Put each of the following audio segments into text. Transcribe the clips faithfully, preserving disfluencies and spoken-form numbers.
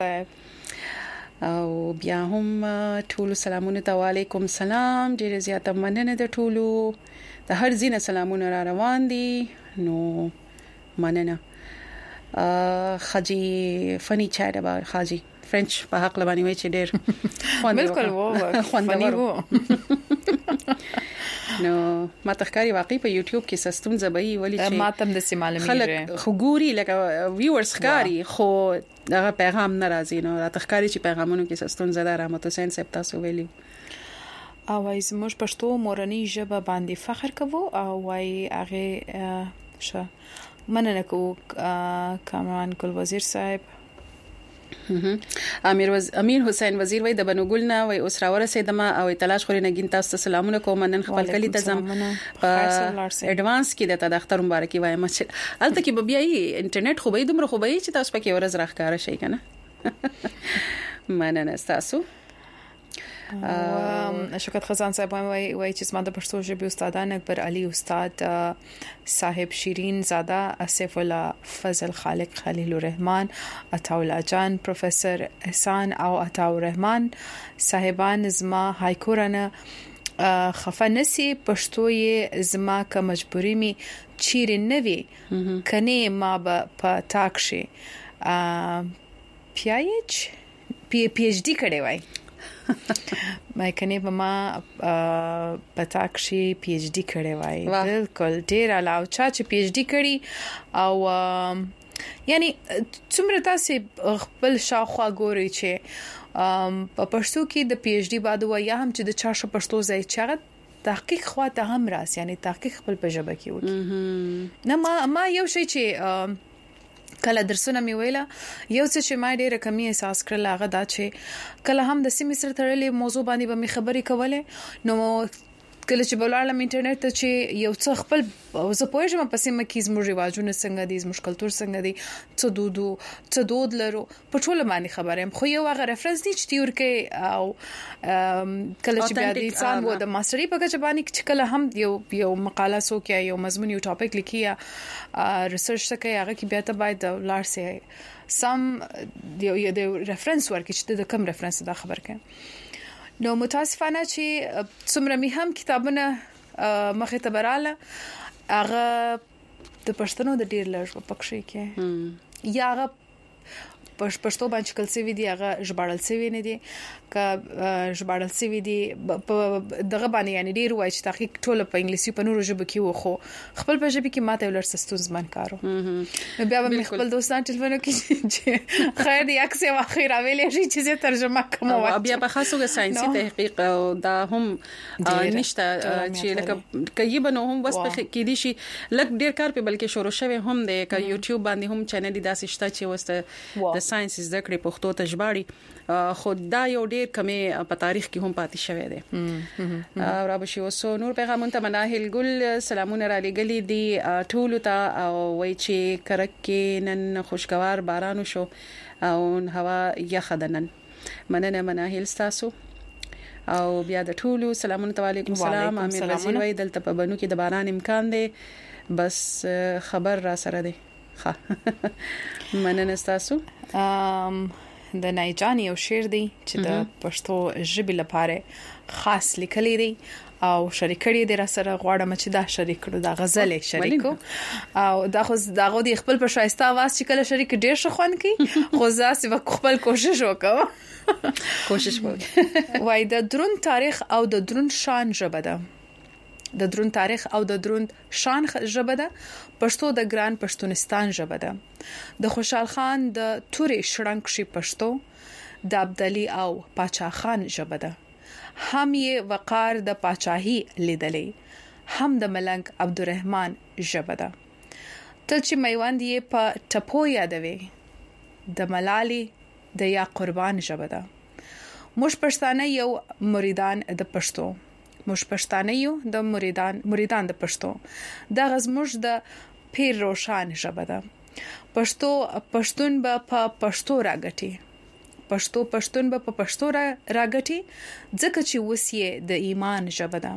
او بیا هم ټول سلامونه ته وعلیکم سلام. ډیر زیاته مننه د ټولو د هر زینه سلامونه را روان دي. نو مننه خاجي فني چای دا خاجي فرنچ په حق لبانی وای چې ډیر بالکل وو فني وو. نو ما تخکاری واقعي په یوټیوب کې سستون زبې ولې چې ما تم د سیماله میږي خلک خګوري لکه ویورز خکاری خو دغه پیغام ناراضي نو را تخکاری چې پیغامونو کې سستون زده رحمت حسین صاحب تاسو ویلي او وای زموږ پښتو مورنۍ ژبه باندې فخر کوو او وای هغه شه مننه کوو کامران ګل وزیر صاحب. امیر وز... امیر حسین وزیر وای د بنوګل نه وای اوس راوړه سیدما او تلاش خوري نګین تاسو سلامونه کوم نن خپل کلی ته زم په اډوانس کې د تدختر مبارکي وایم چې الته کې بیا انټرنیټ خو به دومره خو به چې تاسو پکې ورځ راخاره شي کنه. مننه تاسو. او شوکت خزان صاحب وای وای چې زما د پښتو ژبې استادان اکبر علي استاد صاحب شیرین زاده اسف الله فضل خالق خلیل الرحمن عطاءالله جان پروفیسور احسان او عطاء الرحمن صاحبان زما هایکورانه خفنسی پښتو یې زما که مجبوری می چیر نوي کني ما په تاکشي پی ایچ پی پی ایچ ډی کړي وای مې کني به ما پتاکشي پی ایچ ډی کړي وای. بالکل ډیر علاوه چې پی ایچ ډی کړي او یعنی څومره تاسو خپل شاوخوا ګوري چې په پښتو کې د پی ایچ ډی بعد وای هم چې د چا ش پښتو ځای چغه تحقیق خواته هم راس یعنی تحقیق خپل په ژبه کې وکړي. نه ما ما یو شی چې کله درسونه می ویله یو څه چې ما ډېر کمی احساس کړل هغه دا چې کله هم د سیمې سره تړلې موضوع باندې به می خبرې کوله نو کله چې بولارم انټرنیټ ته چې یو څه خپل زه پوهیږم په سیمه کې زموږ رواجونه څنګه دي زموږ کلچر څنګه دي څه دودو څه دود لرو په ټول باندې خبرم خو یو هغه ریفرنس دي چې تیور کې او کله چې بیا د انسان وو د ماستري په کچه باندې چې کله هم یو یو مقاله سو کې یو مضمون یو ټاپک لیکیا ریسرچ څخه هغه کې بیا ته باید لار سي سم یو یو ریفرنس ورکړي چې د کوم ریفرنس دا خبر کړي. نو متاسفانه چې څومره می هم کتابونه مخه ته براله هغه د پښتنو د ډیر لږ په پښې کې یا هغه پښتو باندې کل سی وی دی هغه ژباړل سی وی نه دی ک ژباړل سی وی دی دغه باندې یعنی ډیر وای چې تحقیق ټول په انګلیسي په نورو ژبو کې و خو خپل په ژبه کې ماته ولر سستون زمن کارو بیا به خپل دوستان ټلیفون کې چې خیر دی اکثر واخیر اویلې شي چې ترجمه کوم او بیا په خاصو ساينسي تحقیق دا هم نشته چې لکه کایي بنو هم بس په کې دي شي لک ډیر کار په بلکې شروع شوی هم دی ک یوټیوب باندې هم چینل دي داسې شته چې وسته د ساينس زده کړې پښتو ته ژباړي خو دا یو ډیر کمی په تاریخ کې هم پاتې شوی دی. او را بشي وسو نور پیغامونه مناهل ګل سلامونه را لګلې دي ټول ته او وای چې کرک کې نن خوشگوار باران شو او هوا یخ دنن مننه مناهل تاسو او بیا د ټولو سلامونه علیکم السلام. امیر وزیر وای دلته په بنو کې د باران امکان دی بس خبر را سره دی. ها مننه تاسو. ام د نایجان یو شعر دی چې د پښتو ژبې لپاره خاص لیکلی دی او شریک کړی دی را سره غواړم چې دا شریک کړو دا غزل شریکو او دا خو دا غو دی خپل په شایسته आवाज چې کله شریک ډیر شخوان کی خو ځاسې خپل کوشش وکاو کوشش وکړه. وای د درون تاریخ او د درون شان ژبه ده د درون تاریخ او د درون شان ژبه ده پښتو د ګران پښتونستان ژبه ده د خوشحال خان د تورې شړنګ شي پښتو د عبدالي او پاچا خان ژبه ده هم یې وقار د پاچاهي لیدلې هم د ملنګ عبدالرحمن ژبه ده تل چې میوند یې په ټپو یادوي د ملالي د یا قربان ژبه ده موږ پښتانه یو مریدان د پښتو موږ پښتانه یو د مریدان مریدان د پښتو دا غزموږ د پیر روشان ژبه ده پښتو پښتون به په پښتو راګټي پښتو پښتون به په پښتو راګټي ځکه چې وسیه د ایمان ژبه ده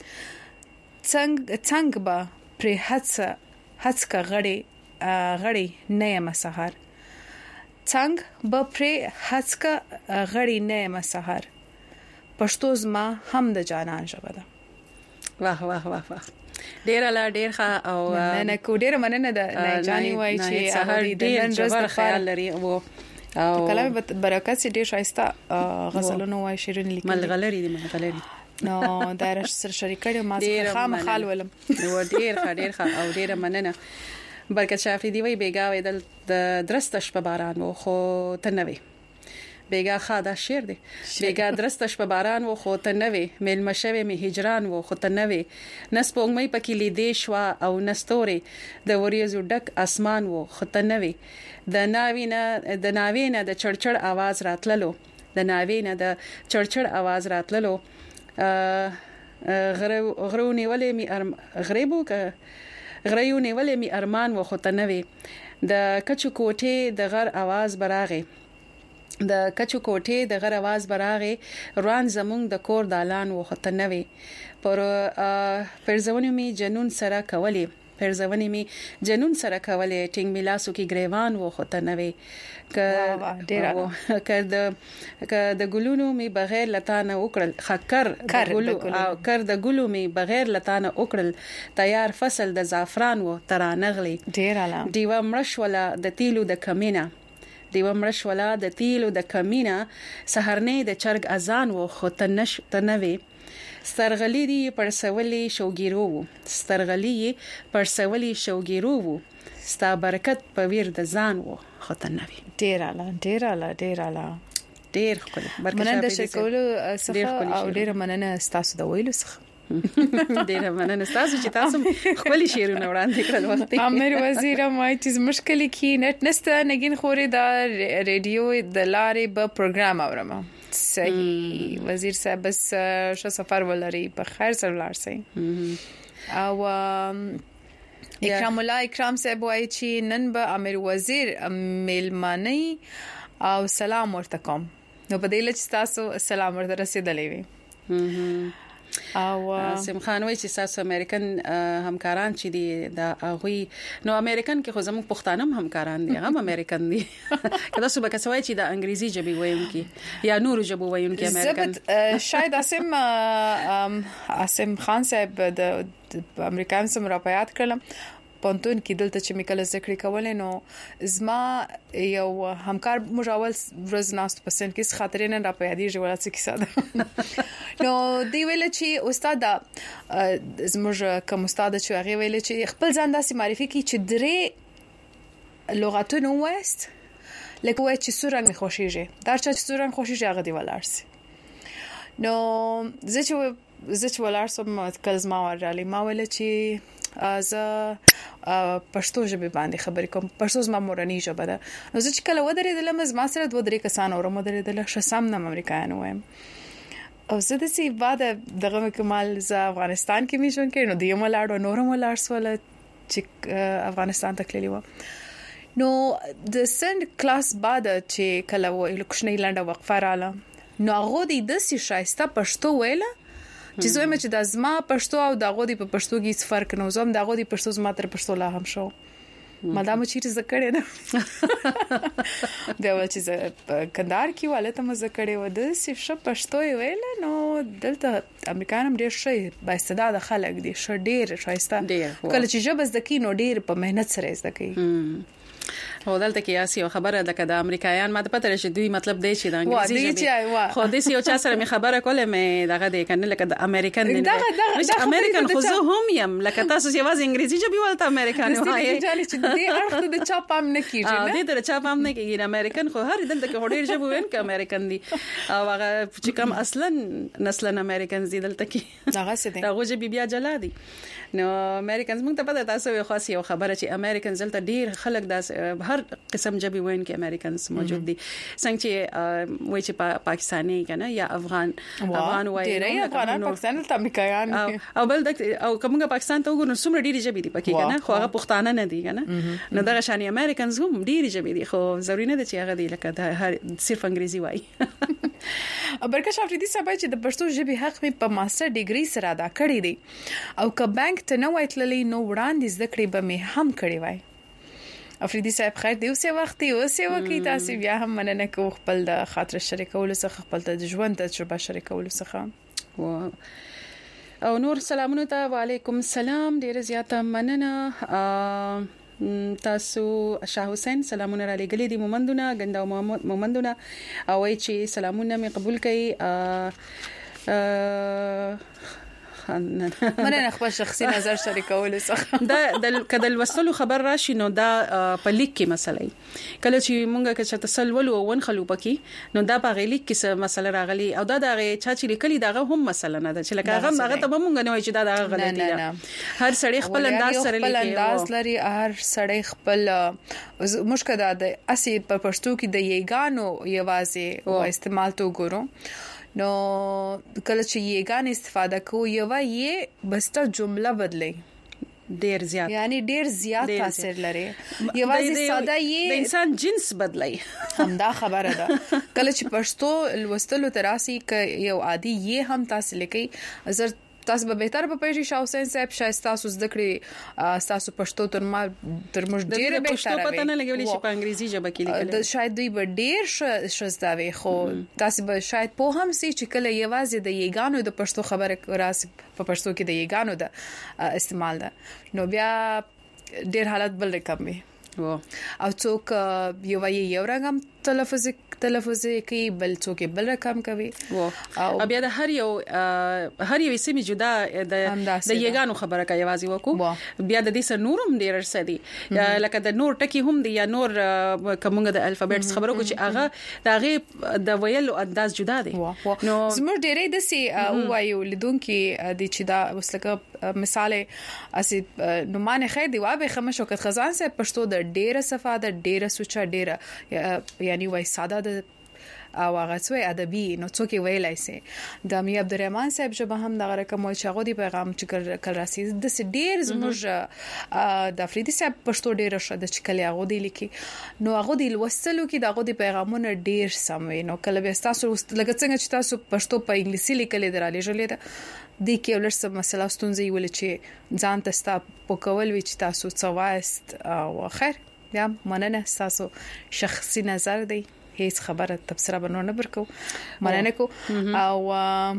څنګه څنګه به پر هڅه هڅه غړي غړي نه یم سحر څنګه به پر هڅکه غړي نه مسهر پښتو زما هم د جانان ژبه ده. واه واه واه واه ډیر لا ډیر ښه او نه نه کو ډیر مننه ده نه جاني وای چې هغه د نن ورځ د خیال لري او او کلام برکت سي ډیر شایسته غزلونه وای شیرین لیکل ملغلری دي ملغلری نو دایر سر شریکړ ما څخه خامخال ولم نو ډیر ښه ډیر ښه او ډیر مننه. برکت شافی دی وای بیګا وای د درستش په باران وو خو تنوي بیګا خادا شعر دی بیګا درستش په باران وو خو تنوي مل مشوي می هجران وو خو تنوي نسپوږمۍ پکې لیدې شوا او نستوري د وریځو ډک اسمان وو خو تنوي د ناوینه د ناوینه د چړچړ आवाज راتللو د ناوینه د چړچړ आवाज راتللو غرو غرونی ولې می ارم غریبو ک غریونی ولې می ارمان و خو تنوي د کچو کوټه د غر आवाज براغه د کچو کوټه د غر आवाज براغه روان زمونږ د کور دالان و خو تنوي پر پرځونی می جنون سره کولی پرځونی می جنون سره کولی ټینګ میلاسو کې گریوان و خو تنوي ک ډیر د ک د ګلونو می بغیر لتانه وکړل خکر ګلو او کر د ګلو می بغیر لتانه وکړل تیار فصل د زعفران و ترانغلی ډیر اعلی دیوا مرشوله د تیلو د کمینه دیوا مرشوله د تیلو د کمینه سحرنه د چرګ اذان و خو تنش تنوي سترغلی دی پر سولی شوګیرو سترغلی پر سولی شوګیرو ستا برکت په ویر د ځان و خو تنوي ډیر اعلی ډیر اعلی ډیر اعلی ډیر خپل مننه د شکول څخه او ډیر مننه تاسو د ویلو څخه ډیر مننه تاسو چې تاسو خپل شعرونه وړاندې کړل وخت امر وزیر ما چې مشکل کې نت نسته نګین خوري دا ریډیو د لارې به پروګرام اورم صحیح وزیر صاحب بس شو سفر ولري په خیر سره لار سي او اکرام الله اکرام صاحب وایي چې نن به امیر وزیر میلمانی او سلام ورته کوم نو په دې لچ تاسو سلام ورته رسیدلې وي او سیم خان وای چې تاسو امریکن همکاران چې دي دا غوي نو امریکن کې خو زموږ پښتانه همکاران دي هم امریکن دي کله څه به کسوي چې د انګریزي ژبې وایونکي یا نور ژبې وایونکي امریکن شاید اسم اسم خان صاحب د امریکایان سم راپیات کړم پونتون کې دلته چې میکل ذکر کولې نو زما یو همکار مجاول ورځ ناست پسند کې خاطرې نه را پیادي جوړه څه کیسه ده نو دی ویل چې استاد زموږ کوم استاد چې هغه ویل چې خپل ځان داسې معرفي کی چې درې لغاتونه وست لکه وای چې سورنګ خوشیږي دا چې سورنګ خوشیږي هغه دی ولارسي نو زه چې زه چې ولارسم کله زما ورالي ما ویل چې از پښتو ژبه باندې خبرې کوم پښتو زما مورنۍ ژبه ده نو زه چې کله ودرېدل مې زما سره دوه درې کسان اورم ودرېدل شسم نم امریکایان وایم او زه د سی بعد دغه کمال ز افغانستان کې میشون کې نو دیمه لاړو نورم لاړ سول چې افغانستان ته کلی و نو د سند کلاس بعد چې کله و لکشنې لنډه وقفه رااله نو هغه د دې شایسته پښتو ویله چې زوی مې چې د ازما پښتو او د غودي په پښتو کې څه فرق نه وزم د غودي پښتو زما تر پښتو لا هم شو مدام چې زکړې نه دا و چې کندهار کې والته مزه کړې و د صرف پښتو ویل نو دلته امریکانم ډېر شي با استعداد خلک دي ش ډېر شایسته کله چې جبز د کینو ډېر په مهنت سره زده کوي هو دلته کې یاسي خبره ده کده امریکایان ما ته پته لري چې دوی مطلب دی چې د انګلیسي ژبه خو د سیو چا سره می خبره کوله مې دغه دی کنه لکه د امریکن دی نو امریکن خو زه هم یم لکه تاسو چې واز انګلیسي ژبه ولته امریکان وایي چې دې اړخ د چا پام نه کیږي نه دې د چا پام نه کیږي امریکن خو هر دلته کې هډیر ژبه وین ک امریکن دی او هغه چې کوم اصلا نسل امریکن دي دلته کې هغه څه دي هغه چې بیا جلا دي نو امریکنز موږ ته پته تاسو یو خاص یو خبره چې امریکنز دلته ډیر خلک داس هر قسم جبي وین کې امریکنز موجود دي څنګه چې وای چې پاکستاني کنه یا افغان افغان وای ډیر افغان پاکستان ته امریکایان او بل د او کومه پاکستان ته وګورئ څومره ډیر جبي دي پکې کنه خو هغه پښتانه نه دي کنه نو دغه شان امریکنز هم ډیر جبي دي خو ضروري نه دي چې هغه دي لکه د صرف انګریزي وای برکت شافریدي صاحب چې د پښتو ژبې حق په ماستر ډیګري سره ادا کړی دی او ک بانک ته نو وایتللی نو وړاندې زده کړې به مې هم کړی وای افریدي صاحب خیر دی اوسه وخت اوسه وکي تاسو بیا هم مننه کو خپل د خاطر شریکول څخه خپل د ژوند تجربه شریکول څخه و او نور سلامونه ته وعلیکم السلام ډیر زیاته مننه تاسو شاه حسین سلامونه را لګلې دي مومندونه غندا مومندونه او چې سلامونه مې قبول کړي مننه خپل شخصي نظر شریکول څخه دا د کدل وصلو خبر راشي نو دا په لیک کې مسلې کله چې مونږه کې چې تسلول او ون خلو پکې نو دا په غلیک کې څه مسله راغلي او دا د چا چې لیکلي داغه هم مسله نه ده چې لکه هغه هغه ته مونږ نه وای چې دا دغه غلطي ده هر سړی خپل انداز سره لیکي خپل انداز لري هر سړی خپل مشکل ده اسی په پښتو کې د یګانو یوازې او استعمال تو ګورو نو کله چې یګان استفاده کو یو یې بسته جمله بدلې ډیر زیات یعنی ډیر زیات تاثیر لري یوازې ساده یې د انسان جنس بدلای همدا خبره ده کله چې پښتو لوستلو تراسي ک یو عادي یې هم تاسو لیکي زر تاسو به بهتر په پېښې شاو سین صاحب شایسته تاسو زده کړی تاسو پښتو تر ما تر موږ ډیره به پښتو پته نه لګولې چې په انګریزي ژبه کې لیکل شاید دوی به ډیر شزداوي خو تاسو به شاید په هم سي چې کله یوازې د یګانو د پښتو خبره راس په پښتو کې د یګانو د استعمال ده نو بیا ډیر حالت بل رقم وي او څوک یو یو رقم تلفظ تلفظ کوي بل څوک بل رقم کوي او بیا د هر یو هر یو سیمه جدا د د یګانو خبره کوي وازي وکړو بیا د دې سره نورم ډیر سدي لکه د نور ټکی هم دی یا نور کومه د الفابېټس خبرو کو چې هغه دغه د ویلو انداز جدا دی نو زموږ ډیرې د سي وایو لیدونکو د چې دا وسلکه مثال اسی نو مانه خیر دی وابه خمشو کت خزان سه پښتو د ډیره صفه د ډیره سوچا ډیره یعنی وای ساده او هغه څوی ادبي نو څوک ویلای سي د مي عبدالرحمن صاحب جبه هم دغه رقم او چاغو دی پیغام چې کل راسي د ډیر زموږ د افریدي صاحب پښتو ډیر شد چې کله هغه دی لیکي نو هغه دی لوستلو کې دغه دی پیغامونه ډیر سموي نو کله به تاسو لکه څنګه چې تاسو پښتو په انګلیسي لیکل درالې جوړې ده د کې ولر مسله ستونزې ول چې ځان تاسو په کول وی چې تاسو څواست او خیر بیا مننه تاسو شخصي نظر دی هیڅ خبره تبصره بنو نه برکو مننه کو او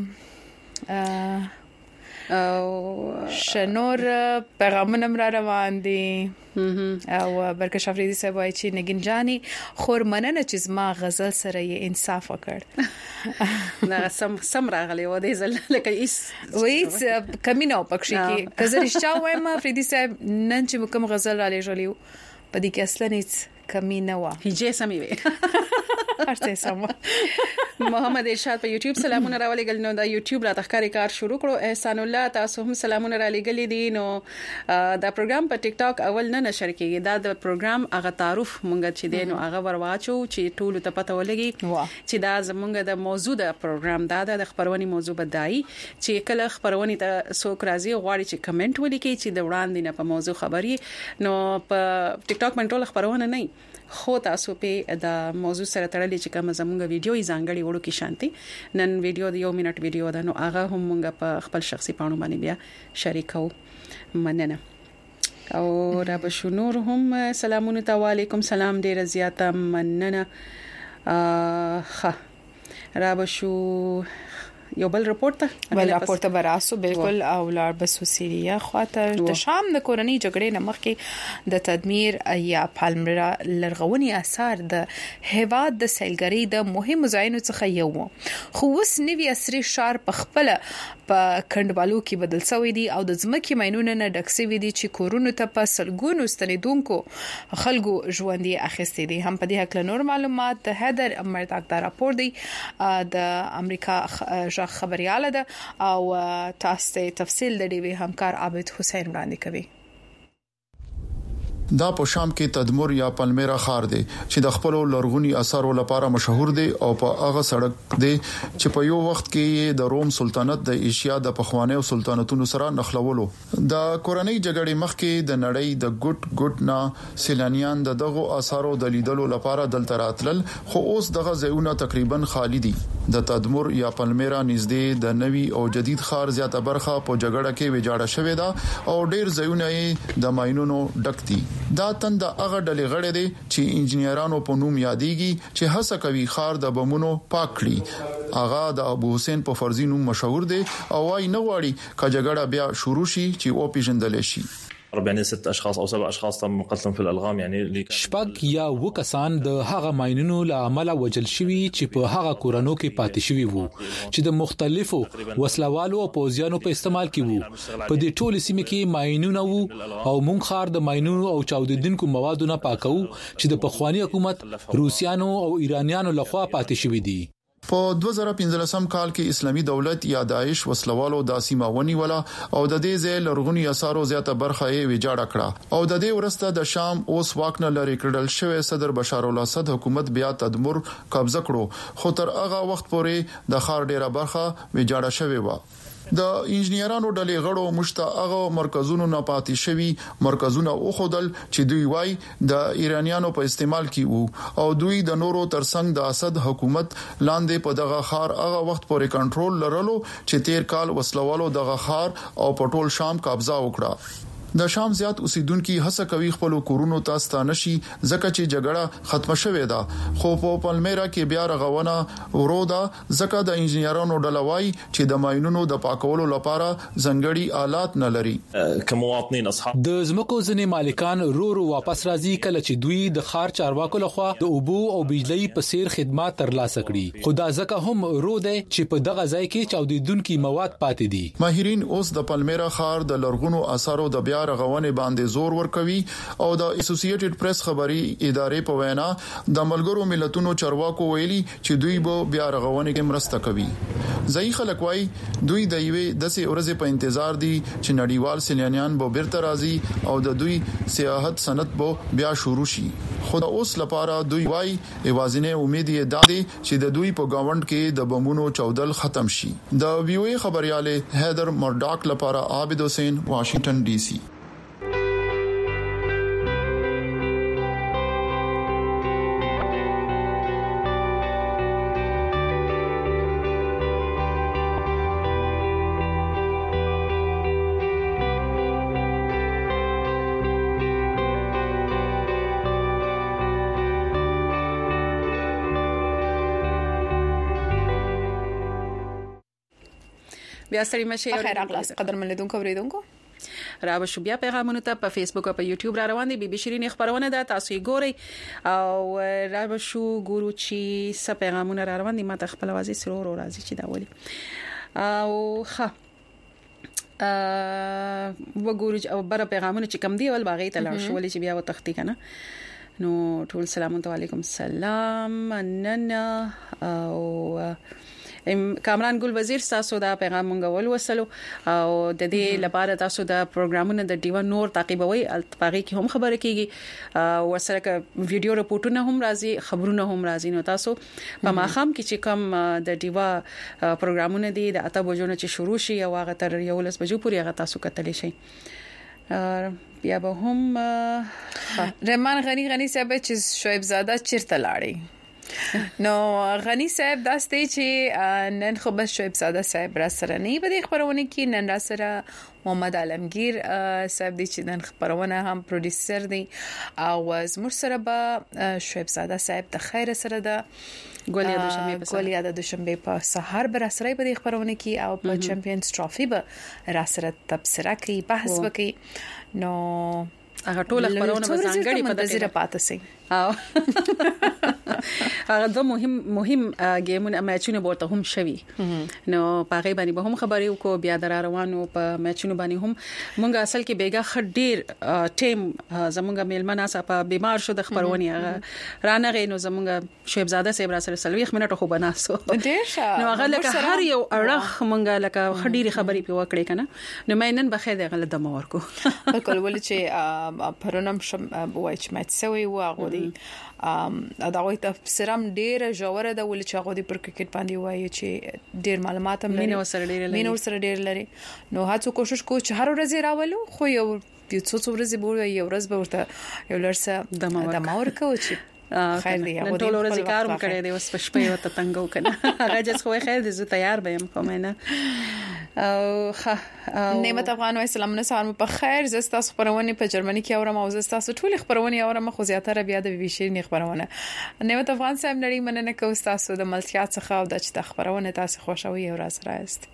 او شنور پیغامونه را روان دي او برکش افریدي صاحب وايي چې نګنجاني خور مننه چې ما غزل سره یې انصاف وکړ نه سم سم راغلی و دې زل لکه ایس وېڅ کمینو پکښې کې کزرشتہ وایم افریدي صاحب نن چې کوم غزل را لېږلیو په دې کې اصلا هیڅ کمی نه و هیڅ سمې وي ارته سم محمد ارشاد په یوټیوب سلامونه راولېګل نو دا یوټیوب را تخکاری کار شروع کړو احسان الله تاسو هم سلامونه را لېګل دي نو دا پروګرام په ټیک ټاک اول نه نشر کیږي دا د پروګرام هغه تعارف مونږ چې دی نو هغه ورواچو چې ټول ته پته ولګي چې دا زمونږ د موضوع د پروګرام دا د خبرونې موضوع بدای چې کله خبرونې ته څوک راځي غواړي چې کمنټ ولیکي چې د وړاندې نه په موضوع خبري نو په ټیک ټاک منټول خبرونه نه خو تاسو په د موضوع سره تړلې چې کوم زموږ ویډیو یې ځانګړي وړو کې شانتي نن ویډیو د یو منټ ویډیو ده نو هغه هم موږ په خپل شخصي پاڼو باندې بیا شریکو مننه او را بشنور هم سلامونه علیکم سلام ډیر زیاته مننه اه را بشو یو بل رپورت ته بل رپورت براسو بالکل او لار بسو سیریا خاطر د شام د کورنۍ جګړې نمخ کې د تدمیر یا پالمرا لرغونی اثار د هواد د سیلګری د مهم ځایونو څخه یو خو وس نوی عصري شار په خپل په کندوالو کې بدل شوی دی او د ځمکې ماينونه نه ډک شوی دي چې کورونو ته په سلګونو ستنیدونکو خلکو ژوندۍ اخیستي دي هم په دې حق نور معلومات د هدر امرتاک دا راپور دی د امریکا خبرياله ده او تاسو تفصیل د دې همکار عابد حسین وړاندې کوي دا په شام کې تدمر یا پالمیرا خار دی چې د خپل لرغونی اثارو لپاره مشهور دی او په هغه سړک دی چې په یو وخت کې د روم سلطنت د ایشیا د پخوانیو سلطنتونو سره نښلولو د کورنۍ جګړې مخکې د نړۍ د ګډ ګډ نه سیلانیان د دغه اثارو د لیدلو لپاره دلته راتلل خو اوس دغه ځایونه تقریبا خالی دي د تدمر یا پلمیرا نږدې د نوي او جدید خار زیاته برخه په جګړه کې ویجاړه شوې ده او ډیر ځایونه د ماينونو ډک دي. دا تند هغه ډلې غړي دي چې انجنیرانو په نوم یادېږي چې هڅه کوي خار د بمونو پاک کړي. اغا د ابو حسین په فرضي نوم مشهور دي او وايي نه غواړي چې جګړه بیا شروع شي چې او پیژندل شي. يعني ست اشخاص او سبع اشخاص تم قتلهم في الالغام يعني شپږ یا وکسان د هغه ماينونو له عمله وجل شوي چې په هغه کورونو کې پاتې شوي وو چې د مختلفو وسلوالو او پوزیانو په استعمال کې وو. په دې ټول سیمه کې ماينونه وو او مونږ خار د ماينونو او چاودیدونکو موادو نه پاکو چې د پخوانی حکومت روسيانو او ایرانیانو لخوا پاتې شوي دي. په دوه زره پنځلسم کال کې اسلامي دولت یا داعش وسلوالو د سیمه ونی ولا او د دې ځای لرغونی اثارو زیاته برخه یې ویجاړه کړه او د دې ورسته د شام اوس واکنه لري کړل شوی صدر بشار الاسد حکومت بیا تدمر قبضه کړو خو تر هغه وخت پورې د خار ډیره برخه ویجاړه شوی و. د انجنیرانو ډلې غړو مشته هغه مرکزونو نه پاتې شوی مرکزونه او خودل چې دوی وای د ایرانیانو په استعمال کې وو او دوی د نورو ترڅنګ د اسد حکومت لاندې په دغه خار هغه وخت پورې کنټرول لرلو چې تیر کال وسلوالو دغه خار او پټول شام قبضه وکړه. د شام زیات اوسیدونکو هڅه کوي خپل کورونو ته ستانه شي ځکه چې جګړه ختم شوې ده خو په پلمیرا کې بیا رغونه وروده ځکه د انجنیرانو ډلوي چې د ماينونو د پاکولو لپاره ځنګړي آلات نه لري. کومواطنین اصحاب د زمکو ځنې مالکان رو رو واپس راځي کله چې دوی د خار چارواکو لخوا د اوبو او بجلی په سیر خدمات ترلاسه کړي خو دا ځکه هم رو ده چې په دغه ځای کې چاودیدونکو مواد پاتې دي. ماهرین اوس د پلمیرا خار د لرغونو اثارو د بیا رغونې باندې زور ورکوي او د اسوسییټډ پریس خبري ادارې په وینا د ملګرو ملتونو چارواکو ویلي چې دوی به بیا رغونې کې مرسته کوي. ځای خلک وایي دوی د یوې داسې ورځې په انتظار دي چې نړیوال سیلانیان به بیرته راځي او د دوی سیاحت صنعت به بیا شروع شي. خو د اوس لپاره دوی وایي ایوازینه امید یې دادي چې د دوی په گاوند کې د بمونو چودل ختم شي. د ویو خبرياله هیدر مرډاک لپاره عابد حسین واشنگټن ډي سي. بیا سړی مشه خیر اخلاص قدر ملیدونکو اوریدونکو را به شو بیا پیغامونه ته په فیسبوک او په یوټیوب را روان دي. بي بي شيرين خبرونه ده تاسو یې ګورئ او را به شو ګورو چې څه پیغامونه را روان دي. ما ته خپل وازي سرور او راځي چې دا ولي او ښه ا وګورو او بر پیغامونه چې کم دی ول باغې ته لاړ شو ولې چې بیا و تختی کنه نو ټول سلام علیکم سلام نن او کامران ګل وزیر تاسو دا پیغام مونږ ولوسلو او د دې لپاره تاسو دا پروګرامونه د ډیوا نور تعقیبوي التپاغي کې هم خبره کیږي او ورسره ک ویډیو رپورټونه هم راځي خبرونه هم راځي نو تاسو په ماخام کې چې کوم د ډیوا پروګرامونه دي د اته بجو نه چې شروع شي او هغه تر یو لس بجو پورې هغه تاسو کتلی شي. بیا به هم رحمان غنی غنی صاحب چې شعیب زاده چیرته لاړی نو غنی صاحب داسته چې نن خو بس شعیب زاده صاحب را سره نه بده خبرونه کې نن را سره محمد عالمگیر صاحب دي چې نن خبرونه هم پروډوسر دي او زموږ سره به شعیب زاده صاحب د خیر سره ده ګولیا د شنبه په ګولیا د شنبه په سحر به را سره بده خبرونه کې او په چمپیونز ټرافي به را سره تبصره کوي بحث وکي نو هغه ټول خبرونه به ځانګړي په دغه پاتې سي او هغه د مهم مهم گیمونه میچونه ورته هم شوي نو پاره باندې به هم خبرې وکړو بیا در روانو په میچونه باندې هم مونږ اصل کې بیګه خډیر ټیم زمونږ میلمنه صاحب بیمار شو د خبرونه رانه غینو زمونږ شعیب زاده صاحب را سره سلويخ منټه خو بناسو نو هغه لکه هر یو اړه مونږ لکه خډيري خبرې په وکړې کنه نو مې نن بخیر د غلط دمو ورکو بالکل ولې چې پرونم شم وای چې مې څوي واغو دي ام دا وایي تفسیرم ډیر جوړه د ولې چې هغه د پر کرکټ باندې وایي چې ډیر معلومات هم مینه وسره ډیر لري مینه وسره ډیر لري نو هڅه کوشش کو چې هر ورځ راولو خو یو یو څو څو ورځې به یو ورځ به ورته یو لرسه د ماور کو چې خیر دی نن ټول ورځ کار وکړې دی اوس په شپې وته تنګو کنه هغه جس خو خیر دی زه تیار بیم کوم نه او خ نعمت افغان وای سلام نه سلام په خیر زستا خبرونه په جرمني کې اورم او زستا ټول خبرونه اورم خو زیاتره بیا د بي بي سي نه خبرونه نعمت افغان صاحب نړۍ مننه کوم تاسو د ملتیا څخه او د چته خبرونه تاسو خوشوي او راز راست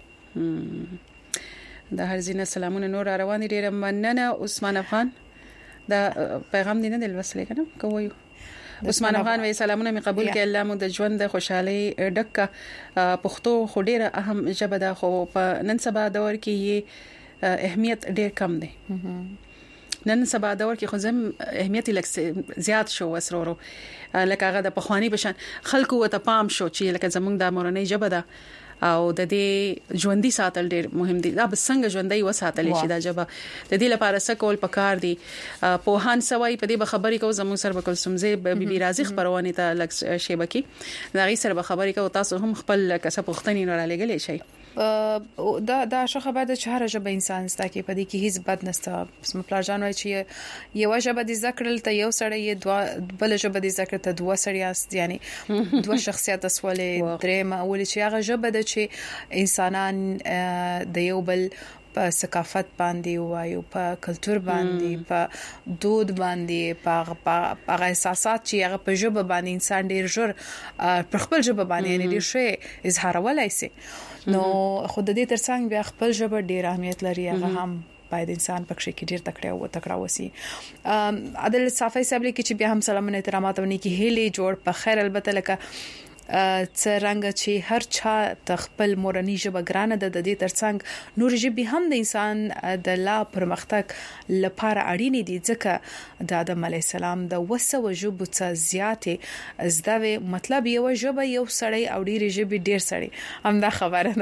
د هر زینه سلامونه نور روان دي ډیر مننه عثمان افغان دا پیغام دینه د وسلې کنه کوی عثمان افغان وی سلامونه می قبول کړي الله مو د ژوند د خوشحالي ډکه پښتو خډيره اهم ژبه ده خو په نن سبا دور کې اهمیت ډیر کم دی نن سبا دور کې خو زم اهمیت لکه زیات شو وسرورو لکه هغه د پخوانی بشن خلکو ته پام شو چې لکه زمونږ د مورنۍ ژبه ده او د دې ژوندۍ ساتل ډیر مهم دي دا بسنګ ژوندۍ وساتل شي دا جبه د دې لپاره سکول پکار دي په هان سوي په دې خبرې کو زمو سر بکل سمزه بي بي رازي خبرونه ته لک شیبکی دا غي سر خبرې کو تاسو هم خپل کسب پختنی نه را لګلې شي دا دا شو خبره د چهار ژبه انسان ستا کې پدې کې هیڅ بد نسته اسم پلارجان وای چې یو ژبه د ذکر ته یو سړی دوا بل ژبه د ذکر ته دوه سړی است یعنی دوه شخصیت اسولې درېما ول چې هغه ژبه د چې انسانان د یو بل په ثقافت باندې وایو په کلچر باندې په دود باندې په هغه احساسات چې هغه په ژبه باندې انسان ډیر ژر په خپل ژبه باندې یعنی ډیر شي اظهار ولای شي نو خود دې ترڅنګ بیا خپل ژبه ډیر اهمیت لري هغه هم باید انسان پکې کې ډیر تکړه او تکړه وسی عادل صافي صاحب لیکي چې بیا هم سلام احترامات ونی کې هلي جوړ په خیر البته لکه څنګه چې هر چا تخپل مورنۍ ژبه ګرانه د دې ترڅنګ نور ژبې هم د انسان د لا پرمختګ لپاره اړینې دي ځکه د آدم علی السلام د وسو ژبو څخه زیاتې زده مطلب یو ژبه یو سړی او ډېر ژبې ډېر سړی هم دا خبره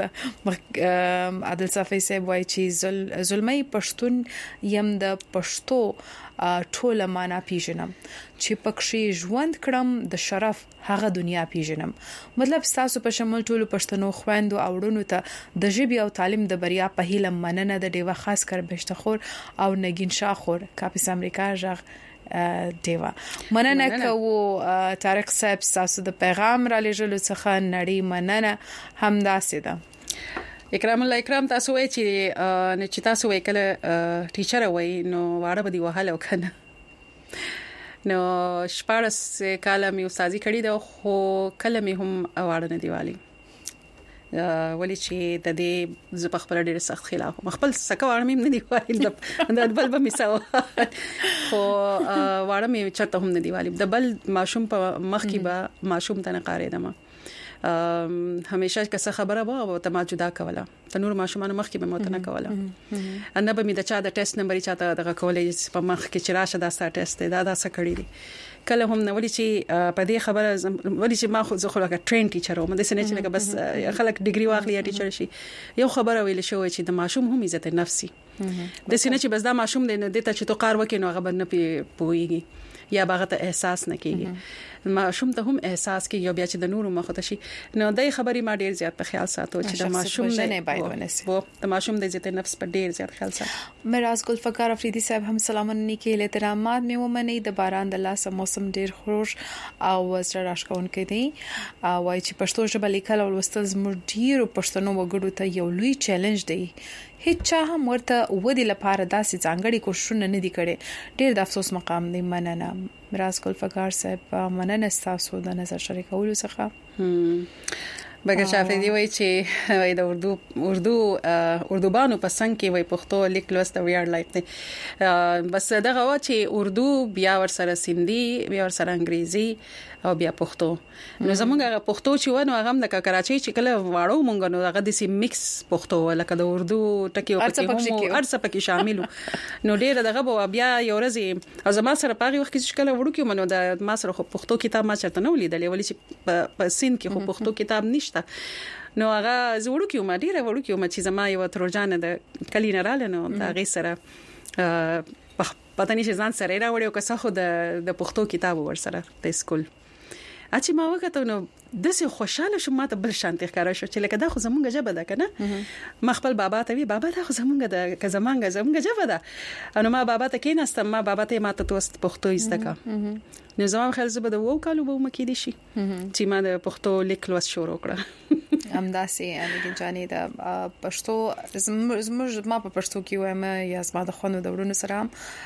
ده عادل صافي صاحب وایي چې ظلمي پښتون يم د پښتو ټوله معنا پیژنم چې پکښې ژوند کړم د شرف هغه دنیا پیژنم مطلب تاسو په شمول ټولو پښتنو خويندو او ورونو ته د ژبې او تعلیم د بریا په هیله مننه د ډیوه خاص کر بشتخور او نگین شاخور کاپیس امریکا ژغ دیوا مننه کوو طارق صاحب تاسو د پیغام را لېږلو څخه نړۍ مننه همداسې ده اکرام الله اکرام تاسو وایي چې نه چې تاسو وایي کله ټیچر وایي نو واړه بدی وهاله وکنه نو شپارس کاله مې استادي کړې ده خو کله مې هم واړه نه دیوالي ولی چې د دې ز په خبره ډېر سخت خلاف خپل سکه واړه مې نه دیوالي د بل به میساو خو واړه مې چرته هم نه دیوالي د بل ماشوم په مخ کې به ماشوم ته نه قاره دمه همیشه که څه خبره وه او ته ما جدا کوله تنور ماشومان مخ کې به متنه کوله ان به می د چا د ټیسټ نمبر چاته دغه کولې په مخ کې چې راشه دا ستا ټیسټ دا دا څه کړی دي کله هم نو ولې چې په دې خبره ولې چې ما خو زه خو لکه ټرین ټیچر وم د سنې چې لکه بس خلک ډیګري واخلي یا ټیچر شي یو خبره ویل شو چې د ماشوم هم عزت نفسي د سنې چې بس دا ماشوم دی نو د ته چې تو کار وکړي نو هغه باندې پويږي یا باغ ته احساس نه کیږي ماشوم ته هم احساس کې یو بیا چې د نورو مخ ته شي نو دای خبرې ما ډیر زیات په خیال ساتو چې د ماشوم نه باید ونسي وو د ماشوم د عزت نفس په ډیر زیات خیال ساتو میراث ګل فقار افریدي صاحب هم سلامونه کې احترامات مې ومني د باران د لاس موسم ډیر خوش او سره راشکون کې دي او وايي چې پښتو ژبه لیکل او لوستل زموږ ډیرو پښتنو وګړو ته یو لوی چیلنج دی هیڅ چا هم ورته ودی لپاره داسې ځانګړي کوششونه نه دي کړي ډیر د افسوس مقام دی مننه میراث ګل فقار صاحب مننه تاسو د نظر شریکولو څخه بګر شافعي دی وای چې وای د اردو اردو اردو بانو په څنګه کې وای پښتو لیک لوست ویار لایف دی بس دغه وا چې اردو بیا ور سره سندي بیا ور سره انګریزي او بیا پښتو نو زمونږه پښتو چې ونه هغه د کراچۍ چې کله واړو مونږ نو هغه د سی میکس پښتو لکه د اردو ټکی او پکې ارڅ پکې شاملو نو ډیر دغه بیا یو ورځ او زما سره پاغي وخت چې کله وړو کې منو د ما سره خو پښتو کتاب ما چرته نه ولیدلې ولې چې په سین کې خو پښتو کتاب نشته نو هغه زوړو کې ما ډیر وړو کې ما چې زما یو ترجانه د کلینراله نو دا غي سره پته نشي ځان سره راوړیو که څه خو د د پښتو کتاب ور سره د سکول اچي ما وکړه نو د څه خوشاله شوم ماته بل شانتي ښکارا شو چې لکه دا خو زمونږ جبه ده کنه ما خپل بابا ته وی بابا دا خو زمونږ ده که زمونږ زمونږ جبه ده نو ما بابا ته کېناستم ما بابا ته ماته توست پښتو ایستکا نو زما خل زبده وو کالو به مکې دي شي چې ما د پښتو لیکل وس شروع کړه همداسې یعنی جانې د پښتو زموږ ما په پښتو کې وایم یا زما د خونو د ورونو سره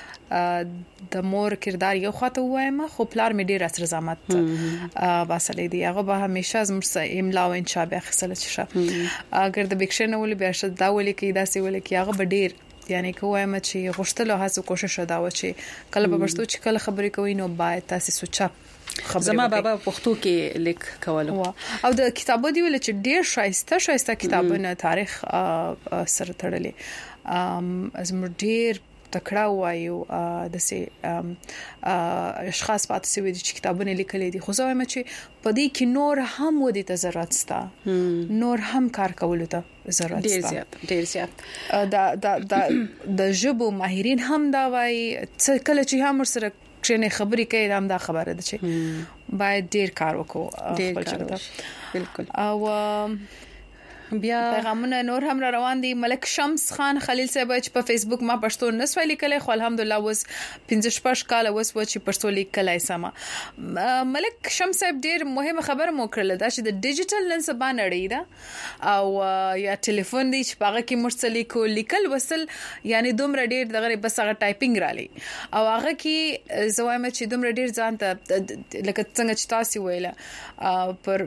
د مور کردار یو خاطر وایم خو پلار مې ډیر اثر زحمت باسلې دی هغه به همیشه زموږ املا او انشاء به خسل چې اگر د بکشن ول بیا شد دا ول کې دا سی ول کې هغه به ډیر یعنی کومه چې غوښتل هڅه کوشش ادا و چې کله په پښتو چې کله خبرې کوي نو باید تاسو سوچا زما بابا پښتو کې لیک کولو او د کتابو دی ول چې ډیر شایسته شایسته کتابونه تاریخ سره تړلې ام زموږ ډیر تکړه وایو د سه اشخاص پاتې سوي چې کتابونه لیکلي دي خو زه وایم چې په دې کې نور هم ودی ته ضرورت ستا نور هم کار کولو ته ضرورت ډیر زیات ډیر زیات دا دا د ژبو ماهرین هم دا وایي چې کله چې هم سره چې خبرې کوي هم دا خبره ده چې باید ډیر کار وکړو ډیر کار بالکل او بیا پیغامونه نور هم را روان دي ملک شمس خان خلیل صاحب چې په فیسبوک ما پښتو نسوي لیکلای خو الحمدلله وس پنځه شپږ کال وس و چې پښتو لیکلای سم ملک شمس صاحب ډیر مهمه خبره مو کړل دا چې د ډیجیټل نن سبا نړۍ ده او یا ټلیفون دی چې هغه کې مرسلې کو لیکل وصل یعنی دومره ډیر دغه بس هغه ټایپینګ را لې او هغه کې زوایم چې دومره ډیر ځان ته لکه څنګه چې تاسو ویله پر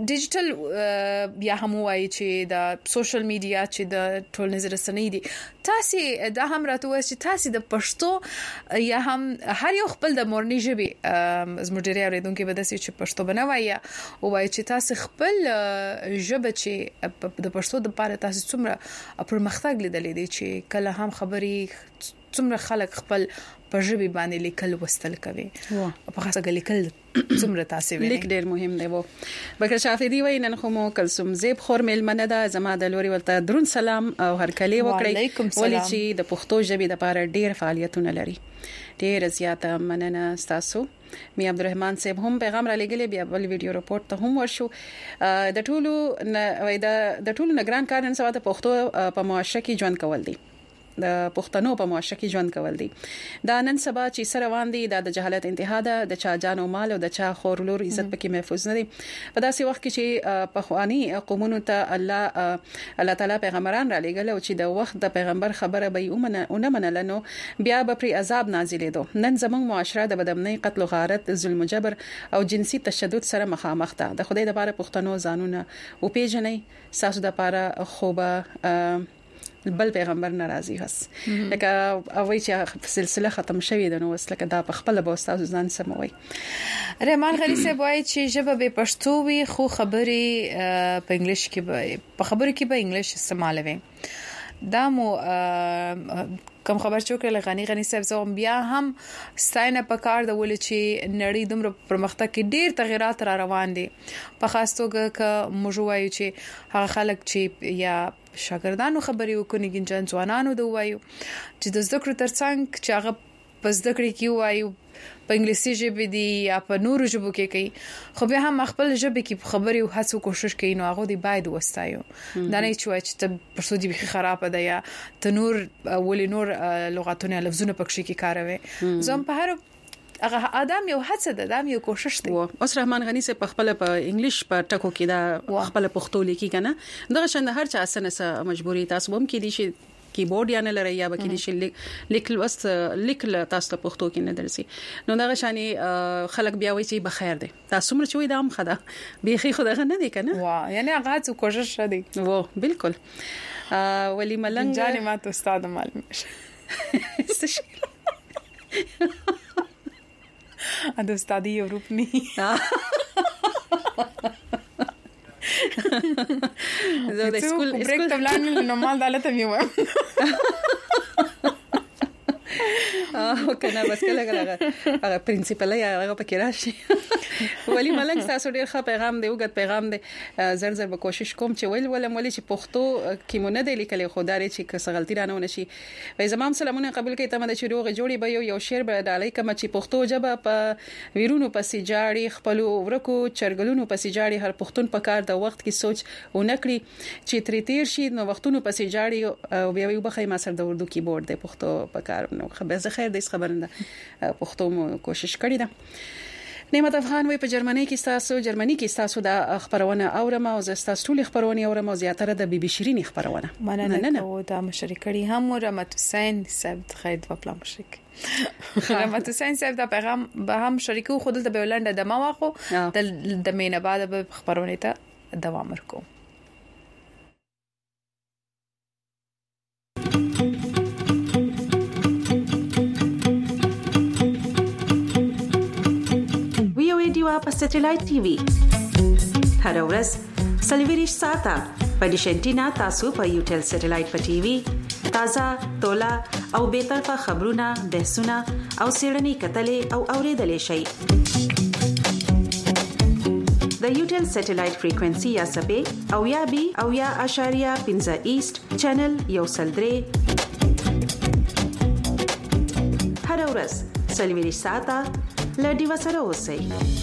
ډیجیټل یا هم وایي چې د سوشل میډیا چې د ټولنیز رسنۍ دي تاسو دا هم راته وایي چې تاسو د پښتو یا هم هر یو خپل د مورنۍ ژبه زموږ ډیری اوریدونکو به داسې چې پښتو بنوي او وایي چې تاسو خپل ژبه چې د پښتو د لپاره تاسو څومره پرمختګ لیدلې دي چې کله هم خبري څومره خلک خپل په ژبه باندې لیکل وستل کوي په خاصه لیکل څومره تاسو وینئ لیک ډیر مهم دی وو بکر شافعي وای نن خو مو کلثوم زیب خور ملمنه ده زما د لوري ولته درون سلام او هرکلی وکړي ولې چې د پښتو ژبې لپاره ډیر فعالیتونه لري ډیر زیاته مننه تاسو می عبدالرحمن صاحب هم پیغام را لګلې بیا بل ویډیو رپورت ته هم ورشو د ټولو د ټولو نگران کار نن سبا د پښتو په معاشره کې ژوند کول دي د پښتنو په معاشره کې ژوند کول دي دا نن سبا چې سره واندي د جهالت انتها ده د چا جان او مال او د چا خورلور عزت پکې محفوظ نه دي په داسې وخت کې چې په خواني قومونو ته الله الله تعالی پیغمبران را لېږل او چې د وخت د پیغمبر خبره به یې اونه منلنو بیا به پر عذاب نازلې دو نن زموږ معاشره د بدامنۍ قتل او غارت ظلم جبر او جنسي تشدد سره مخامخ ده د خدای لپاره پښتنو ځانونه او پیژنې ساسو د لپاره خوبه بل پیغمبر ناراضي هس لکه اوی چې سلسله ختم شوې ده نو وس لکه دا په خپل به استاد ځان سموي رحمان غری صاحب وایي چې ژبه به پښتو وي خو خبري په انګلیش کې به په خبرو کې به انګلیش استعمالوي دا مو کوم خبر چې وکړل غنی غنی صاحب زوم بیا هم ستاینه په کار د ول چې نړۍ دومره پرمختګ کې ډیر تغیرات را روان دي په خاص توګه ک موجوایو چې هغه خلک چې یا شاګردانو خبري وکړي ګنجان ځوانانو د وایو چې د ذکر ترڅنګ چې هغه پس ذکر کې وایو په انګلیسي ژبه دي یا په نورو ژبو کې کوي خو بیا هم خپل ژبه کې خبري او هڅه کوشش کوي نو هغه دی باید وستایو دا نه چې چې پښتو دې به خراب ده یا تنور ولې نور لغاتونه لفظونه پکې کې کاروي زم په هر هغه ادم یو هڅه ده دا یو کوشش دی اوس رحمان غنی سے په خپل په انګلیش په ټکو کې دا خپل پښتو لیکي کنه دغه شند هر چا اسنه مجبوری تاسو هم کې دي شي کیبورډ یا نه لري یا به کې شي لیکل وست لیکل تاسو ته پښتو کې نه درسي نو دا غشاني خلک بیا وایي چې بخیر دي تاسو مر چوي دا هم خدا بيخي خدای نه دي کنه وا یعنی هغه څه کوشش شدي وو بالکل ولی ملنګ جاني ما ته استاد معلوم ا د استادي یورپ ني زه د سکول بریک ته لاندې نورمال دالته میو او کنه بس کله کله هغه پرنسپل یا هغه پکې راشي ولی ملنګ تاسو ډیر ښه پیغام دی وګت پیغام دی زر زر به کوشش کوم چې ویل ولم ولی چې پښتو کې مونږ نه دی لیکل خدای چې څه غلطی رانه ونشي وای زمام سلامونه قبول کړئ ته مده چې روغ جوړي به یو یو شعر به ډالۍ کما چې پښتو ژبه په ویرونو پسې جاړي خپل ورکو چرګلونو پسې جاړي هر پښتون په کار د وخت کې سوچ ونکړي چې تر تیر شي نو وختونو پسې جاړي او بیا یو بخای ما سره د اردو کیبورډ د پښتو په کار نو خبر زه خیر د خبرنده پښتو مو کوشش کړی ده نعمت افغان وی په جرمني کې تاسو جرمني کې تاسو د خبرونه اورم او زستاسو ټول خبرونه اورم او زیاتره د بي بي شيرين خبرونه مننه او د مشرکړي هم رحمت حسین صاحب خیر په پلان مشرک رحمت حسین صاحب د پیغام به هم شریکو خود د بولند د ما واخو د مینه بعد به خبرونه ته دوام ورکو په سټلایټ ټي وي هر ورځ سلیویریش ساته په ډیشنټینا تاسو په یوټل سټلایټ په ټي وي تازه تولا او به طرفه خبرونه بحثونه او سیړنی کتلې او اوریدلې شي د یوټل سټلایټ فریکوئنسي یا سپې او یا بي او یا اشاریه پنځه ایست چینل یو سلدري هر ورځ سلیویریش ساته لډي وسره اوسئ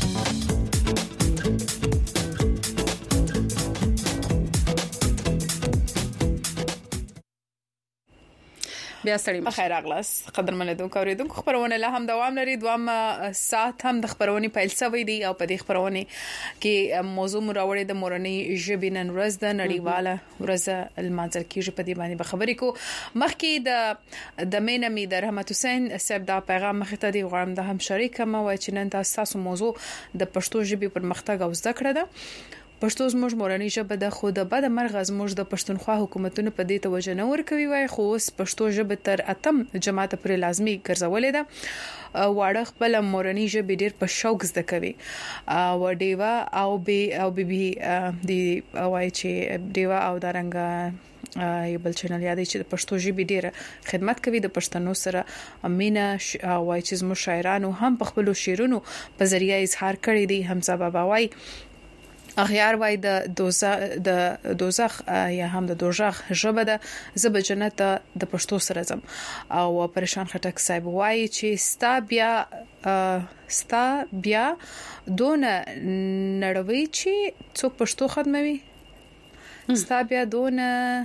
بیا ستړي خیر اغلاس قدرمن دوه اوریدونکو خبرونه له هم دوام لري دوام سات هم د خبرونه پیل سوي دي او په دې خبرونه کې موضوع مراوړې د مورنۍ ژبې نن ورځ د نړیواله ورځ المنځل کېږي په دې باندې خبرې کو مخکې د د مینمي د رحمت حسین صاحب دا پیغام مخ ته دی غواړم د هم شریک ما وای چې نن تاسو موضوع د پښتو ژبې پر مختګ او زده کړه ده پښتو زموږ مورنۍ ژبه د خو د بد مرغ زموږ د پښتونخوا حکومتونو په دې توجه نه ورکوي وای خو اوس پښتو ژبه تر اتم جماعت پر لازمي ګرځولې ده واړه خپل مورنۍ ژبه ډیر په شوق زده کوي او ډیوا او بي او بي بي دی وای چې ډیوا او دارنګ یو بل چینل یادې چې د پښتو ژبې ډیره خدمت کوي د پښتنو سره امینه وای چې زموږ شاعرانو هم په خپل شعرونو په ذریعہ اظهار کړی دی حمزه بابا وای اغیار وای د دوزخ د دوزخ یا هم د دوزخ ژبه ده زب جنت د پښتو سره زم او پریشان خټک صاحب وای چې ستا بیا ستا بیا دون نړوي چې څوک پښتو خدموي ستا بیا دون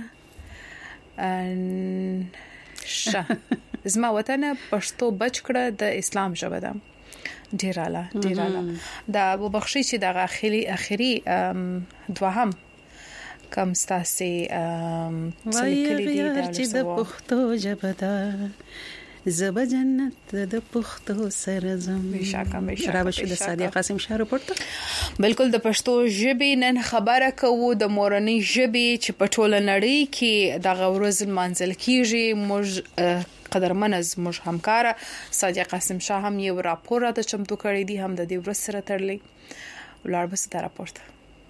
شه زما وطن پښتو بچ کړه د اسلام ژبه ده ډیراله ډیراله دا وبخښي چې د اخري اخري دوهم کم ستاسي څلکلي دي چې د پښتو ژبه ده زب جنت د پښتو سره زم بشکه بشکه را بشو د سادیا قاسم شاه رپورټ بالکل د پښتو ژبې نن خبره کوو د مورنۍ ژبې چې په ټوله نړۍ کې د غورز منځل کیږي موږ قدرمن از موږ همکار سادیا قاسم شاه هم یو راپور راته چمتو کړی دی هم د دې ورځ سره تړلی ولر بس دا راپورټ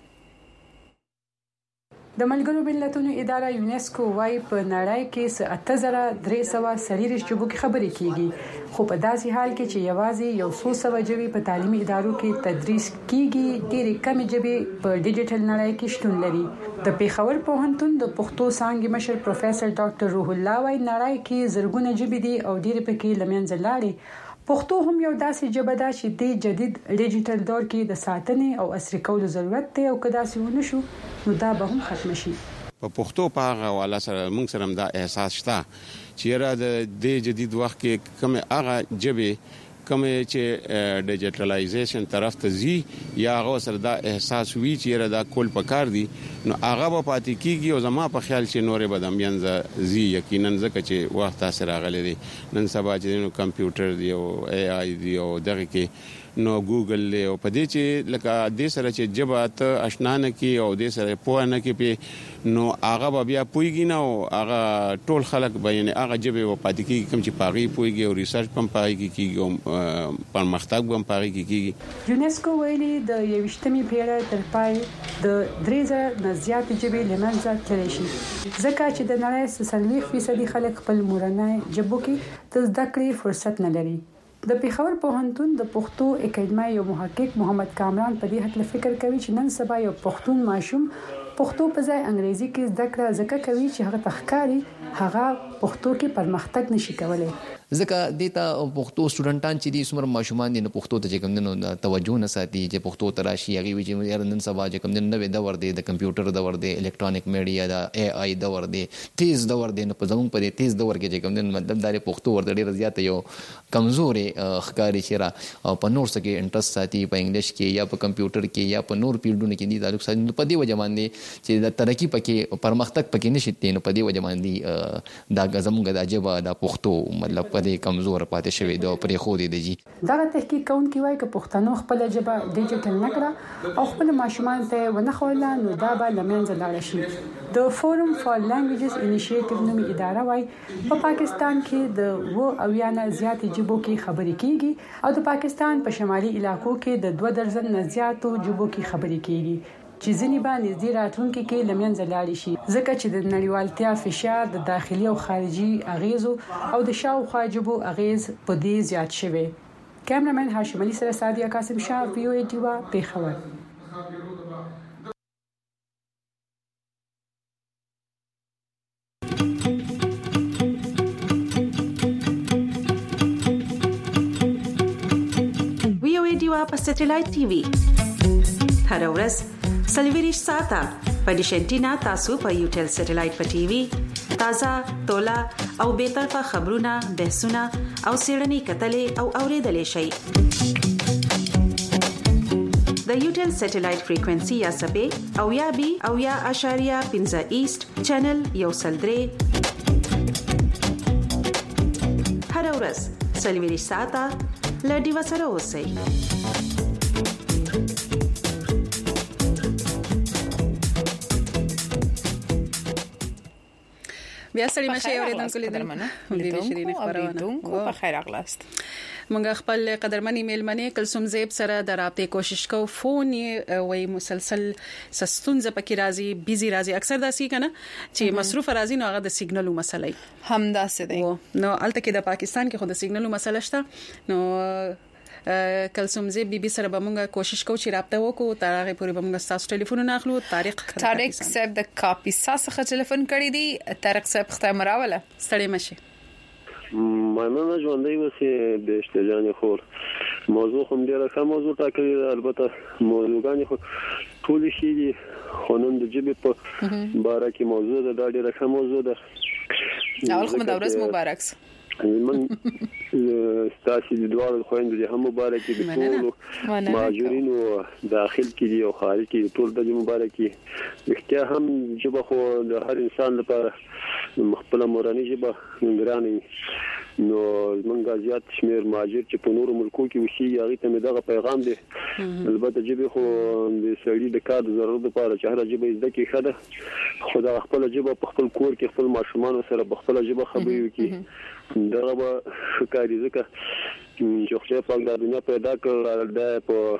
د ملګرو ملتونو اداره یونیسکو وايي په نړۍ کې اته زره درې سوه سړي ژبو کې خبرې کیږي خو په داسې حال کې چې یوازې یو څو سوه ژبې په تعلیمي ادارو کې تدریس کیږي ډېرې کمې ژبې په ډیجیټل نړۍ کې شتون لري د پیښور پوهنتون د پښتو څانګې مشر پروفیسور ډاکټر روح الله وايي نړۍ کې زرګونه ژبې دي او ډېرې پکې لمنځه لاړې پښتو هم یو داسې ژبه ده چې د جدید ډیجیټل دور کې د ساتنې او عصري کولو ضرورت دی او کدا سې ونه شو نو دا به هم ختم شي په پښتو په هغه والا سره موږ سره دا احساس شته چې را د جدید وخت کې کوم هغه ژبه کوم چې ډیجیټلایزیشن طرف ته زی یا هغه سره دا احساس وی چې را دا کول پکار دي نو هغه په پاتې کیږي او زما په خیال چې نورې بدامیان زی یقینا ځکه چې وخت تاسو راغلي دي نن سبا چې نو کمپیوټر دی او ای آی دی او دغه کې نو ګوګل له او په دې چې لکه د سره چې جبات آشنا نه کی او د سره پوه نه کی په نو هغه بیا پویږي نو هغه ټول خلک به یعنی هغه جبه و پاتې کی کوم چې پاغي پویږي او ریسرچ پم پاغي کیږي پرمختګ پم پاغي کیږي یونیسکو ویلي د یوشتمې پیړۍ تر پای د درې زره نه زیات جبې لمنځه تللی شي ځکه چې د نړۍ سلوي فیصد خلک خپل مورنۍ ژبو کې د زده کړې فرصت نه لري. د پیښور پوهنتون د پښتو اکیډمي یو محقق محمد کامران په دې هکله فکر کوي چې نن سبا یو پښتون ماشوم پښتو په ځای انګریزي کې زده کړه ځکه کوي چې هغه تخکاری هغه پښتو کې پرمختګ نشي کولای. ځکه دیتا پښتو سټوډنټان چې دي سمر ماشومان دي نه پښتو ته کوم نه توجه نه ساتي چې پښتو تراشي هغه وی چې نن سبا چې کوم نه د ور دي د کمپیوټر د ور دي الکترونیک میډیا د ای آی د ور دي تیز د ور دي نه په زمون په تیز د ور کې چې کوم نه مطلب د پښتو ور ډیر زیات یو کمزورې ښکاری شي را او په نور څه کې انټرست ساتي په انګلیش کې یا په کمپیوټر کې یا په نور فیلډونو کې دي تعلق ساتي په دې وجه باندې چې د ترقی پکې پرمختګ پکې نشي نو په دې وجه باندې دا زموږ د اجبه د پښتو مطلب په دې کمزور پاتې شوی دا پرې خو دي دي. دا تحقیق کوونکی وایي چې پښتنو خپل ژبه ډیجیټل نکړه او خپل ماشومان ته ونه خوله نو دا به لمنځه لاړ شي. د فورم فار لانګویجز انیشیټیو نومي اداره وایي په پاکستان کې د و او یا نه زیات ژبو کې خبرې کیږي او د پاکستان په شمالي علاقو کې د دوه درجن نه زیاتو ژبو کې خبرې کیږي چې ځینې باندې د راتلونکو کې لمنځه لاړ شي ځکه چې د نړیوالتیا فشار د داخلي او خارجي اغیزو او د شاوخوا ژبو اغیز په دې زیات شوی. کیمرامن هاشم علي سره سادیا قاسم شاه وی او ای ډیوا پیښور. وی او ای ډیوا په سټلایټ ټي وي هر ورځ سلویریش ساته په ډیشنټینا تاسو په یوټل سټلایټ په ټي وي تازه تولا او به طرفه خبرونه بحثونه او سیړنی کتلې او اوریدلې شي. د یوټل سټلایټ فریکوئنسي یا سبې او یا بي او یا اشاریه پنځه ایست چینل یو سلدري هر ورځ سلویریش ساته لډي وسره اوسئ. بیا سړی مشه اوریدونکو لیدل بي شيرين خبرونه په خیر اغلاست. مونږ خپل قدرمنې میلمنې کلثوم زیب سره د رابطې کوشش کوو فون یې وای مسلسل سستونزه پکې راځي بيزي راځي اکثر داسي کنه چې مصروف راځي نو هغه د سیګنالو مسلې هم داسې دی نو الته کې د پاکستان کې خو د سیګنالو مسله شته نو کلثوم زیب بي بي سره به مونږه کوشش کوو چې رابطه وکړو تر هغه پورې به مونږ تاسو ټلیفون نه اخلو. طارق طارق صاحب د کاپیسا څخه ټلیفون کړی دی. طارق صاحب ختم راوله ستړي مشه مننه ژوندۍ وسه د اشتجان خور موضوع هم ډیره ښه موضوع ټاکلې ده. البته موضوعګان خو ټول شي دي خو نن د جبې په باره کې موضوع ده دا ډیره ښه موضوع ده. اول خو د ورځ مبارک من ستاسو د دوه خويندو د هم مبارک دي ټول ماجورینو داخل کې دي او خارج کې ټول د مبارک دي. اختیا هم جبه خو د هر انسان لپاره مخبله موراني جبه ګراني نو منګه زیات شمیر ماجر چې په نورو ملکو کې وشي هغه ته دغه پیغام دی. البته جبه خو د سړي د کار ضرورت لپاره چې هر جبه زده کې خده خدا خپل جبه په خپل کور کې خپل ماشومان سره په خپل جبه خبرې وکړي دغه به شکاري ځکه چې خو په د دنیا پیدا کړل د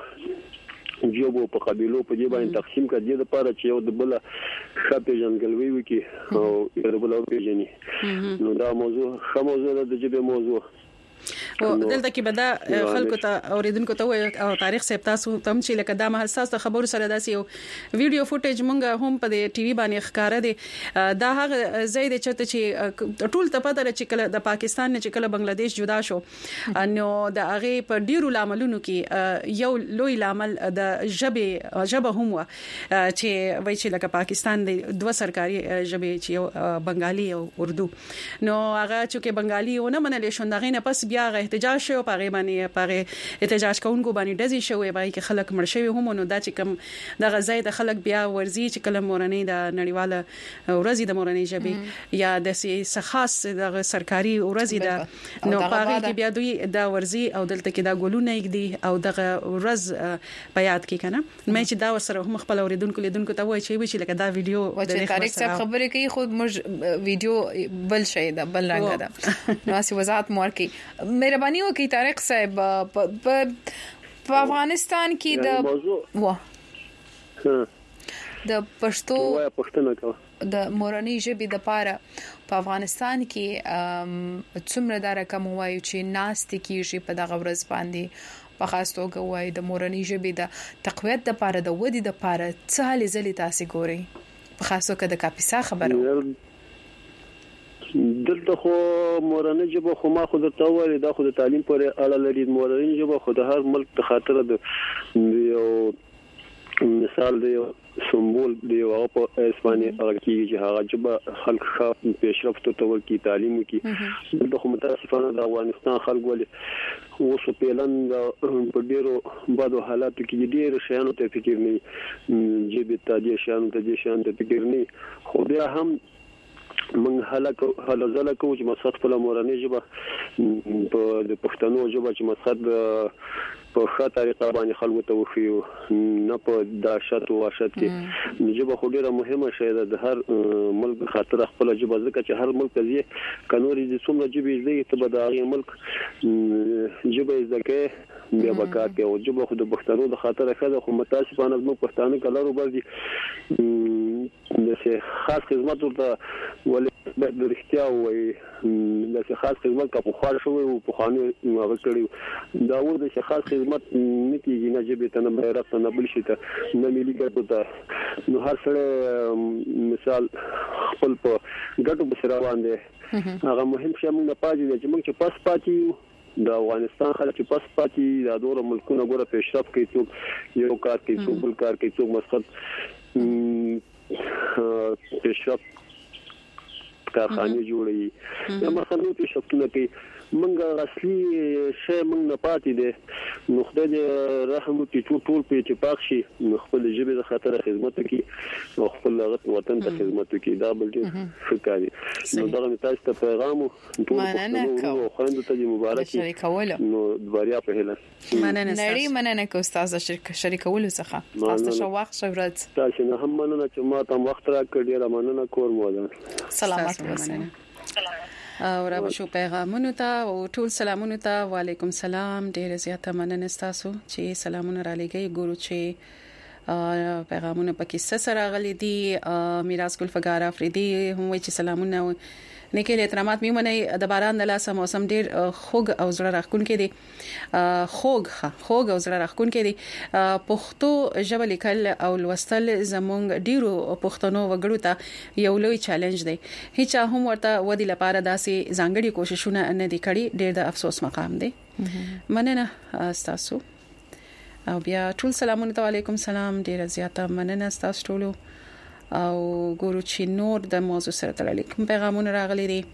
په جوبو په قبيلو په دې باندې تقسیم کړي د لپاره چې یو د بل خپې جنګلوي وکي او یو بل پیژني نو دا موضوع خه موضوع د جبه موضوع او دلته کې به دا خلکو ته اوریدونکو ته او تاریخ صاحب تاسو تم چې لکه دا مهال تاسو خبرو سره داسې یو ویډیو فوټیج مونږه هم په ټي وي باندې ښکارا دي دا هغه زید چته چې ټول ته پته چې کله د پاکستان نه چې کله بنگلاديش جدا شو نو د هغه په ډیرو لاملونو کې یو لوی لامل د ژبه ژبه هم چې وای چې لکه پاکستان د دوه سرکاري ژبه چې بنگالي او اردو نو هغه چې بنگالي ونه منل شو دغه نه پس بیا غه احتجاج شو پاغه باندې پاغه احتجاج کوونکو باندې دزي شوې وای چې خلک مړ شوی هم نو دا چې کم د غزای د خلک بیا ورزي چې کلم مورنۍ د نړیواله ورځي د مورنۍ ژبې یا د سي خاص د سرکاري ورځي د نو پاغه کې بیا دوی د ورزي او دلته کې دا ګولونه یګدي او د ورځ په یاد کې کنه مې چې دا وسره هم خپل اوریدونکو لیدونکو ته وای چې وی چې لکه دا ویډیو د تاریخ څخه خبرې کوي خود موږ ویډیو بل شي دا بل رنګ ده نو اسی وضاحت مور کی مهرباني وکي طارق صاحب په افغانستان کې د وا د پښتو د مورنۍ ژبې د پاره په افغانستان کې څومره دا رقم وایي چې ناست کیږي په دغه ورځ باندې په خاص توګه وایي د مورنۍ ژبې د تقویت د پاره د ودی د پاره څه هلي ځلې تاسو ګوري په خاص توګه د کاپیسا خبره دلته خو مورنۍ ژبه خو ما خو د تاوالي د خو د تعلیم پر اړه لري مورنۍ ژبه خو د هر ملک په خاطر د یو مثال دی سمبول دی او په اسپانیا هغه کې چې هغه ژبه خلک ښه پیشرفت ته ورکی تعلیم کی دلته خو متاسفانه د افغانستان خلک ولې اوس په لن په ډیرو بادو حالاتو کې ډیر شیانو ته فکر نه جبه ته دي شیانو ته دي شیانو ته فکر نه خو بیا هم من هلاک هلزله کو چې مقصد په مورنۍ ژبه په د پښتنو ژبه چې مقصد په ښه طریقه باندې خلکو ته وخیو نه په داشت او واشت کې ژبه خو ډیره مهمه شی ده د هر ملک خاطر خپل ژبه ځکه چې هر ملک یې قانوني د څومره ژبې زده ته به د هغه ملک ژبه زده بیا وکړ او ژبه خو د پښتنو د خاطر خاله خو متاسفانه موږ پښتانه کلارو باندې د خاص خدمت ورته ولې د رښتیا وایي د خاص خدمت کا په خاص شوی او په خانه هغه کړی دا و د خاص خدمت نکیږي نه جبه ته نه بیرته نه بل شي ته نه ملي ګټو ته نو هر څه مثال خپل په ګټو بسره روان دي هغه مهم شی موږ نه پاتې دي چې موږ چې پاس پاتې د افغانستان خلک چې پاس پاتې د دوه ملکونو ګوره پیشرفت کوي څوک یو کار کوي څوک بل کار کوي څوک مسخد پیشرفت کارخانه جوړي دا مثلا پیشرفتونه کوي منګه اصلي شی موږ نه پاتې دي نو خدای دې رحم وکړي ټول ټول په اتفاق شي نو خپل ژبه د خاطر خدمت کوي او خپل وطن ته خدمت کوي دا بل ډیر فکري نو دا مې تاسو ته پیغام ټول او خويندو ته مبارک شریکول نو بریا په هله مننه نړۍ مننه کو استاد شریکول څخه تاسو شو وخت شورت تاسو نه هم مننه چې ما ته وخت راکړی را مننه کور مو ده سلامات اوسئ او را بشو پیغامونو ته او ټول سلامونو ته وعلیکم سلام ډیر زیاته مننه تاسو چې سلامونه را لګي ګورو چې پیغامونه پکې سره غلي دي میراث ګل فقار افریدي هم وی چې سلامونه نیکه احترامات میمنه د باران د لاسه موسم ډیر خوګ او زړه راخون کې دي خوګ خوګ او زړه راخون کې دي پښتو ژبه لیکل او لوستل زمونږ ډیرو پښتنو وګړو ته یو لوی چیلنج دی هیڅ هم ورته ودی لپاره داسې ځانګړي کوششونه نه دي کړي ډیر د افسوس مقام دی مننه تاسو او بیا ټول سلامونه علیکم سلام ډیر زیاته مننه تاسو ټول او ګورو چې نور د موضوع سره تړلي کوم پیغامونه راغلي دي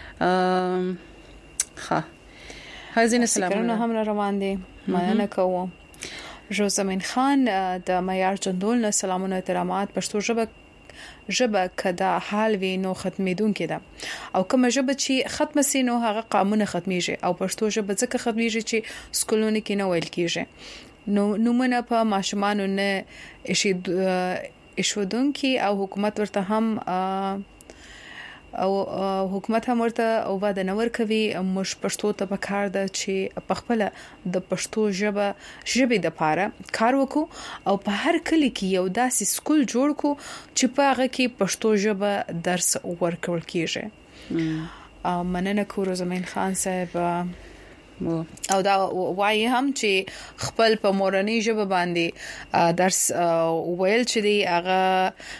ها هزینه سلامونه هم روان دي مننه کوم روزمن خان د معیار چندول نه سلامونه احترامات پښتو ژبه ژبه کدا حال وی نو ختمېدون کېده او کوم ژبه چې ختم سي نو هغه قانون ختميږي او پښتو ژبه ځکه ختميږي چې سکولونه کې نه ویل کېږي نو نومونه په ماشومان نه شي ایشودونکي او حکومت ورته هم او حکومت هم ورته او واده نور کوي مش پښتو ته پکار ده چې په خپل د پښتو ژبه ژبې د پاره کار وکړو او په هر کلی کې یو داسې سکول جوړ کو چې په هغه کې پښتو ژبه درس ورکول کیږي او مننه کوم زمين خان صاحب او دا وایي هم چې خپل په مورنۍ ژبه باندې درس ویل چې دی هغه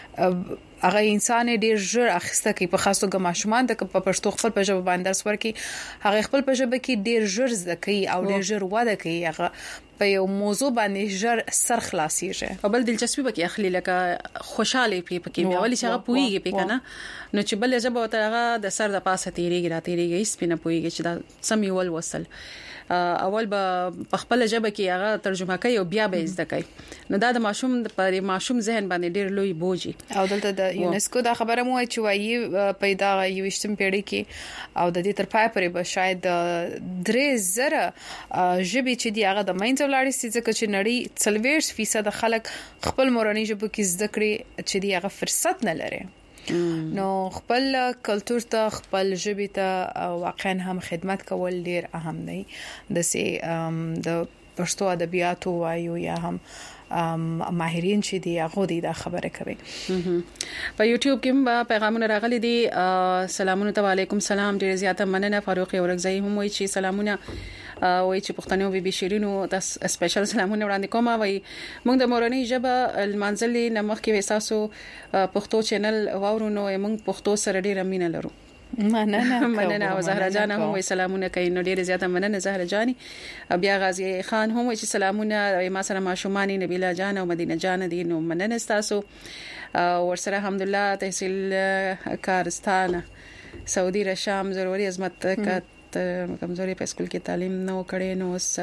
هغه انسان ډیر ژر اخیسته کوي په خاصو ګما شومان د په پښتو خپل په ژبه باندې درس ورکي هغه خپل په ژبه کې ډیر ژر زده کوي او ډیر ژر وده کوي هغه په یو موضوع باندې ژر سر خلاصيږي او بل دلچسپي به کې اخلي لکه خوشاله پی پکې مې ولې چې هغه پويږي پې کنه نو چې بل ژبه وته هغه د سر د پاسه تیریږي را تیریږي سپینه پويږي چې دا سمي ول وصل اول به خپل ژبه کې هغه ترجمه کوي او بیا به زده کوي نو دا د ماشوم پر ماشوم ذهن باندې ډیر لوی بوجي او دلته د یونسکو دا خبره مو چې وایي پیدا یوشتم پیړۍ کې او د دې تر پای پورې به شاید درې زره ژبې چې دی هغه د ماینځ ولاړې سي ځکه چې نړۍ څلوېښت فیصد خلک خپل مورنۍ ژبه کې زده کړي چې دی هغه فرصت نه لري نو خپل کلچر ته خپل ژبه ته واقعا هم خدمت کول ډیر اهم دی د سي د پښتو ادبیاتو وایو یا هم ماهرین چې دی هغه دی دا خبره کوي په یوټیوب کې پیغامونه راغلي دي سلامونه علیکم سلام ډیر زیاته مننه فاروق اورغزی هم وایي چې سلامونه وایي چې پښتنو بي بي شیرینو تاسو سپیشل سلامونه وړاندې کوم وایي موږ د مورنۍ ژبه المنزلي نمخ کې وساسو پښتو چینل واورونو موږ پښتو سره ډیر مینه لرو مننه مننه او زهرا جان هم وایي سلامونه کوي نو ډیر زیاته مننه زهرا جان بیا غازی خان هم وایي چې سلامونه ما سره ماشومانی نبیله جان او مدینه جان دي نو مننه تاسو ورسره الحمدلله تحصیل کارستان سعودي رشام ضروري عظمت کا کمزوري په سکول کې تعلیم نو کړي نو اس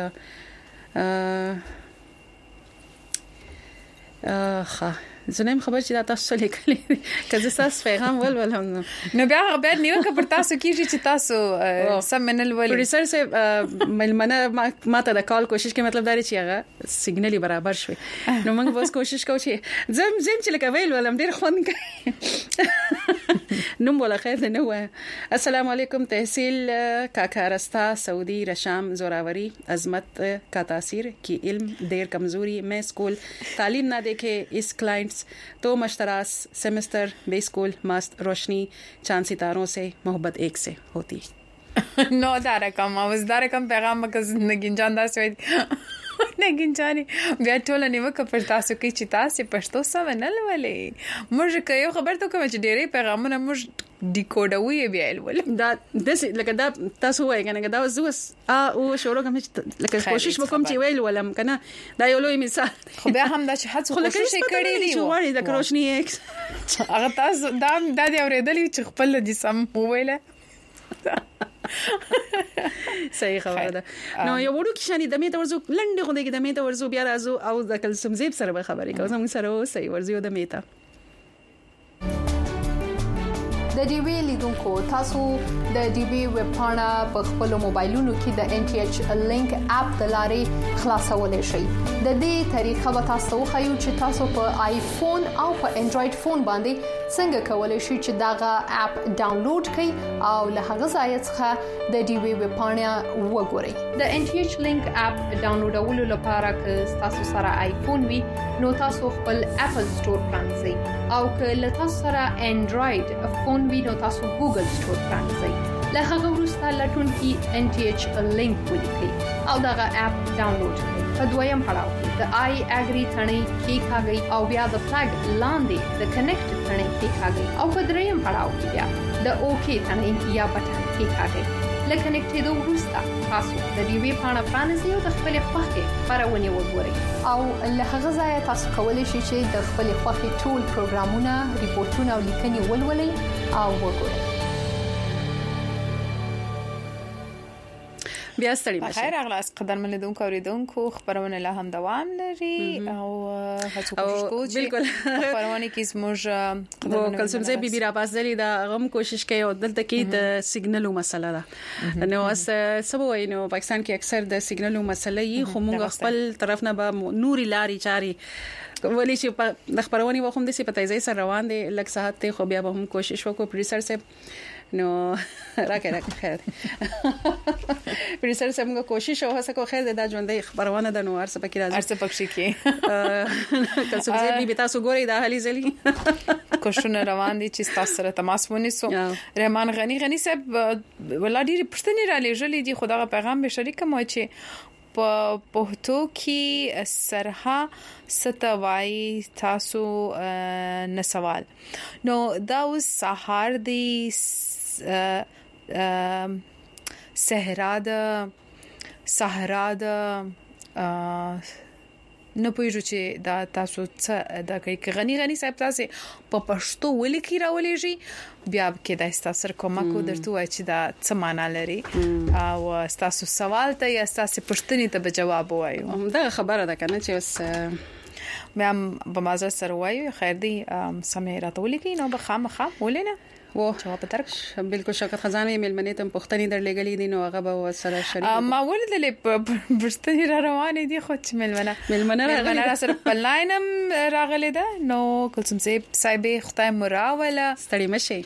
اه زنیم خبر چې دا تاسو لیکلي کله تاسو پیغام ول ول هم نو بیا خبر نیو که پر تاسو کیږي چې تاسو سمنل ول پروډوسر سه ملمنه ما ته د کال کوشش کې مطلب دا چې هغه سیګنالي برابر شوي نو موږ اوس کوشش کوو چې زم زم چې لکه ویل ولم ډیر خوند کوي نو مولا خیر نه و السلام علیکم تحصیل کاکارستا سعودی رشام زوراوری عظمت کا تاثیر کی علم دیر کمزوری میں اسکول تعلیم نہ دیکھے اس کلائنٹس تو مشتراس سیمسٹر بے اسکول مست روشنی چاند ستاروں سے محبت ایک سے ہوتی نو دا رقم اوس دا رقم پیغام مکه زندگی جان دا سوي نه ګنجاني بیا ټول نیو کپر تاسو کې چې تاسو پښتو سم نه لولې موږ کيو خبر ته کوم چې ډېرې پیغامونه موږ ډیکوډوي بیا ول دا د لکه دا تاسو وایي کنه دا زوس او شروع کوم چې لکه کوشش وکم چې ویل ولم کنه دا یو لوی مثال خو بیا هم دا چې هڅه کوشش کړې دي چې وایي د روشنی ایکس هغه تاسو دا د اورېدلې چې خپل دي سم ویله صحیح خبره ده نو یو وړو کې شانې د میته ورزو لنډه غونډه کې د میته ورزو بیا راځو او د کلسم زیب سره به خبرې کوم زموږ سره صحیح ورزو د میته د ډي وی لیدونکو تاسو د ډي وی ویب پاڼه په خپل موبایلونو کې د ان ټي ایچ لینک اپ د لارې خلاصولای شئ د دې طریقه به تاسو خو چې تاسو په آیفون او په انډراید فون باندې څنګه کولای شئ چې داغه اپ ډاونلوډ کړئ او له هغه ځای څخه د ډي وی ویب پاڼه وګورئ د ان ټي ایچ لینک اپ ډاونلوډولو لپاره که تاسو سره آیفون وي نو تاسو خپل اپل سٹور پرانځئ او که له تاسو سره انډراید فون وینو تاسو ګوګل سٹور پرانځئ له هغه وروسته لټون کې ان ټي ایچ لینک ولیکئ او دغه اپ ډاونلوډ کړئ په دویم پړاو کې د آی اګری ثنې کې کاږئ او بیا د فلګ لاندې د کنیکټ ثنې کې کاږئ او په دریم پړاو کې بیا د اوکی ثنې یا بټن کې کاږئ لکه نکټېدو وروسته تاسو د ډي وی پاڼه پرانځئ او د خپل خوښې خبرونه وګورئ او له هغه ځای تاسو کولی شئ چې د خپل خوښې ټول پروګرامونه ریپورتونه او لیکنې ولولئ او وګورئ بیا ستړي مشه خیر اغلاس قدرمن لیدونکو اوریدونکو خبرونه له هم دوام لري او هڅه کوو چې بالکل خبرونه کې زموږ قدرمن کلسم زه بي بي را پاسدلی دا غم کوشش کوي او دلته کې د سیګنالو مسله ده نو اس سبو نو پاکستان کې اکثر د سیګنالو مسله یې خو موږ خپل طرف نه به نوري لاري چاري ولی چې د خبرونې وخت هم د سي پتايزي سره روان دي لکه ساعت ته خو بیا به هم کوشش وکړو پروډوسر صاحب نو راکه راکه خیر پروډوسر صاحب موږ کوشش او هڅه کوو خیر د ژوندې خبرونه د نو ارسه پکې راځي ارسه پکې کې تاسو زه به تاسو ګورئ دا حالي زلي کوښښونه روان دي چې تاسو سره تماس ونیسو رحمان غنی غنی صاحب ولا ډیر پښتني را لېږلې دي خدای پیغام به شریک مو چې پښتو کې سرها ستوي تاسو نه سوال نو دا اوس سهار دی صحرا د صحرا د نو پوهیږو چې دا تاسو څه دا کوي غني غني صاحب تاسو په پښتو ولیکي راولېږي بیا کې دا تاسو کومه کو درته وای چې دا څه معنا لري او تاسو سوال ته یا تاسو پښتني ته جواب وایو دا خبره ده کنه چې اوس بیا په مازه سره وایو خیر دی سمې راته ولیکي نو به خامخا ولینه و جواب درک بالکل شوکت خزانه ملمنې ته پښتني درلګلې دي نو هغه به سره شریک ما ولدلې پښتني را روانې دي خو چې ملمنه ملمنه راغله سره په لاینم راغله ده نو کلسم صاحب خدای مراوله ستړي مشي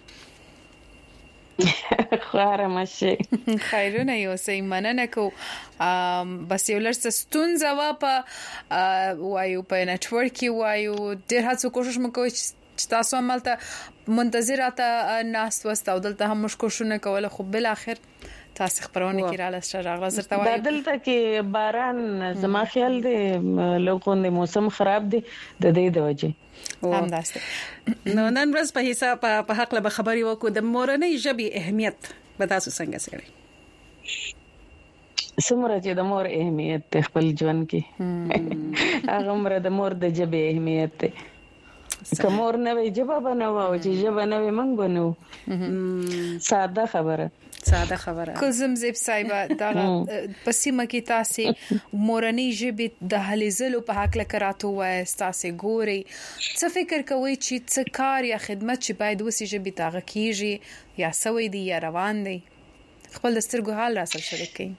خواره مشه خیرونه یو سې مننه کو بس یو لرسه ستونزه وا په وایو په نتورک وایو ډیر هڅه کوشش مکوئ چې تاسو عملته منتظراته ناس وستو دلته هم مشکوشونه کوله خو بل اخر تاسو خبرونه کې را لسته راغله زرته وایي دلته کې باران زما خیال دی لوګون د موسم خراب دی د دې د وجه هم داسته نو نن ورځ په حساب په حق له خبري وکړو د مورنۍ ژبې اهمیت به تاسو څنګه سره سمره چې د مور اهمیت خپل ژوند کې هغه مر د مور د ژبې اهمیت کومور نه وي جواب بنو او چې جواب نه وي منګ بنو ساده خبره ساده خبره کوزم زیب صاحب دا پسیمه کې تاسو مورنۍ ژبې د هليزلو په حق لکه راتو وای تاسو ګوري څه فکر کوي چې څه کار یا خدمت چې باید وسی ژبې تاغه کیږي یا سوي دي یا روان دي خپل سترګو حال را سره شریک کړئ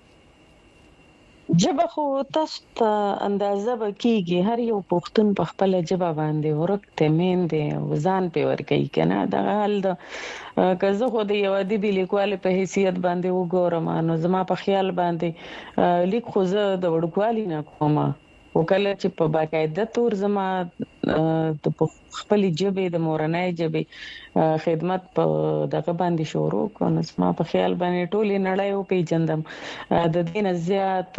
جبه خو تاسو ته اندازه وکيږي هر یو پښتون په خپل جبه باندې ورکته مين دي وزن په ور کوي کنه دا حال د کزه خو د یو ادبي لیکوال په حیثیت باندې وګورم نو زما په خیال باندې لیک خو زه د وړکوالي نه کومه وکړه چې په باقاعده تور زما د خپل جبه د مورنۍ جبه خدمت په دغه باندې شروع کوم زما په خیال باندې ټولې نړۍ او پیجندم د دین زیات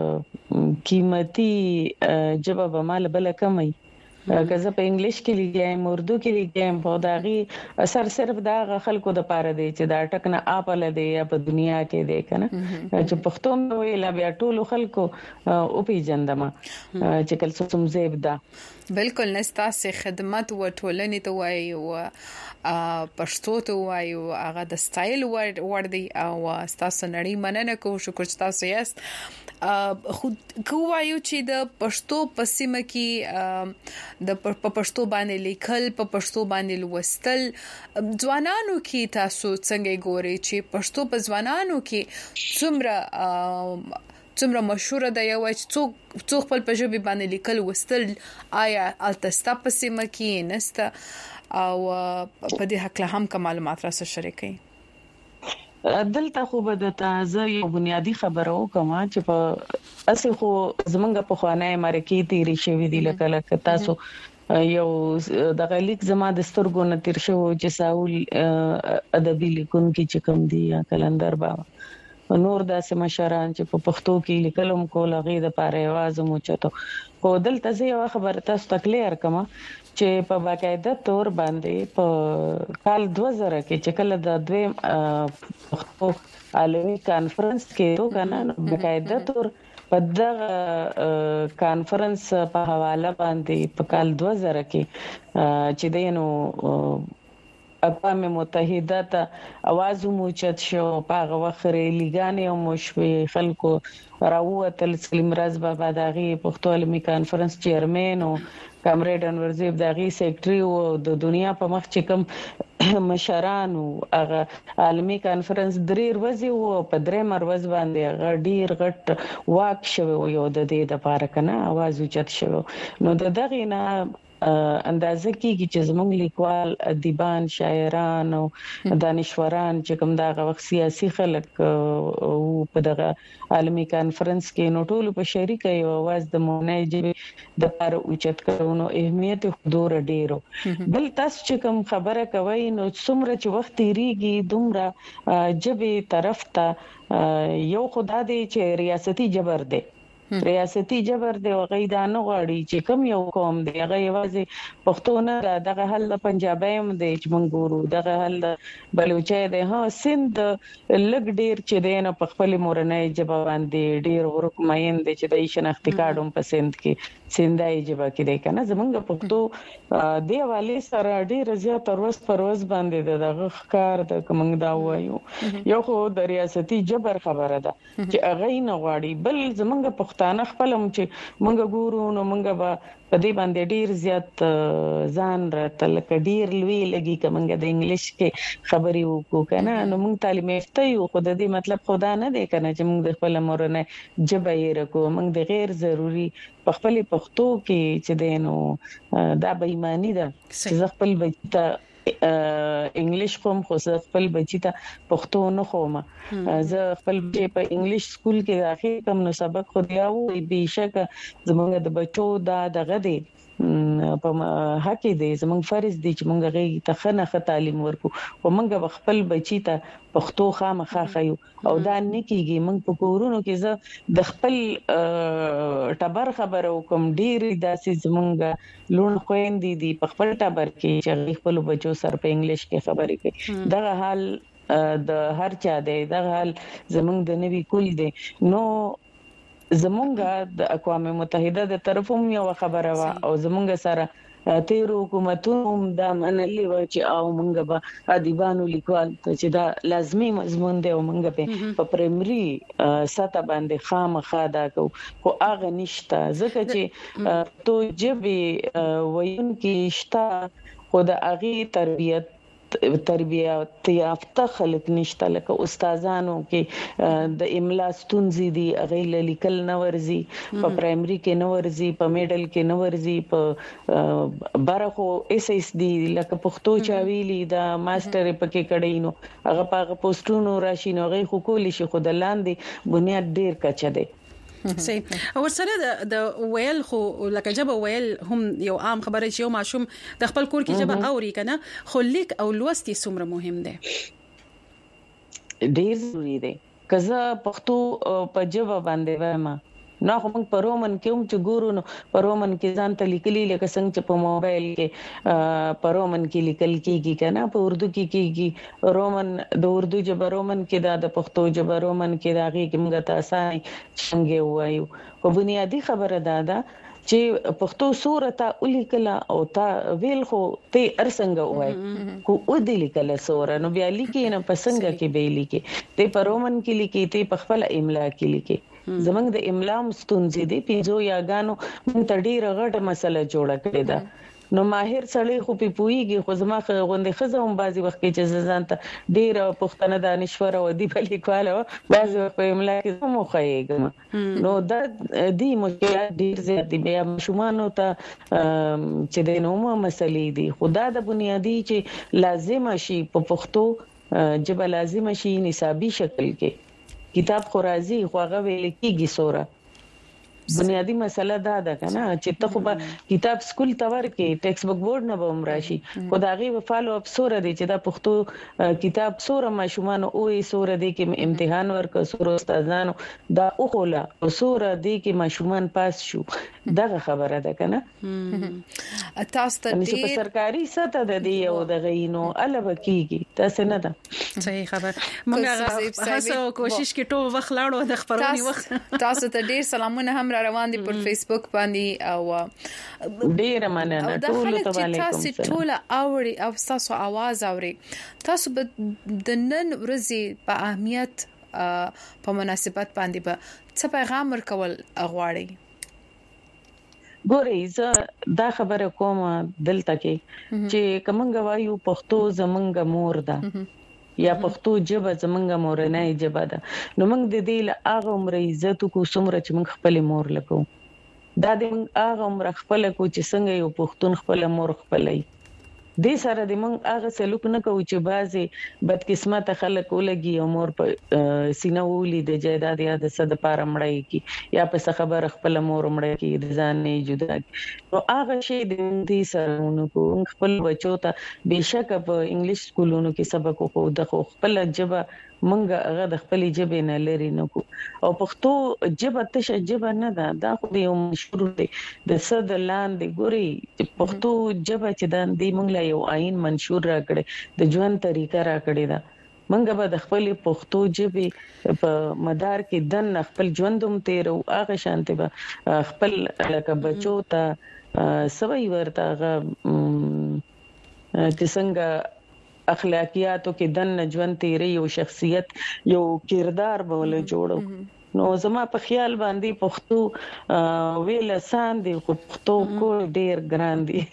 قیمتي جبه به مال بل کمي کزه په انګلیش کې لیکم اردو کې لیکم په داغي اثر صرف دا خلکو د پاره دی چې دا ټکنه اپل دی په دنیا کې دی کنه چې پښتو مې ویلا بیا ټول خلکو او پیجندم چې کله څوم زیبدا بالکل نستا سه خدمت و ټولنې ته وایي او پښتو ته وایي هغه د سټایل ور دی او تاسو نړۍ مننه کوم شکر چې تاسو یاست خو کوایو چې د پښتو پسیمه کې د پښتو باندې لیکل په پښتو باندې لوستل ځوانانو کې تاسو څنګه ګوري چې پښتو په ځوانانو کې څومره څومره مشهور ده یو چې څوک څوک خپل په ژبه باندې لیکل وستل آیا التستا پسیمه کې نسته او په دې حق له هم معلومات را سره شریکي دلته خو به د تازه یو بنیادی خبره وکم چې په اصل خو زمونږ په خوانه مرکې تیری شوی دی لکه لکه تاسو یو د غلیک زما د سترګو نه تیر شو چې ساول ادبي لیکون کې چې کوم دی یا کلندر بابا نور داسې مشران چې په پښتو کې لیکلم کول غي د پاره आवाज مو چته خو دلته زه یو خبره تاسو تکلیر کما چې په باقاعده تور باندې په کال دوه زره کې چې کله د دویم پښتو عالمي کانفرنس کې تو کنه باقاعده تور په دغه کانفرنس په حواله باندې په کال دوه زره کې چې دینو اقوام متحده ته आवाज مو چت شو پاغه وخره لګانې او مشوي خلکو راووتل سلیم راز بابا داغي پښتو عالمي کانفرنس چیرمن او کامریډ انورزیب داغي سیکریټري او د دنیا په مخ چې کوم مشران او هغه عالمي کانفرنس درې ورځې او په درې مروز باندې غډیر غټ واک شوی یو د دې د پاره کنه आवाज چت شو نو د دغه نه اندازه کیږي چې زموږ لیکوال ادیبان شاعران او دانشوران چې کوم دا وخت سیاسي خلک او په دغه عالمي کانفرنس کې نو ټول په شریک یو आवाज د مونږ جبه د پر اوچت کړونو اهمیت حضور ډیرو بل تاسو چې کوم خبره کوي نو څومره چې وخت تیریږي دومره جبه طرف ته یو خدای دې چې ریاستي جبر دی ریاستي جبر دی او غیدا نه غواړي چې کم یو قوم دی هغه یوازې پښتو نه دغه حل پنجابي هم دی چې مونږ ګورو دغه حل بلوچي دی ها سند لګ ډیر چې دی نه په خپل مورنۍ جبه باندې ډیر ورک ماین دی چې د شناختی کارډوم په سند کې سندای جبه کې دی کنه زمونږ پښتو دی والي سره ډیر زیات پرواز پرواز باندې دغه ښکار د کوم دا وایو یو خو د ریاستي جبر خبره ده چې هغه نه غواړي بل زمونږ پښتانه خپلم چې مونږ ګورو نو مونږ به په دې باندې ډیر زیات ځان راته لکه ډیر لوی لګي کومګه د انګلیش کې خبري وکړو کنه نو مونږ تعلیم یافته یو خو د دې مطلب خدا نه دی کنه چې مونږ د خپل مورنه جبه یې رکو مونږ د غیر ضروري په خپل پښتو کې چې دینو دا بې ایمانی ده چې خپل بچی انګلیش کوم خو خپل بچی ته پښتو نه کوم زه خپل بچی په انګلیش سکول کې داخل کوم نو سبق خو دی او بهشکه زمونږ د بچو دا دغه دی په حق دی زمونږ فرض دی چې مونږ غي ته خنه تعلیم ورکو او مونږ خپل بچی ته پښتو خامخا خایو او دا نه کیږي مونږ په کورونو کې زه د خپل ټبر خبرو کوم ډیر داسې زمونږ لون خويندې دي په خپل ټبر کې چې خپل بچو سره په انګلیش کې خبرې کوي دا حال د هر چا دی دا حال زمونږ د نوي کول دی نو زمونږ د اقوام متحده د طرفوم یو خبره وا او زمونږ سره تیر حکومتونو دا منلي و چې او مونږ به ادیبانو لیکوال ته چې دا لازمي مضمون دی او مونږ په پرایمري سطح باندې خامخا دا کو خو هغه نشته ځکه چې تو جبه وین کې شته خو د اغي تربيت تربیت یافته خلک نشته لکه استادانو کې د املا ستونزې دي اغه لیکل نه ورزي په پرایمري کې نه ورزي په میډل کې نه ورزي په برخو اس اس دي لکه پښتو چاویلی دا ماستر پکې کړي نو هغه په پوسټونو راشي نو غي حقوق شي خود لاندې بنیاد ډیر کچه دی صحیح او سره د ویل خو لکه جبه ویل هم یو عام خبره چې یو ماشوم د خپل کور کې جبه اوري کنه خو لیک او لوستي څومره مهم دي ډیر ضروری دی کزه پښتو په جبه باندې وایم نو هم په رومن کې هم چې ګورو نو په رومن کې ځان ته لیکلي لکه څنګه چې په موبایل کې په رومن کې لیکل کیږي کنه په اردو کې کیږي رومن د اردو جبه رومن کې دا د پښتو جبه رومن کې دا غي کې موږ ته اسانه څنګه وایو په بنیادی خبره ده دا چې پښتو سورته ولیکله او تا ویل خو ته ارڅنګ وای کو ودی لیکله سوره نو بیا لیکي نه پسنګ کې به لیکي ته په رومن کې لیکي ته په خپل املا کې لیکي زمنګ د املا مستونزې دي پیجو یاګانو مون تډیره غټه مسله جوړه کړې ده نو ماهر سړی خو په پویږي خو زما غوندې خزه هم بازي وخت کې چې ځان ته ډیره پښتنه دانشور او دی په لیکواله بازي په املا کې مو خایګم نو دا دی مشکلات ډیر زیات دي بیا شومانو ته چې د نومه مسلې دي خدا د بنیادی چې لازم شي په پښتو جبه لازم شي نصابي شکل کې کتاب خورازي خو هغه ویل کیږي سوره بنیادی مسله دا ده کنه چې ته خو به کتاب سکول تور کې ټیکسټ بک بورډ نه به مراشي خدایي و فالو اپ سوره دي چې دا پښتو کتاب سوره ماشومان او ای سوره دي کې امتحان ورک سوره استادانو دا او خوله او سوره دي کې ماشومان پاس شو دغه خبره ده کنه تاسو ته د سرکاري سطح د دی او د غینو الوب کیږي تاسو نه ده صحیح خبر موږ هڅه کوشش کې ټول وخت لاړو د خبرونی وخت تاسو ته ډیر سلامونه هم را روان دي پر فیسبوک باندې او ډیر مننه ټول ته وعلیکم تاسو ټول اوري او تاسو आवाज اوري تاسو د نن ورځې په اهمیت په مناسبت باندې به څه پیغام ورکول غواړي ګورئ زه دا خبره کوم دلته کې چې کومنګ وایو پښتو زمونږ مور ده یا پښتو ژبه زمونږ مورنۍ ژبه ده نو موږ د دې له هغه عمر عزت کو څومره چې موږ خپل مور لکو دا د هغه عمر خپل کو چې څنګه یو پښتون خپل مور خپلای د سره د موږ هغه سلوک نه کوو چې بعضي بدقسمت خلک ولګي او مور په سینه ولي د جیداد یا د صد پاره مړی کی یا په خبر خپل مور مړی کی د ځان نه جدا او هغه شی د دې سره نو خپل بچو ته بهشکه په انګلیش سکولونو کې سبق وکړو د خپل ژبه مونږ هغه د خپل جبې نه لري نه کو او پښتو جبه تشه جبه نه ده دا خو یو مشهور دی د صد لاندې ګوري پښتو جبه چې د دې مونږ له یو آئین منشور راکړي د ژوند طریقه راکړي دا مونږ به د خپل پښتو جبه په مدار کې دن خپل ژوندوم تیرو هغه شانته به خپل لکه بچو ته سوي ورته هغه چې څنګه اخلاقیاتو کې دن ژوند تیرې یو شخصیت یو کردار به ول جوړو نو زما په خیال باندې پښتو ویل سان دی خو پښتو کو ډیر ګران دی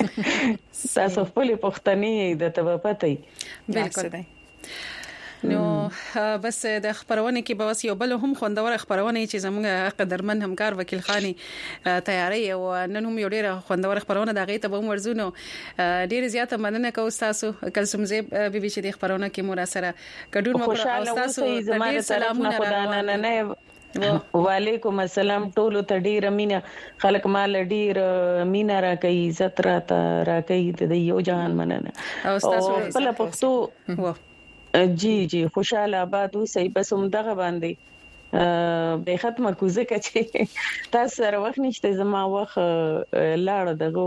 تاسو خپل پښتني د ته پته بالکل نو بس د خبرونه کې به وس یو بل هم خوندور خبرونه چې زموږ قدرمن همکار وکیل خاني تیاری او نن هم یو ډیر خوندور خبرونه د غیته به ورزونو ډیر زیاته مننه کوم تاسو کلسم زیب بي بي چې د خبرونه کې مور سره ګډون وکړو تاسو ډیر سلامونه نه وعلیکم السلام ټولو ته ډیر مینه خلک مال ډیر مینه را کوي عزت را ته را کوي د یو جهان مننه او تاسو خپل پښتو جی جی خوشاله آباد اوسئ بس هم دغه باندې به ختمه کوزه کچې تاسو سره وخت نشته زما وخت لاړ دغه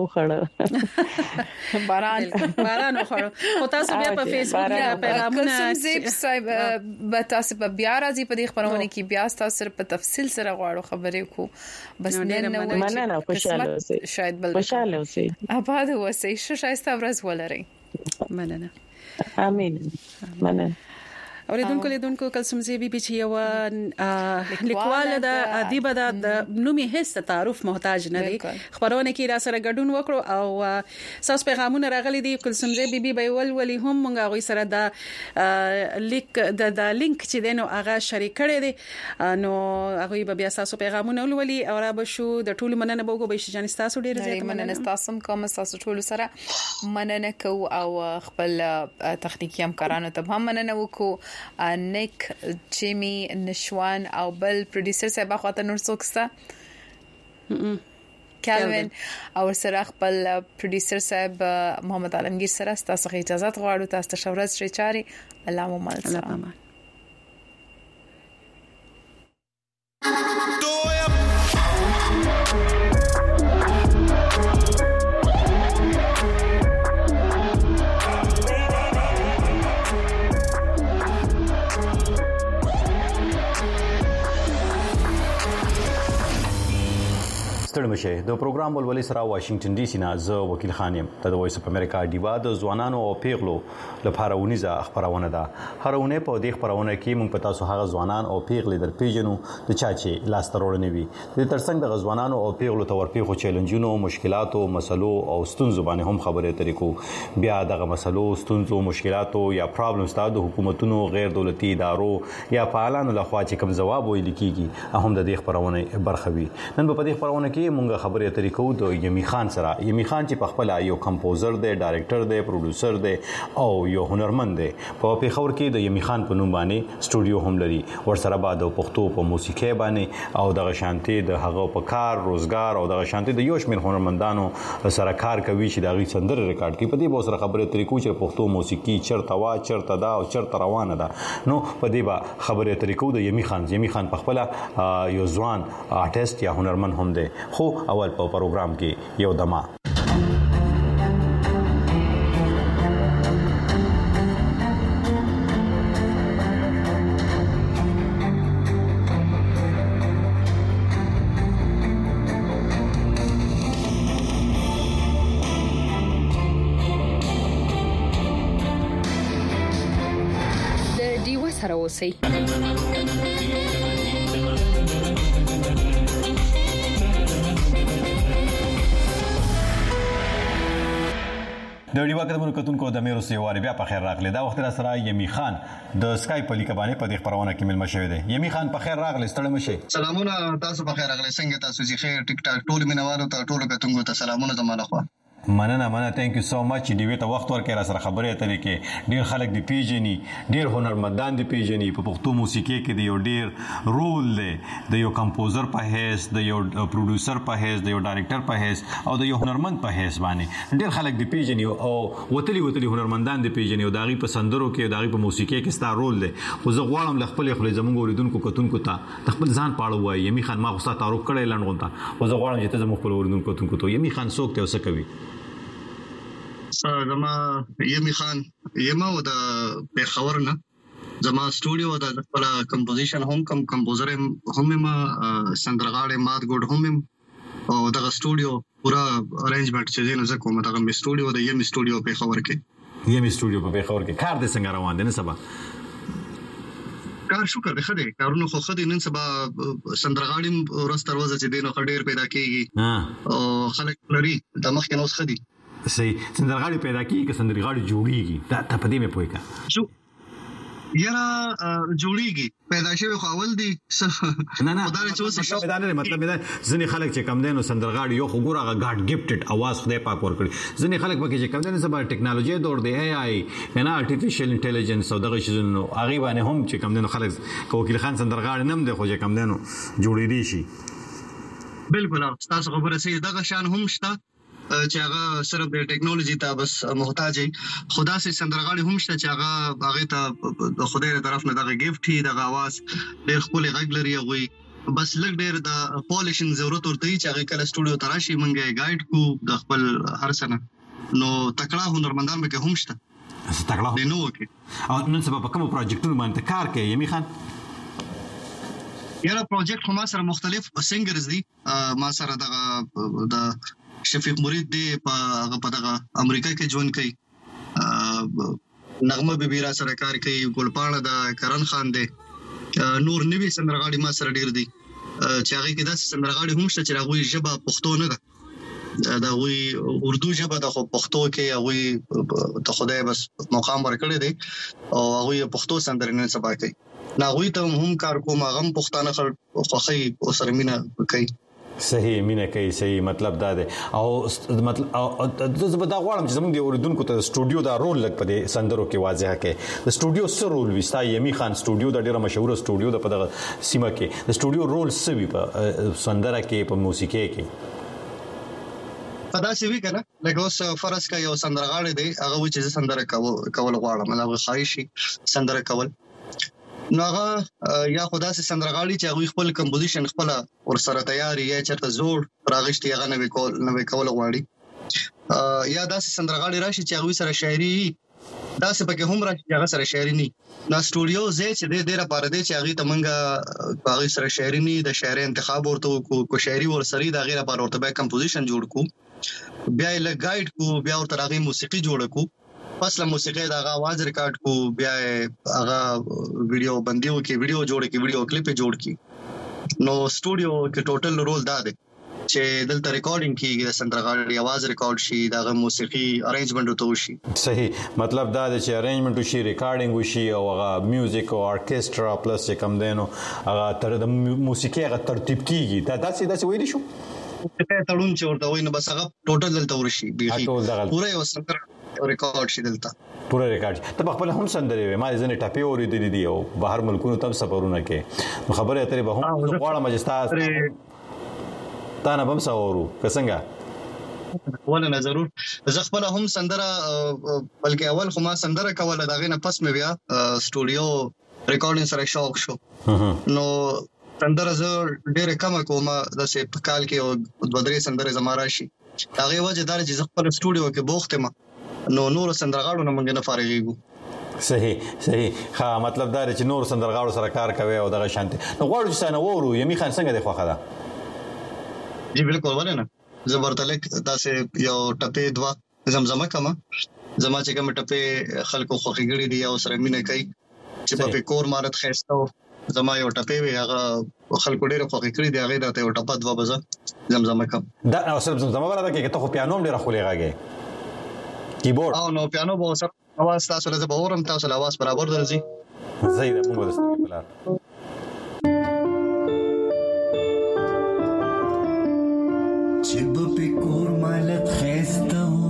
خړ باران باران خړ او تاسو بیا په فیسبوک کې پیغامونه زیب صاحب به تاسو په بیا راځي په دې خبرونه کې بیا تاسو سره په تفصیل سره غواړو خبرې کو بس نن نو مننه خوشاله اوسئ شاید بل خوشاله اوسئ آباد اوسئ شایسته ورځ ولرئ مننه امين مننه اوریدونکو لیدونکو کلسم زی بي بي چې یو لیکواله د ادیبه د نومي هیڅ تعارف محتاج نه دی خبرونه کې را سره ګډون وکړو او ساس پیغامونه راغلي دي کلسم زی بي بي به ول ولي هم مونږ غوي سره د لیک د د لینک چې دینو هغه شریک کړي دي نو هغه به بیا ساسو پیغامونه ولولي او را به شو د ټولو مننه بوګو به شي جان تاسو ډیر زیات مننه تاسو کوم تاسو ټول سره مننه کو او خپل تخنیکی همکارانو ته هم مننه وکړو نیک جیمی نشوان او بل پروډوسر صاحب خواته نور څوکسته کلوین او سره خپل پروډوسر صاحب محمد عالمگیر سره تاسو اجازه غواړو تاسو ته شورز شي چاري الله مو مل سلام ستړي مشه د پروګرام ولولې سره واشنگټن ډي سي نه زه وکیل خانم ته د وایس اف امریکا ډیوا د ځوانانو او پیغلو لپاره ونیزه خبرونه ده هرونه په دې خبرونه کې موږ پتا سو هغه ځوانان او پیغلې در پیژنو د چاچي لاس ترورنه وي د ترڅنګ د ځوانانو او پیغلو تور پیغو چیلنجونو مشکلاتو مسلو او ستونزو باندې هم خبرې طریقو بیا دغه مسلو ستونزو مشکلاتو یا پرابلمز ته د حکومتونو غیر دولتي ادارو یا فعالانو لخوا چې کوم جواب ویل کیږي هم د دې خبرونه برخه وي نن په دې خبرونه کې مونږه خبرې طریقو د یمی خان سره یمی خان چې په خپل یو کمپوزر دی ډایرکټر دی پروډوسر دی او یو هنرمند دی په پیښور کې د یمی خان په نوم باندې سټوډیو هم لري ورسره بعد د پښتو په موسیقي باندې او د شانتي د هغه په کار روزګار او د شانتي د یو شمېر هنرمندانو سره کار کوي چې د غي سندر ریکارډ کوي په دې به سره خبرې طریقو چې پښتو موسیقي چرته وا چرته دا او چرته روانه ده نو په دې به خبرې طریقو د یمی خان یمی خان په خپل یو ځوان آرټیست یا هنرمند هم دی خو اول په پروګرام کې یو دما د ډیو سره اوسئ د ډیوا کډمو کتونکو د میرو سیواره بیا په خیر راغلی دا وخت را سره یمی خان د سکایپ په لیکه باندې په دې خبرونه کې مل مشوي دی یمی خان په خیر راغلی ستړي مشه سلامونه تاسو په خیر راغلی څنګه تاسو چې خیر ټیک ټاک ټول مینوالو ته ټول کتونکو ته سلامونه زموږه خو مننه مننه ثانک یو سو مچ دی وی ته وخت ورکړه سره خبرې اترې کې ډیر خلک دی پیژني ډیر هنرمندان دی پیژني په پښتو موسیقي کې دی یو ډیر رول دی د یو کمپوزر په هیڅ د یو پروډوسر په هیڅ د یو ډایرکټر په هیڅ او د یو هنرمند په هیڅ باندې ډیر خلک دی پیژني او وتلی وتلی هنرمندان دی پیژني او داغي په سندرو کې داغي په موسیقي کې ستار رول دی خو زه غواړم ل خپل خپل زموږ اوریدونکو کتونکو ته خپل ځان پاړو وای یمی خان ما غوسه تعارف کړی لاند غونتا خو زه غواړم چې ته زموږ خپل اوریدونکو کتونکو ته یمی خان څوک ته وسه کوي زما یمی خان یما و د پیښور نه زما سټوډیو د خپل کمپوزیشن هم کم کمپوزر هم ما سندرغاړې مات ګډ هم او د سټوډیو پورا ارینجمنت چې نه زکه کومه د سټوډیو د یمی سټوډیو پیښور کې یمی سټوډیو په پیښور کې کار د څنګه روان دي نه سبا کار شو کړه خدای کارونه خو خدای نن سبا سندرغاړي ورځ تر ورځې چې دینو خډیر پیدا کیږي او خلک لري د مخ کې نوس خدي صحیح سندرغاړي پیدا کیږي که سندرغاړي جوړیږي دا ته په دې مې پوي کا یاره جوړیږي پیدا شوی خو اول دی نه نه خدای چې اوس شو دا نه مطلب دا ځنې خلک چې کم دینو سندرغاړي یو خو ګوره غاډ گیفټډ आवाज خدای پاک ورکړي ځنې خلک پکې چې کم دینو سبا ټیکنالوژي دور دی اي اي نه ارتفیشل انټيليجنس او دغه شیزونو هغه باندې هم چې کم دینو خلک کوکیل خان سندرغاړي نم دی خو چې کم دینو جوړې دي شي بالکل تاسو خبره سي دغه شان هم شته چې هغه صرف د ټیکنالوژي ته بس محتاج خدا سي سندرغاړي هم شته چې هغه هغه ته د خدای تر طرف نه دغه گیفټ هي دغه आवाज ډېر خپل غږ لري او بس لږ ډېر د پالیشینګ ضرورت ورته چې هغه کله سټوډیو تراشي مونږه گایډ کو د خپل هر سنه نو تکړه هنرمندان به هم شته تکړه نو کې او نن سبا په کوم پروجیکټونو باندې کار کوي یمی خان یاره پروجیکټ خو ما سره مختلف سنگرز دي ما سره دغه د شفیق مرید دی په هغه په دغه امریکا کې ژوند کوي نغمه بیبي را سره کار کوي ګلپاڼه د کرن خان دی نور نوی سندرغاړي ما سره ډیر دي چې هغه کې د سندرغاړي هم شته چې هغه ژبه پښتو نه ده دا وی اردو ژبه د پښتو کې هغه ته خدای بس مقام ورکړی دی او هغه پښتو سندرې نه سبا کوي نا وی ته هم کار کوم هغه پښتانه خل خوخي او سره مینا کوي صحیح مینه کوي صحیح مطلب دا دی او مطلب زه دا غواړم چې زموږ د اوریدونکو ته سټوډیو دا رول لګ په دې سندرو کې واضح کړي د سټوډیو سره رول وستا یمی خان سټوډیو د ډیره مشهور سټوډیو د په دغه سیمه کې د سټوډیو رول سوي په سندره کې په موسیقي کې پدا سی وی کنه لکه اوس فرض کا یو سندرغاړي دی هغه و چې سندره کول غواړم هغه خواهشي سندره کول نو هغه یا خدا سي سندرغاړي چې هغه خپل کمپوزیشن خپل ور سره تیاری یا چرته زوړ راغشتي هغه نه وکول نه وکول غواړي یا داسې سندرغاړي راشي چې هغه سره شاعري داسې پکې هم راشي چې هغه سره شاعري نه نو سټوډیو زه چې د ډیره پاره دی چې هغه تمنګ هغه سره شاعري نه د شاعر انتخاب ورته کو شاعري ور سره د غیره پاره ورته به کمپوزیشن جوړ کو بیا یې ګایډ کو بیا ورته هغه موسیقي جوړ کو پس له موسیقي دا आवाज ریکارډ کو بیا هغه ویډیو بندیو کې ویډیو جوړ کې ویډیو کلیپ جوړ کې نو سټوډیو کې ټوټل رول دا دی چې دلته ریکارډینګ کیږي سندرغاړي आवाज ریکارډ شي دا موسیقي ارینجمنت وته شي صحیح مطلب دا دی چې ارینجمنت وشي ریکارډینګ وشي او هغه میوزیک او ارکیسټرا پلس چې کم دینو هغه تر د موسیقي هغه ترتیب کیږي دا داسې داسې ویل شو ته تړون چې ورته وای نه بس هغه ټوټل دلته ورشي پوره یو سندر ریکارډ شي دلته پوره ریکارډ ته خپل هم سندرې ما ځنه ټاپي اورېدلې دي او بهر ملکونو تم سفرونه کې نو خبره اترې به هم غواړم چې تاسو تا نه بم ساورو څنګه ولنه ضرور زه خپل هم سندره بلکې اول خو ما سندره کوله دا غینه پس مې بیا سټوډیو ریکارډینګ سره شوق شو نو سندره زه ډېر کم کوم د سه په کال کې او د درې سندره زماره شي هغه وجه دار چې خپل سټوډیو کې بوخته ما نو نور سندرغاړو نه مونږ نه فارغېږو صحیح صحیح ها مطلب دا چې نور سندرغاړو سره کار کوي او دغه شانتي نو غواړو چې څنګه وورو یمی خان څنګه د خوخه ده جی بالکل ولنه زبردلک تاسو یو ټپه دوا زمزمه کما زما چې کوم ټپه خلکو خوخيګړي دي او سره مینه کوي چې په کور مارت خېستو زما یو ټپه وی هغه خلکو ډېر خوخيګړي دي هغه راته یو ټپه دوا بزه زمزمه کم دا اصل زمزمه ولا ده کې ته خو پیانو ډېر خولېږي کیبورډ او نو پیانو به سره اواز تاسو له زبورم تاسو له اواز برابر درځي زید موږ دستګی بلار چې په کور مالت خېستو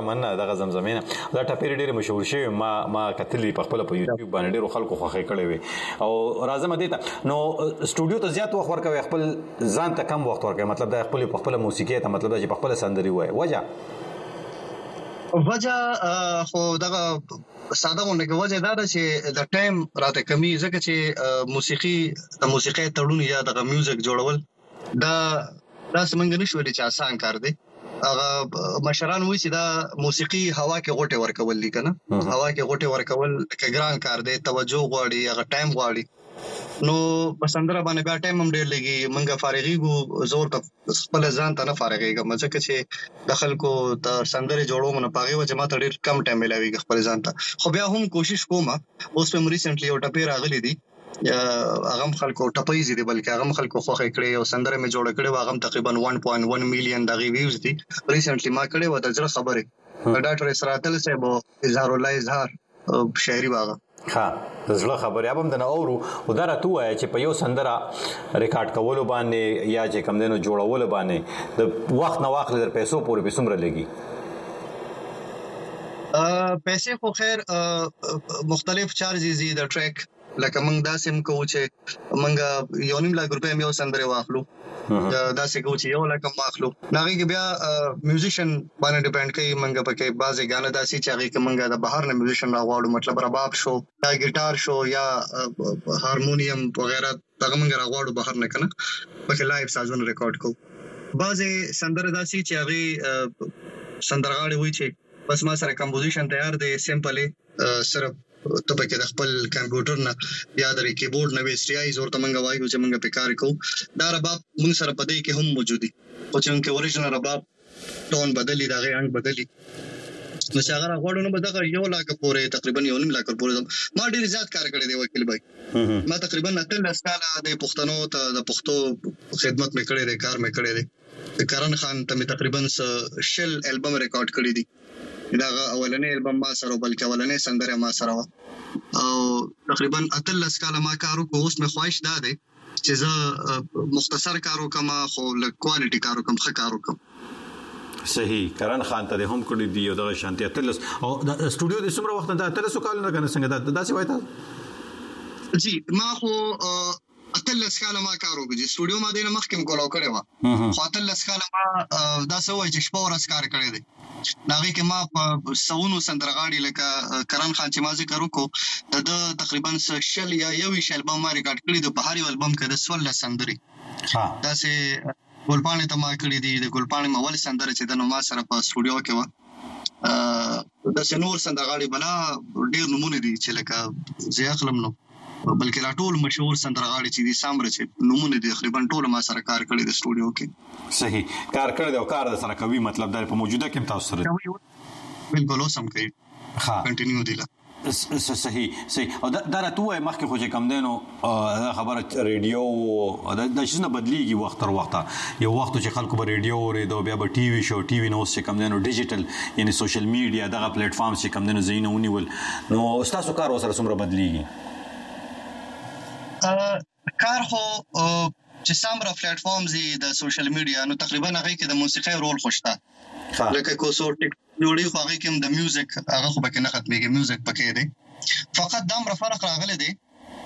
ډیره مننه دغه زمزمینه دا ټاپیر ډیره مشهور شوی ما ما کتلې په خپل په یوټیوب باندې ډیرو خلکو خوښي کړې وي او راځم دې ته نو سټوډیو ته زیات وخت ورکوي خپل ځان ته کم وخت ورکوي مطلب دا خپل په خپل موسیقي ته مطلب دا چې په خپل سندري وای وجه وجه خو دغه ساده غونډه کې وجه دا ده چې د ټایم راته کمی ځکه چې موسیقي د موسیقي تړون یا د میوزیک جوړول دا دا څنګه نشو چې آسان کار دی هغه مشران وایي چې دا موسیقي هوا کې غوټه ورکول دي کنه هوا کې غوټه ورکول کې ګران کار دی توجه غواړي هغه ټایم غواړي نو پسندره باندې بیا ټایم هم ډېر لګي منګه فارغيګو زور ته خپل ځان ته نه فارغيګم ځکه چې د خلکو ته سندره جوړو مونږ پاغي و جماعت ډېر کم ټایم ملاوي خپل ځان ته خو بیا هم کوشش کوم اوس په ریسنټلی یو ټپی راغلی دی هغه خلکو ټپي زیدي بلکې هغه خلکو خوخه کړی او سندره مې جوړ کړی و هغه تقریبا one point one میلیون د ویوز دي ریسنټلی ما کړی و د ځل خبره ډاکټر اسراتل صاحب اظهار الله اظهار شاعري باغ ها د زړه خبرې ابم د نورو وداره تو وای چې په یو سندره ریکارډ کولو باندې یا چې کم دینو جوړولو باندې د وخت نه واخل در پیسو پورې په سمره لګي ا پیسې خو خیر مختلف چارجز دي د ټریک لکه موږ داسې هم کوو چې موږ یو نیم لک روپے یو سندره واخلو دا څه کوي چې یو لکه ماخلو ناغي کې بیا میوزیشن باندې ډیپند کوي منګه پکې بازي غانا داسي چې هغه کې منګه د بهر نه میوزیشن راغواړو مطلب رباب شو یا ګیټار شو یا هارمونیم وغیرہ دغه منګه راغواړو بهر نه کنه پکې لایو سازونه ریکارډ کوو بازي سندره داسي چې هغه سندرغاړي وي چې بس ما سره کمپوزیشن تیار دی سمپلی صرف ته پکې د خپل کمپیوټر نه یا د کیبورډ نه ویسټیایز ورته منګه وایو چې منګه په کار کوو دا رباب موږ سره پدې کې هم موجود دي او چې موږ اوریجنل رباب ټون بدلی دا غي انګ بدلی نو چې هغه غوړو نو بدغه یو لاک پورې تقریبا یو نیم لاک پورې ما ډیر زیات کار کړی دی وکیل بھائی ما تقریبا اتل ساله د پښتنو ته د پښتو خدمت مې کړی دی کار مې کړی دی کرن خان ته مې تقریبا شل البم ریکارډ کړی دی دا اولنې البم ما سره بلکې اولنې سندره ما سره او تقریبا اتل سکاله ما کارو کو اوس مې خواهش ده چې زه مختصر کارو کما خو له کوالټي کارو کم ښه کارو کم صحیح کرن خان ته هم کړی دی او د شانتي اتلس او د سټوډیو د سمره وخت ته اتلس کال نه کنه څنګه دا داسې وایته جی ما خو اتلس کاله ما کارو کوي سټوډیو ما دینه مخکې کولاو کړی و خو اتلس کاله ما دا سوې چې شپه ورځ کار کړی دی ناغي کې ما په سونو سندرغاړي لکه کرن خان چې ما ذکر وکړو د تقریبا شل یا یو شل البم ما ریکارډ کړی د بهاري البم کې د سول سندري ها دا سه ګلپانې ته ما کړی دی د ګلپانې مول سندره چې د نو ما سره په سټوډیو کې و د سنور سندرغاړي بلا ډیر نمونه دي چې لکه زی اخلم نو بلکې لا ټول مشهور سندرغاړي چې دي سامره چې نمونه دي تقریبا ټول ما سره کار کړی د سټوډیو کې صحیح کار کړی او کار سره کوي مطلب دا په موجوده کې تاسو سره بالکل اوسم کوي ها کنټینیو دی لا صحیح صحیح او دا راتوه مخکې خو چې کم دینو خبره ریډیو دا د شنه بدلیږي وخت تر وخت یو وخت چې خلکو به ریډیو ورېدو بیا به ټي وي شو ټي وي نو چې کم دینو ډیجیټل یعنی سوشل میډیا دغه پلیټ فارم چې کم دینو زینو ونیول نو تاسو کار وسره څومره بدلیږي کار خو چې سامره پلیټ فارمز دي د سوشل میډیا نو تقریبا هغه کې د موسیقي رول خوشته لکه کو سو ټیک جوړي خو هغه کې د میوزیک هغه خو پکې نه ختميږي میوزیک پکې دی فقط دا مر فرق راغلی دی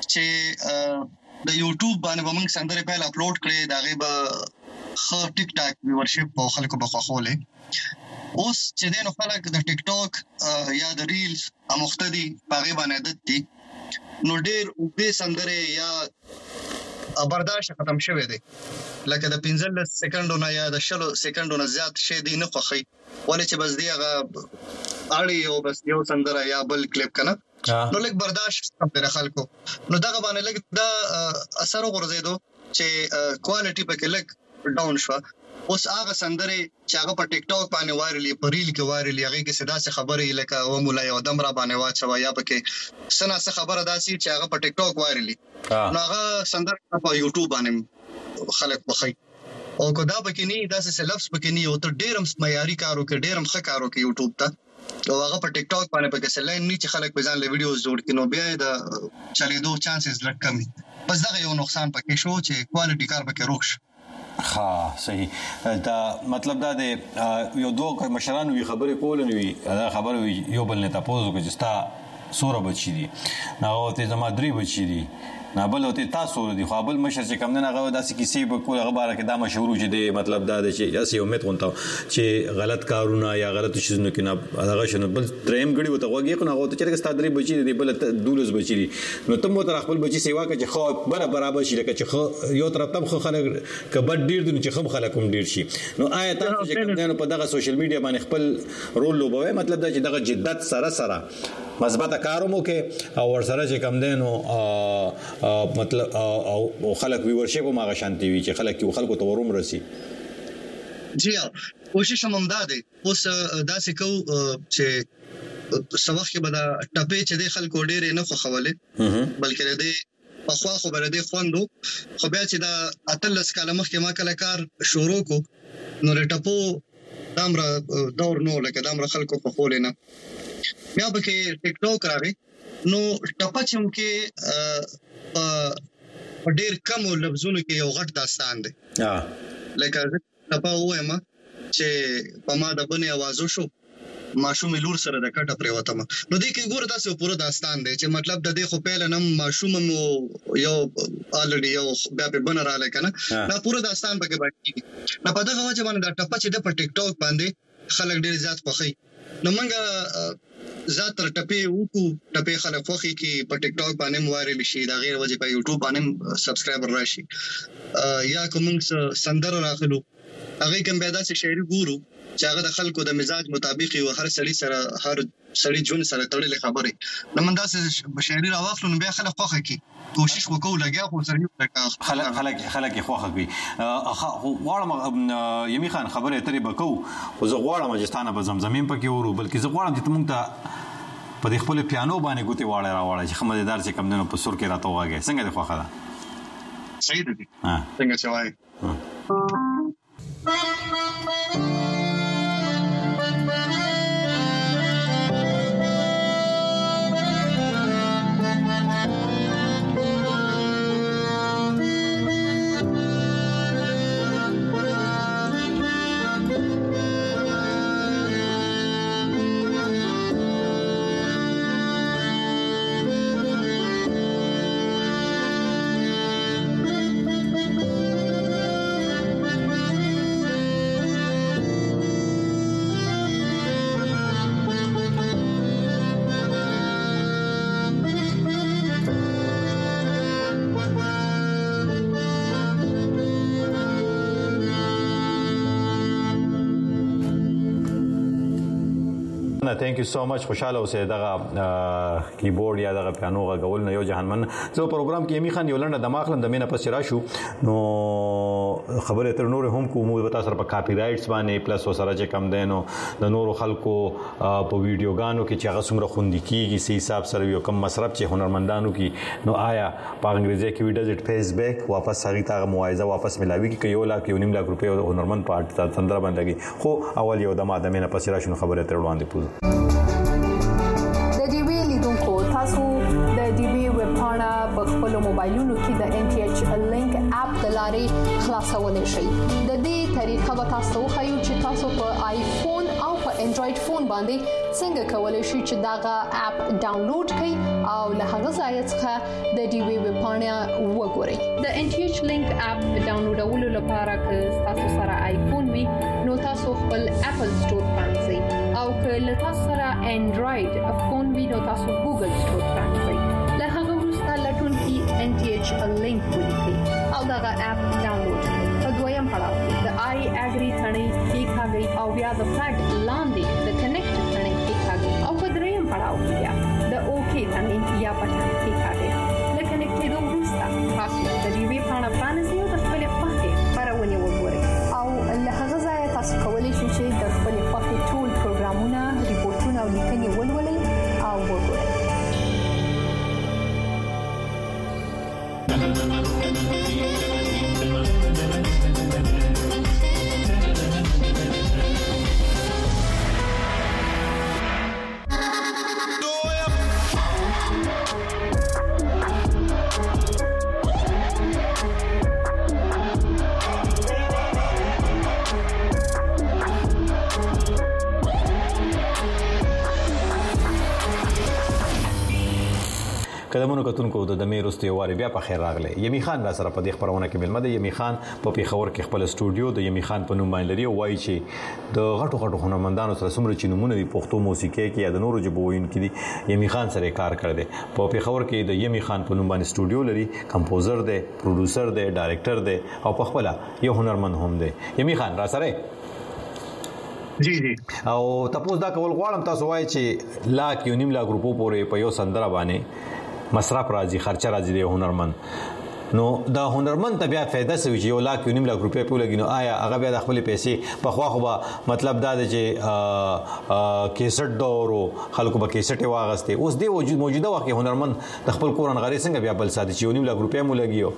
چې د یوټیوب باندې موږ سندره په اپلوډ کړې دا غي خو ټیک ټاک ویورشپ او خلکو په خوخوله اوس چې دینو خلک د ټیک ټاک یا د ریلز امختدي باغې باندې عادت دي نو ډېر دې سندره یا برداشت ختم شوه دی لکه د پنځه سکندونو یا د شلو سکندونو زیات شې دی نه خوخي ولې چې بس دی هغه اړي او بس یو سندره یا بل کلیپ کنه نو لکه برداشت پر خلکو نو دغه باندې لکه دا اثر ورزيدو چې کوالټي پکې لک ډاون شو اوس هغه سندره چې هغه په ټیک ټاک باندې وایرلی په ریل کې وایرلی هغه کې صدا څه خبره لکه و مولا یو دم را باندې واچو یا پکې سنا څه خبره داسي چې هغه په ټیک ټاک وایرلی نو هغه سندره په یوټیوب باندې خلک بخي او کو دا پکې نه داسې لفظ پکې نه او ته ډیرم معیاري کارو کې ډیرم ښه کارو کې یوټیوب ته او هغه په ټیک ټاک باندې پکې سلاین نه چې خلک په ځان له ویډیوز جوړ کړي نو بیا د چلیدو چانسز لږ کم بس دا یو نقصان پکې شو چې کوالټي کار پکې روښ ها صحیح دا مطلب دا دی یو دوه مشرانو وی خبرې کول نو دا خبره یو بل نه تاسو کو چې ستا سوره بچی دي نو ته زما درې بچی دي نه بل ته تاسو دي خو بل مشر چې کم نه غو داسې کیسې په کوله غبره کې دا مشهور چې دی مطلب دا دی چې یاسي امید غونته چې غلط کارونه یا غلط شیزونه کې نه هغه شنو بل دریم غړي وته وګي خو نه غو ته چې ستا درې بچی دي بل دولس بچی دي نو ته مو تر خپل بچی سیوا کې چې خو بره برابر شي لکه چې یو طرف تم خو خلک کبد ډیر دي چې خم خلک هم ډیر شي نو آیا تاسو چې کم نه په دغه سوشل میډیا باندې خپل رول لوبوي مطلب دا چې دغه جدت سره سره مثبت کارومو کې او ورسره چې کم دینو مطلب او خلک ویورشپ ما غشانتي وي چې خلک یو خلکو ته وروم رسی جی کوشش هم ده اوس داسې کو چې سوخ کې بدا ټپې چې د خلکو ډېر نه خو خوله بلکې د په خوا خو بر دې خوندو خو بیا چې دا اتلس کاله مخکې ما کله کار شروع کو نو لټپو دامره دور نو لکه دامره خلکو په خول نه بیا به کې ټیک ټاک راغی نو ټپچم کې په ډېر کم لفظونو کې یو غټ داستان دی ها لکه ټپا وایم چې په ما د بنې आवाज شو ماشوم لور سره د کټه پریوتم نو دې کې ګور تاسو پوره داستان دی چې مطلب د دې خو پهل نم ماشوم مو یو الریډي یو بیا په بنر رااله کنه دا پوره داستان پکې باندې نه پدغه وجه باندې دا ټپا چې د په ټیک ټاک باندې خلک ډېر زیات پخې نو منګه زات تر ټپې وکړو ټپې خلک خوخي کې په ټیک ټاک باندې موارل شي دا غیر وجه په یوټیوب باندې سبسکرایبر راشي یا کوم سندر راخلو هغه کوم بیا داسې شعر ګورو چې هغه د خلکو د مزاج مطابق او هر سړی سره هر سړی جون سره تړلې خبره نو من داسې شعر راوخلو نو بیا خلک خوخه کې کوشش وکړو لګیا خو سره یو خلک خلک خلک خوخه کوي غواړم یمی خان خبره ترې بکو او زه غواړم چې ستانه په زمزمین پکې ورو بلکې زه غواړم چې موږ ته په خپل پیانو باندې ګوتې واړه راوړل چې خمدار چې کم نه په سور کې راته واګي څنګه د خوخه ده صحیح دی ها څنګه چوي thank you so much خوشاله اوسه دغه کیبورډ یا دغه پیانو غول نه یو جهنمن زه پروګرام کې یمی خان یو لنډه دماغ لند مینه پس راشو نو خبره تر نور هم کومو وتا سره په کاپی رائټس باندې پلس وسره چې کم دینو د نورو خلکو په ویډیوګانو کې چې هغه څومره خوندې کیږي سي حساب سره یو کم مصرف چې هنرمندانو کې نو آیا په انګریزي کې ویډیوز اټ فیس بیک واپس هغه ته موایزه واپس ملاوي کې یو لاک یو نیم لاک روپیا هنرمند پارت تندر باندې خو اول یو دمه د مینه پس راشو خبره تر وړاندې پوز د ډي وی لیدونکو تاسو د ډي وی ویب پاڼه په خپل موبایلونو کې د ان ټي ایچ لینک اپ د لارې خلاصولای شئ د دې طریقه به تاسو خو چې تاسو په آیفون او په انډراید فون باندې څنګه کولای شئ چې داغه اپ ډاونلوډ کړئ او له هغه ځای څخه د ډي وی ویب پاڼه وګورئ د ان ټي ایچ لینک اپ ډاونلوډولو لپاره که تاسو سره آیفون وي نو تاسو خپل اپل سٹور پرانځئ او که له تاسو سره انډراید فون وي نو تاسو ګوګل سٹور پرانځئ له هغه وروسته لټون کې ان ټي ایچ لینک ولیکئ او دغه اپ ډاونلوډ کړئ په دویم پړاو کې د آی اګری ثنې کې کاږي او بیا د فلګ لاندې د کنیکټ ثنې کې کاږي او په دریم پړاو کې بیا د اوکی ثنې یا بټن کې کاږي لکه نکټېدو وروسته تاسو د دې وی پاڼه پرانځئ او د خپل خوښې خبرونه وګورئ او له هغه ځای تاسو کولی شئ چې د خپل خوښې ټول پروګرامونه ریپورتونه او لیکنې ولولئ او وګورئ قدمونو کتونکو د دمه رستي واره بیا په خیر راغله. یمی خان را سره په دې خبرونه کې ملمه ده. یمی خان په پیښور کې خپل سټوډیو د یمی خان په نوم باندې لري او وایي چې د غټو غټو هنرمندانو سره څومره چې نمونه دي پښتو موسیقي کې یا د نورو ژبو وینکي دي یمی خان سره کار کړی دی. په پیښور کې د یمی خان په نوم باندې سټوډیو لري، کمپوزر دی، پروډوسر دی، ډایرکټر دی او په خپل یو هنرمند هم دی. یمی خان را سره جی جی او تاسو دا کول غواړم تاسو وایي چې لاک یو نیم لا ګروپو پورې په یو سندره باندې مصرف راځي، خرچه راځي د هنرمند. نو دا هنرمند ته بیا فائدہ سوي چې یو لاک یو نیم لا ګروپې په لګینو آیا هغه بیا د خپل پیسې په خوا خو به مطلب دا دی چې کیسټ دورو خلکو به کیسټ واغسته. اوس دی وجود موجوده وخت هنرمند د خپل کورن غری څنګه بیا بل ساتي چې یو نیم لا ګروپې مو لګیو.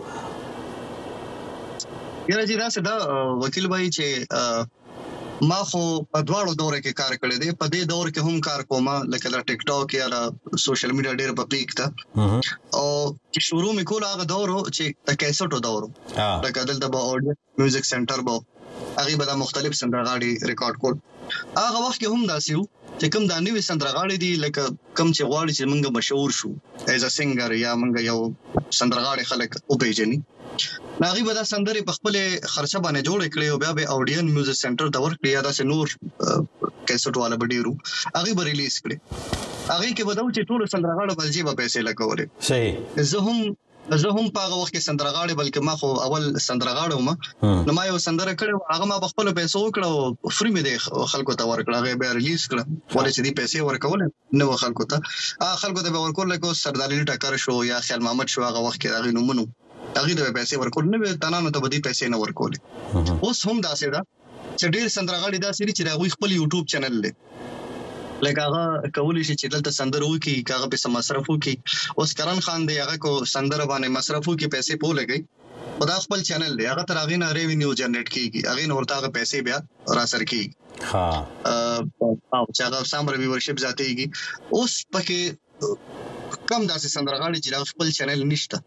یاره جی دا څه وکیل بھائی چې ما خو په دواړو دور کې کار کړی دی. په دې دور کې هم کار کوم لکه د ټیک ټاک یا د سوشل میډیا ډېر په پیک تا او چې شروع مې کول هغه دور چې د کیسټو دور لکه دلته به اورډیو میوزیک سنټر به هغه به د مختلف سندرغاړي ریکارډ کول. هغه وخت کې هم داسې و چې کوم د نوې سندرغاړي دي لکه کوم چې غواړي چې موږ مشهور شو ایز ا سنگر یا موږ یو سندرغاړي خلک او پیژني ناغي به دا سندري په خپل خرچه باندې جوړ کړي او بیا به اورډیو میوزیک سنټر ته ورکړي یا د نور کیسټ والا بډیرو هغه به ریلیز کړي. هغه کې به دا چې ټول سندرغاړو په جیبه پیسې لګولې. صحیح. زه هم زه هم په هغه وخت کې سندرغاړي بلکې ما خو اول سندرغاړو ما نو ما یو سندره کړو هغه ما په خپل پیسو وکړو فری مې د خلکو ته ورکړه هغه به ریلیز کړه ولې چې دې پیسې ورکول نو خلکو ته هغه خلکو ته به ورکول لکه سردار علي ټکر شو یا خیال محمد شو هغه وخت کې هغه نومونو هغه د پیسې ورکول نه به تنانو ته بدی پیسې نه ورکول. اوس هم داسې ده چې ډېر سندرغاړي دا سری چې دا خپل یوټیوب چینل لري لکه هغه کولی شي چې دلته سندره وکي هغه به سم مصرف وکي. اوس کرن خان دی هغه کو سندره باندې مصرف وکي پیسې پو لګي خدا خپل چینل دی هغه تر هغه نه ریوینیو جنریټ کیږي هغه نور ته پیسې بیا را سر کیږي. ها او چې هغه سم ریویورشپ ذاتيږي. اوس پکې کم داسې سندرغاړي چې خپل چینل نشته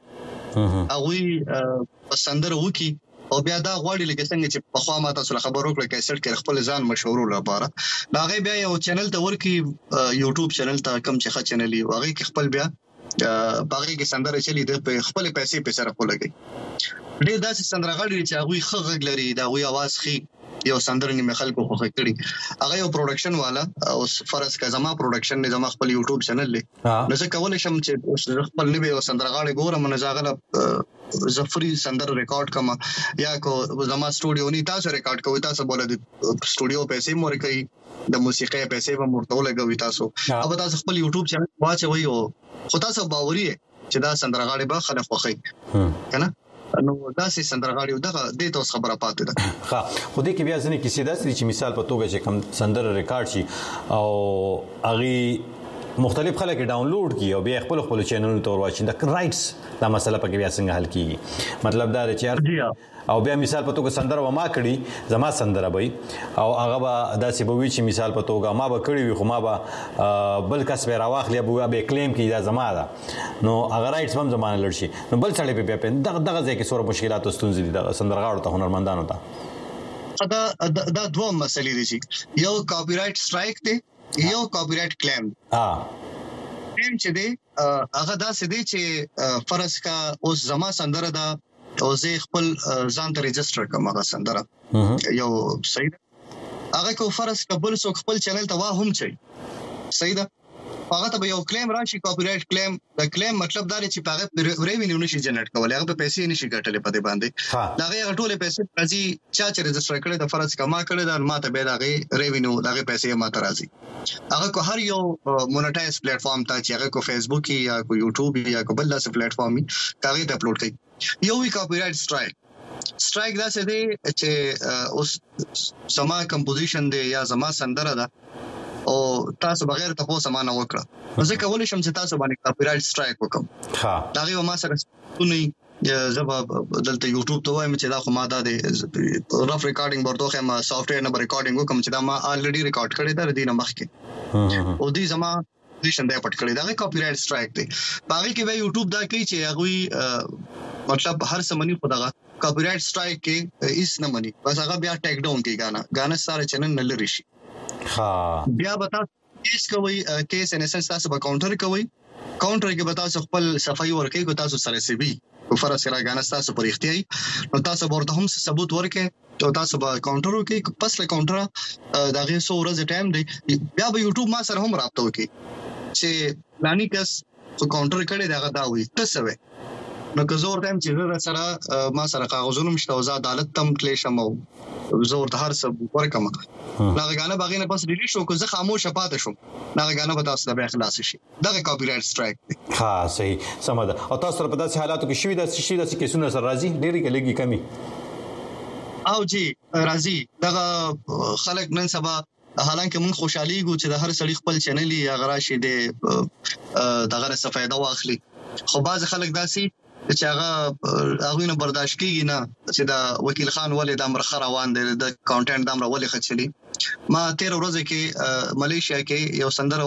هغه سندره وکي او بیا دا غواړي لکه څنګه چې په خوا ماته سره خبرو کړه کیسټ کې خپل ځان مشهور لپاره دا غي بیا یو چینل ته ورکی یوټیوب چینل ته کم چې ښه چینل یو هغه کې خپل بیا باغې کې سندره چلی د خپل پیسې په سره کولګي. ډېر داسې سندرغاړي چې هغه ښه غږ لري دا غوي आवाज خي یو سندره نیمه خلکو خو کړی هغه یو پروډکشن والا او فرض کا زما پروډکشن نه زما خپل یوټیوب چینل لې نو څه کول شم چې خپل نیمه یو سندرغاړي ګورم نه ځاغله زفري سندر ریکارډ کما یا کو زما سټوډیو ني تاسو ریکارډ کوي تاسو بوله د سټوډیو پیسې مور کوي د موسیقي پیسې به مرته لګوي تاسو او تاسو خپل یوټیوب چینل واچوي او خو تاسو باوري چې دا سندرغاړي به خلک خوخي کنه نو داسې سندرغاړي دغه د تاسو خبره پاتې ده. ها خو دې کې بیا ځنې کیسې داسې چې مثال په توګه چې کم سندر ریکارډ شي او اغي مختلف خلک ډاونلوډ کی او بیا خپل خپل چینل ته ورواچي د رائټس دا مسله پکې بیا څنګه حل کیږي. مطلب دا دی چې او بیا مثال په توګه سندره و ما کړی زما سندره وي او هغه به داسې به وي چې مثال په توګه ما به کړی وي خو ما به بل کس به راواخلي به کلیم کی دا زما ده نو هغه رائټس هم زمانه لړ شي نو بل څړې په بیا دغه دغه ځای کې سور مشکلات او ستونزې دي د سندرغاړو ته هنرمندانو ته. دا دا دوه مسلې دي چې یو کاپی رائټ سټرایک دی یو کاپی رائټ کلیم. ها کلیم چې دی هغه داسې دی چې فرض کا اوس زما سندره ده او زه خپل ځان ته ريجستره کوم هغه سندره یو صحیح هغه کو فرض قبول سو خپل چینل ته واه هم چي صحیح ده هغه ته یو کلیم راشي کاپی رائټ کلیم د کلیم مطلب دا چې هغه ریوینیو نشي جنریټ کولای هغه په پیسې نشي ګټلې په دې باندې دا هغه ټوله پیسې راځي چا چې ريجستره کړي د فرض کما کړي د ماته به دا هغه ریوینیو دا هغه پیسې ماته راځي. هغه کو هر یو مونټایز پلیټ فارم ته چې هغه کو فیسبوک یا کو یوټیوب یا کو بل څه پلیټ فارم هغه ته اپلوډ کړي. یو وی کاپی رائټ سټرایک سټرایک دا څه دی چې اوس سما کمپوزیشن دی یا زما سندره ده او تاسو بغیر ته په سمانه وکړه نو زه کولای شم چې تاسو باندې کاپی رائټ سټرایک وکم. ها دا یو ما سره ستونی زبا دلته یوټیوب ته وایم چې دا خو ما دا دی رف ریکارډینګ ورته ما سافټویر نه ریکارډینګ وکم چې دا ما الریډي ریکارډ کړی دا دینه مخکې او دې زما پوزیشن دی پټ کړی دا کاپی رائټ سټرایک دی. باقي کې به یوټیوب دا کوي چې هغه مطلب هر سمنی خدغه کاپی رائټ سټرایک کې هیڅ نه مني بس هغه بیا ټیک ډاون کوي غانا غانا سره چنن نه لري شي. ها بیا بتا کیس کوي کیس ان اساس تاسو به کاونټر کوي کاونټر کې به تاسو خپل صفای ورکې کو تاسو سره سی بي او فرض کړه غانه تاسو پر اختیاري نو تاسو ورته هم ثبوت ورکې او تاسو به کاونټر کې پس له کاونټر دا غي سو ورځ ټایم دی بیا به یوټیوب ما سره هم رابطه وکي چې لانی کس کاونټر کړي دا غدا وي تاسو نو که زور تم چې سره ما سره کاغذونه مشته او عدالت تم کلیشم او زور ته هر څه ورکم دا غانه باغینه پس ډیلی شو کو زه خاموش پاتې شم دا غانه به تاسو د اخلاص شي دا کاپی رائټ سټرایک ها صحیح سم ده او تاسو په داسې حالاتو کې شوي د شي د کیسونو سره راځي ډېری کې لګي کمی او جی راځي دا خلک نن سبا حالانکه مون خوشحالي ګو چې د هر سړي خپل چینل یا غراشي د دغه څه فائدہ واخلي خو باز خلک داسي چې هغه هغه نه برداشت کیږي نه چې دا وکیل خان ولې د امر خروان دی د کانټینټ د امر ولې خچلي ما تیر ورځ کې ملیشیا کې یو سندره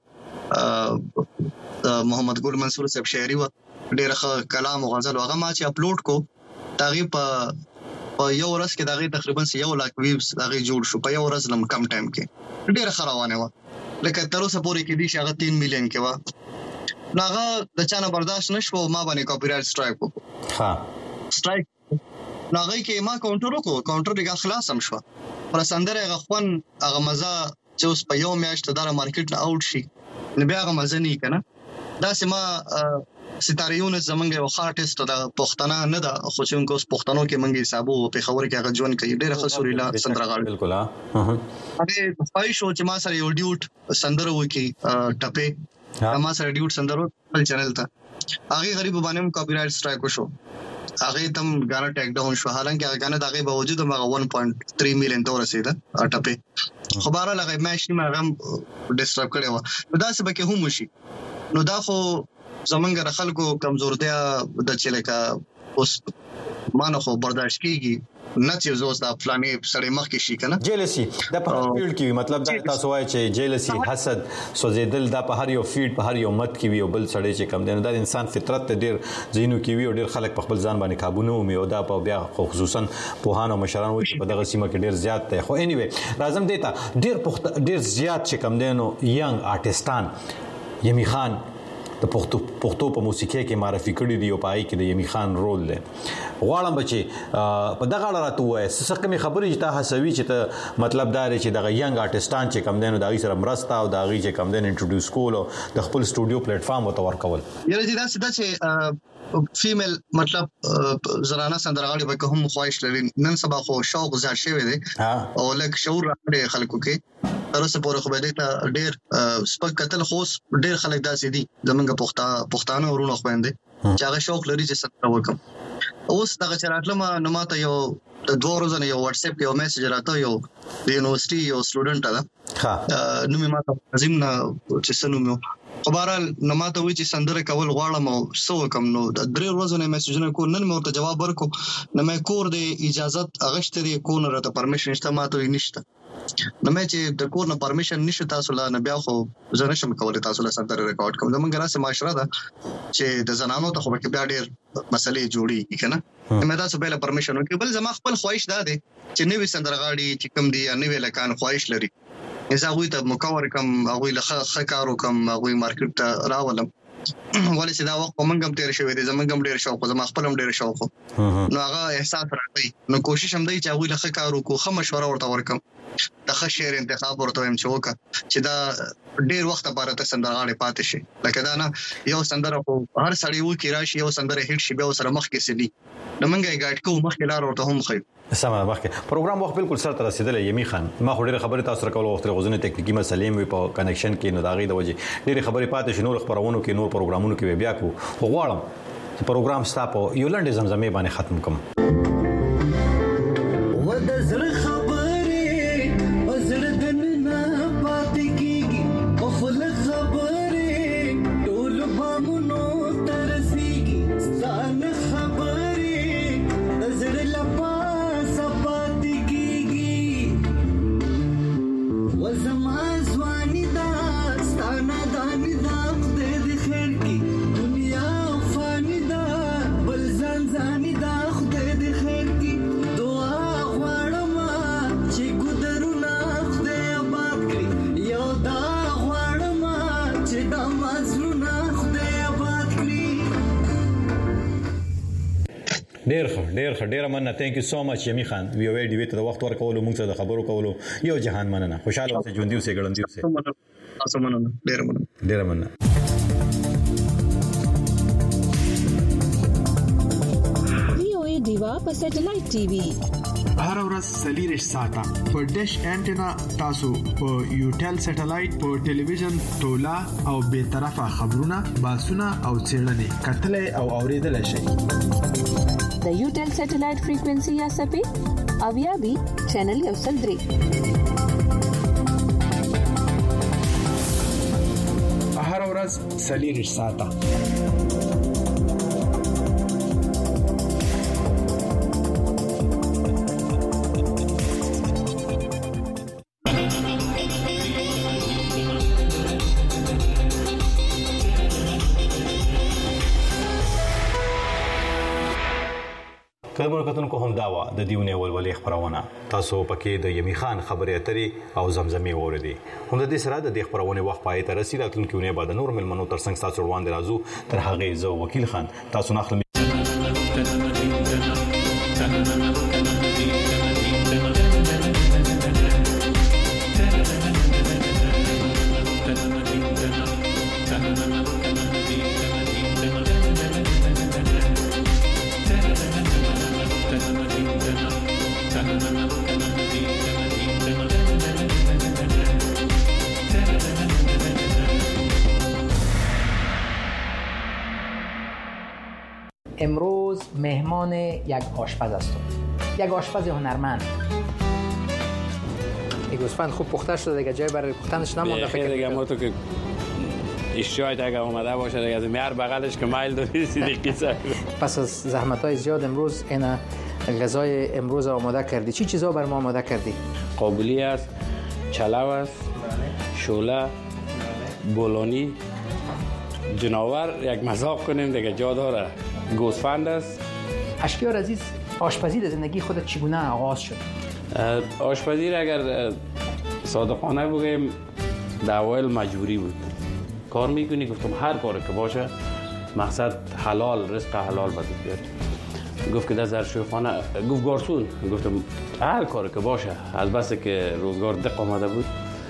وکړه محمد ګل منصور صاحب شاعري و ډېر ښه کلام او غزل هغه ما چې اپلوډ کو تاغي په یو ورځ کې داغي تقریبا یو لاک ویوز داغي جوړ شو په یو ورځ لم کم ټایم کې ډېر خروانه و لکه تر اوسه پورې کې دي چې هغه تین میلیون کې و ناغه د چانه برداشت نشو ما باندې کاپی رائټ سټرایک وکړ ها سټرایک ناغه کې ما کاونټر وکړ کاونټر دغه خلاص هم شو پر سندره هغه خوان هغه مزه چې اوس په یو میاشت دغه مارکیټ نه اوټ شي نو بیا هغه مزه نه کنه دا سما ستاریون زمونږ یو خارټیست د پښتنه نه ده خو چې موږ اوس پښتنو کې منګي حسابو په خبر کې هغه ژوند کوي ډېر ښه سوريلا سندرغاړ بالکل ها هغه پای شو چې ما سره یو ډیوټ سندره وکي ټپه ما سره ډیوټ سندرو خپل چینل ته هغه غریب باندې کاپی رائټ سټرایک وشو هغه تم غانا ټیک ډاون شو حالانکه هغه غانا دغه باوجود هغه one point three میلیون ته ورسېده ټپه خبره لګي مېش نیمه غم ډیسټرب کړي و دا څه به کې هم شي نو دا خو زمونږ خلکو کمزورتیا د چلکا اوس مانه خو برداشت کیږي نه چې زوس دا فلاني سړی مخ کې شي کنه جیلسی دا په فیلډ کې مطلب دا تاسو وایي چې جیلسی حسد سوزیدل دا په هر یو فیلډ په هر یو مت کې وي او بل سړی چې کم دی نو دا انسان فطرت ته ډیر زینو کې وي او ډیر خلک په خپل ځان باندې قابو نه ومي او دا په بیا خصوصا په هانو مشران وایي په دغه سیمه کې ډیر زیات دی خو اني وي لازم دیتا ډیر ډیر زیات چې کم دی نو ینګ آرټستان یمی خان د پښتو پښتو په موسیقي کې معرفي کړی دی او پای کې د یمی خان رول دی غواړم بچي په دغه اړه راته وایي څه کوم خبرې چې ته حسوي چې ته مطلب دا لري چې دغه ینګ آرټستان چې کم دینو دغه سره مرسته او دغه چې کم دین انټروډوس کول او د خپل سټوډیو پلیټ فارم او تور کول یره چې دا څه چې فیمیل مطلب زنانه سندرغاړي به کوم خواهش لري نن سبا خو شوق زیات شوی دی او لکه شعور راځي خلکو کې تر اوسه پورې خو به دې ډېر سپک قتل خوس ډېر خلک داسې دي زمونږ پښتا پښتانه ورونو خويندې چې هغه شوق لري چې څه وکم اوس دغه چراتله ما نو ماته یو د دوه ورځې یو واتس اپ یو میسج راته یو د یونیورسيټي یو سټوډنټ دا ها نو ما ته عظیم نه چې سنومو خبرال نو ماته وی چې سندره کول غواړم او سو کم نو د درې ورځې نه میسجونه کو نن مې ورته جواب ورکو نو مې کور د اجازه اغشتري کو نه راته پرمیشن شته ماته نشته نو مې چې د کور نه پرمیشن نشته تاسو لا نه بیا خو زه نشم کولای تاسو له سندره ریکارډ کوم زمونږ راسه معاشره ده چې د زنانو ته خو به بیا ډېر مسلې جوړي کنه مې تاسو به له پرمیشن وکړم بل زما خپل خواهش ده چې نوې سندرغاړي چې کم دي یا نوې لکان خواهش لري زه غوي ته مکور کم غوي له خکارو کم غوي مارکیټ ته راولم ولې چې دا وخت کومنګم تیر شوی دی زمونږم ډیر شوق زما خپلم ډیر شوق نو هغه احساس راځي نو کوشش هم دی چې غوي له خکارو کو خه مشوره ورته ورکم د ښه شعر انتخاب ورته هم چوکا چې دا ډیر وخت لپاره ته سندرغاړي پاتې شي لکه دا نه یو سندره خو هر سړی و کې راشي یو سندره هیټ شي بیا سره مخ کې سړي نو منګه ګاډ کو مخ لار ورته هم خو سمه مخکې پروګرام وخت بالکل سره تر رسیدلې یمی خان ما خو ډېر خبره تاسو سره کول وخت غوښنه ټیکنیکی مسلې مې په کنیکشن کې نو داغي د وجه ډېر خبرې پاتې شنو خبرونو کې نور پروګرامونو کې بیا کو غواړم چې پروګرام ستاسو یو لنډ زمزمه باندې ختم کوم دنیا فانی دا بل ځان ځاني دا خدای ډیر ښه ډیر ښه ډیر مننه ثانک یو سو مچ یمی خان وی وی ډی وی ته وخت ورکول موږ ته خبرو کولو یو جهان مننه خوشاله اوسئ ژوند دی اوسئ ګړندی اوسئ تاسو مننه ډیر مننه ډیر مننه وی او ای دیوا په سټلایټ ټي وي هر ورځ سلیریش ساته په ډیش انټینا تاسو په یوټل سټلایټ په ټلویزیون تولا او به طرفه خبرونه باسونه او چیرنې کتلې او اوریدل شي د یوټل سټلایټ فریکوئنسي یا سپې او یا بي چینل یو سل درې هر ورځ سلیریش ساته کله کتونکو هم داوا د دیونه ولولې خبرونه تاسو پکې د یمی خان خبرې اترې او زمزمې وریدي هم د دې سره د دې خبرونه وخت پای ته رسیدل کیونه بعد نور ملمنو تر څنګه تاسو روان دي راځو تر هغه زو وکیل خان تاسو نخل امروز مهمان یک آشپز هستم یک آشپز هنرمند این گوسفند خوب پخته شده دیگه جای برای پختنش نمونده فکر دیگه ما تو که اشتیاقت اگه اومده باشه دیگه از میار بغلش که مایل داری صدیقی سر پس از زحمت‌های زیاد امروز اینا غذای امروز آماده کردی چی چیزا برای ما آماده کردی قابلی است چلاو است شوله بولونی جناور یک مذاق کنیم دیگه جا داره گوسفند است. اشکیار عزیز آشپزی در زندگی خودت چگونه آغاز شد؟ آشپزی را اگر صادقانه بگیم در اوایل مجبوری بود کار میکنی گفتم هر کاری که باشه مقصد حلال رزق حلال بدید بیاد گفت که در ظرفشویخانه گفت گارسون گفتم هر کاری که باشه از بس که روزگار دق آمده بود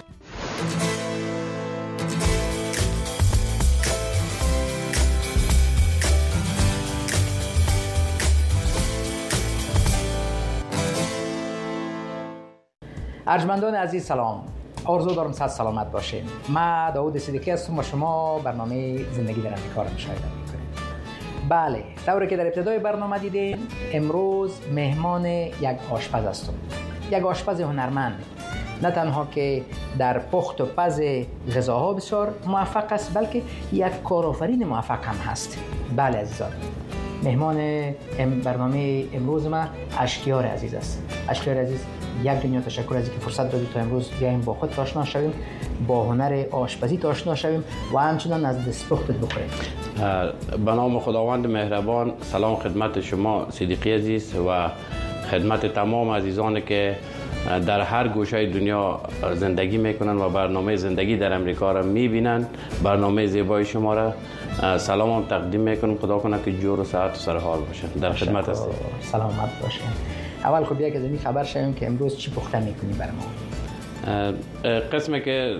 ارجمندان عزیز سلام آرزو دارم صحت سلامت باشین من داوود صدیقی هستم و شما برنامه زندگی در امریکا را مشاهده میکنید بله طوری که در ابتدای برنامه دیدین امروز مهمان یک آشپز هستم یک آشپز هنرمند نه تنها که در پخت و پز غذاها بسیار موفق است بلکه یک کارآفرین موفق هم هست بله عزیزان مهمان ام برنامه امروز ما اشکیار عزیز است اشکیار عزیز یک دنیا تشکر از اینکه فرصت دادید تا امروز بیایم با خود آشنا شویم با هنر آشپزی آشنا شویم و همچنان از دستپختت بخوریم به نام خداوند مهربان سلام خدمت شما صدیقی عزیز و خدمت تمام عزیزانی که در هر گوشه دنیا زندگی میکنن و برنامه زندگی در امریکا را میبینن برنامه زیبای شما را سلام تقدیم میکنم خدا کنه که جور و صحت و سرحال باشن در خدمت هستیم سلامت باشین اول خب یک از این خبر شویم که امروز چی پخته میکنی برای ما قسمی که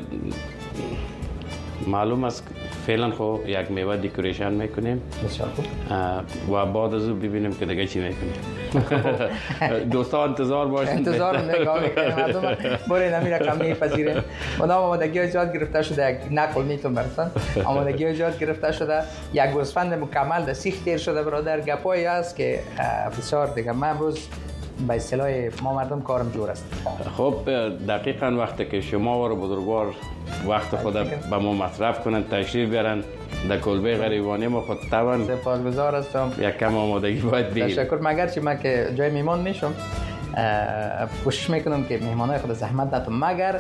معلوم است فعلا خب یک میوه دکوریشن میکنیم بسیار خوب و بعد از اون ببینیم که دیگه چی میکنیم دوستان انتظار باشین انتظار نگاه میکنیم مردم برای نمی رقم میپذیریم مدام آمادگی ایجاد گرفته شده یک نقل میتون برسن آمادگی ایجاد گرفته شده یک گوسفند مکمل در سیخ تیر شده برادر گپایی هست که بسیار دیگه من امروز به اصطلاح ما مردم کارم جور است خب دقیقاً وقتی که شما و بزرگوار وقت خود به ما مصرف کنن تشریف بیارن در کلبه غریبانه ما خود طبعا سپاسگزار هستم یک کم آمادگی باید بگیریم تشکر مگر چی من که جای میمان میشم کوشش میکنم که مهمانای خود زحمت ندم مگر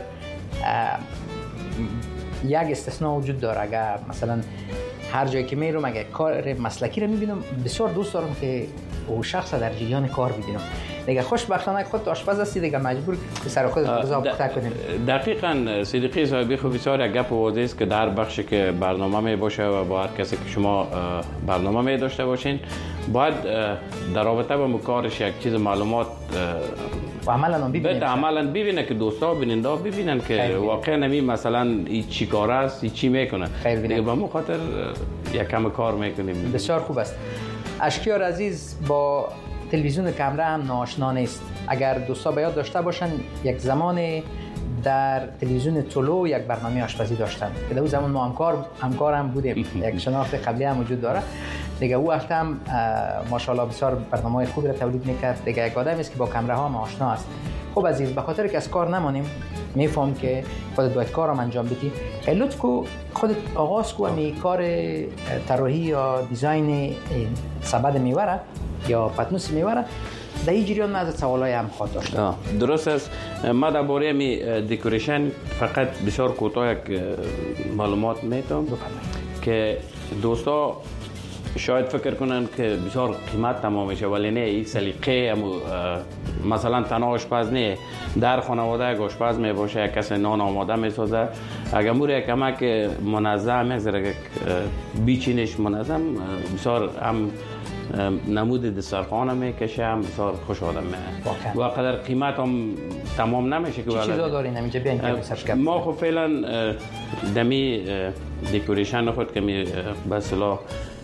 یک استثناء وجود داره اگر مثلا هر جایی که میرم اگه کار مسلکی رو میبینم بسیار دوست دارم که او شخص در جریان کار ببینم دیگه خوشبختانه خود آشپز هستی دیگه مجبور سر خود غذا پخته کنیم. دقیقاً صدیقی صاحبی خب بسیار گپ واضحه است که در بخشی که برنامه می باشه و با هر کسی که شما برنامه می داشته باشین باید در رابطه با کارش یک چیز معلومات و عملاً ببینن عملاً ببینن که دوستا ببیننده ببینن که واقعا نمی مثلا این چی کار است این چی میکنه دیگه به مو خاطر یک کم کار میکنیم. بسیار خوب است. اشکیار عزیز با تلویزیون کامرا هم ناآشنا نیست. اگر دوستا به یاد داشته باشن یک زمان در تلویزیون تولو یک برنامه آشپزی داشتن که در اون زمان ما همکار همکارم بودیم. یک شناخت قبلی هم وجود داره دیگه. او وقت هم ماشاءالله بسیار برنامه‌های خوبی را تولید میکرد دیگه. یک آدمی است که با کامراها هم آشنا است. خب عزیز به خاطر که از کار نمانیم میفهم که خودت باید کارم انجام بدی. لطف کو خودت آغاز کو می کار طراحی یا دیزاین سبد میوه یا پتنوس میوه در این جریان من از سوالای هم خواهد داشتم. درست است. ما درباره می دکوریشن فقط بسیار کوتاه یک معلومات میتونم که دوستا شاید فکر کنن که بسیار قیمت تمام میشه ولی نه. این سلیقه مثلا تنها آشپز نه، در خانواده یک آشپز می باشه یک کس نان آماده میسازه اگر مور یک کمک منظم یک ذره بیچینش منظم بسیار هم نمود دسترخوان هم میکشه هم بسیار خوش آدم میه و قدر قیمت هم تمام نمیشه که چی چیزا دارین همینجا بیاین که سرچ کنیم. ما خب فعلا دمی دکوریشن خود که می به اصطلاح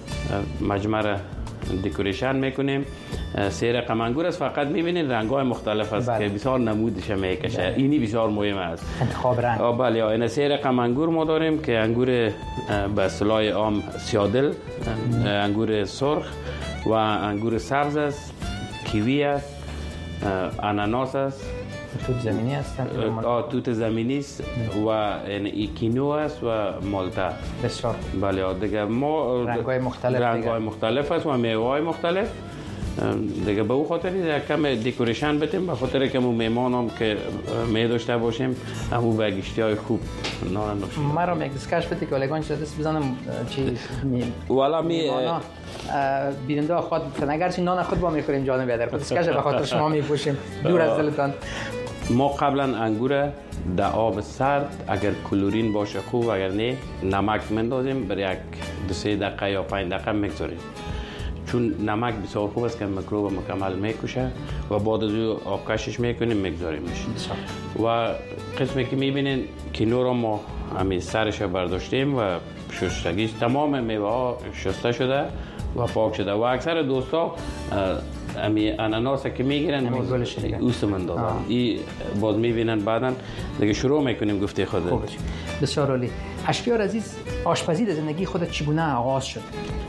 مجمع دکوریشن میکنیم. سه رقم انگور است فقط میبینید رنگ‌های مختلف است که بسیار نمودش میکشه. اینی بسیار مهم است انتخاب رنگ. بله این سه رقم انگور ما داریم که انگور به اصطلاح عام سیادل، انگور سرخ و انگور سبز است، کیوی است، اناناس است، توت زمینی هستن. آه توت زمینی است و یعنی کینو است و مالتا. بسیار بله دیگه ما رنگ‌های مختلف رنگ‌های مختلف است و میوه‌های مختلف دیگه. به اون خاطر یک کم دکوریشن بدیم به خاطر که مو میمانم که می داشته باشیم همو بگشتی‌های خوب نان داشته. ما رو یک دسکش بدی که ولگان شده دست بزنم چی می والا می بیننده خود اگرچه نان خود با میخوریم جانم بیادر دسکش به خاطر شما میپوشیم دور از دلتان. ما قبلا انگور در آب سرد اگر کلورین باشه خوب اگر نه نمک مندازیم برای یک دو سه دقیقه یا پنج دقیقه میگذاریم چون نمک بسیار خوب است که میکروب مکمل میکشه و بعد از او آبکشش میکنیم میگذاریمش. و قسمی که میبینین کینو رو ما همین سرش برداشتیم و شستگیش تمام میوه ها شسته شده و پاک شده و اکثر دوستا امی اناناس که میگیرن اوست من دادن این باز میبینن بعدن دیگه شروع میکنیم گفته خود. خوب بسیار عالی. اشکیار عزیز آشپزی در زندگی خودت چگونه آغاز شد؟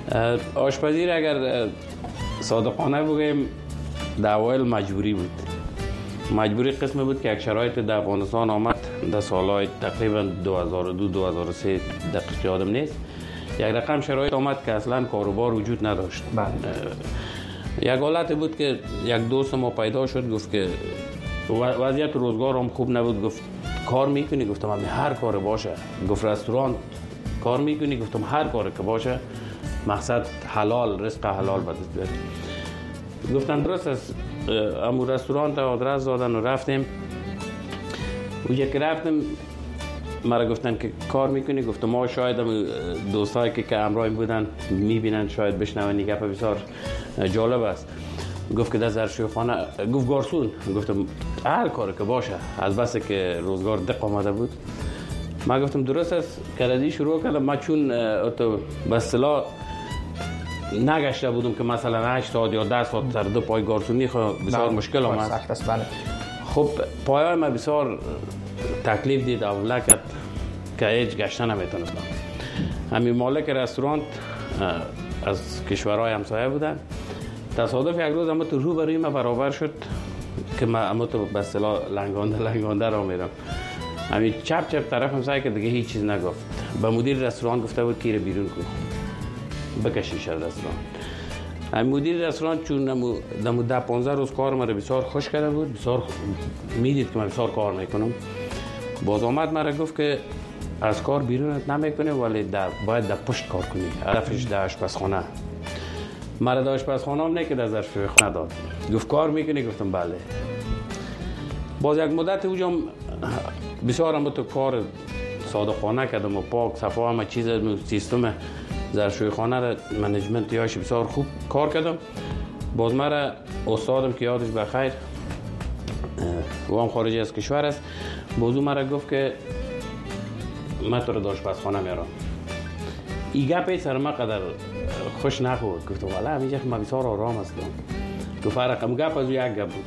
آشپزی را اگر صادقانه بگیم در اوایل مجبوری بود. مجبوری قسم بود که یک شرایط در افغانستان آمد در سالهای تقریبا دو هزار و دو دو هزار و سه دقیق یادم نیست. یک رقم شرایط آمد که اصلا کاروبار وجود نداشت. یک حالت بود که یک دوست ما پیدا شد گفت که وضعیت روزگار هم خوب نبود. گفت کار میکنی؟ گفتم من هر کار باشه. گفت رستوران کار میکنی؟ گفتم هر کاری که باشه مقصد حلال رزق حلال بدت بیاری. گفتن درست است. امو رستوران تا آدرس دادن و رفتیم. اونجا که رفتیم مرا گفتن که کار میکنی؟ گفتم ما شاید دوستایی که که همراهیم بودن میبینن شاید بشنون این گپ بسیار جالب است. گفت که در ظرفشویخانه گفت گارسون. گفتم هر کاری که باشه از بس که روزگار دق آمده بود. من گفتم درست است. کردی شروع کردم. من چون تو به اصطلاح نگشته بودم که مثلا هشت ساعت یا ده ساعت سر دو پای گارسونی خود بسیار مشکل آمد. سخت است بله. خب پایای من بسیار تکلیف دید اولا کرد که هیچ گشته نمیتونستم. همین مالک رستوران از کشورهای همسایه بودن. تصادف یک روز اما تو رو برای من برابر شد که من اما تو به اصطلاح لنگانده لنگانده را میرم. همین چپ چپ طرف همسایه که دیگه هیچ چیز نگفت. به مدیر رستوران گفته بود که بیرون کن بکشیش از رستوران. همین مدیر رستوران چون نمو نمو ده پانزده روز کار مرا بسیار خوش کرده بود. بسیار میدید که من بسیار کار میکنم. باز آمد مرا گفت که از کار بیرونت نمیکنه ولی در باید در پشت کار کنی. هدفش در آشپزخانه. مرا داشت آشپزخانه هم نکرد ازش فروخت نداد. گفت کار میکنی؟ گفتم بله. باز یک مدت اونجا بسیار هم تو کار صادقانه کردم و پاک صفا همه چیز سیستم ظرفشویی خانه را منیجمنت یاش بسیار خوب کار کردم. باز مرا استادم که یادش بخیر و هم خارجی از کشور است، باز اون مرا گفت که من تو رو داشت آشپزخانه میارم. این گپ سر ما قدر خوش نخورد. گفتم والا همیشه ما بسیار آرام هستم. گفت فرقم گپ از یک گپ بود.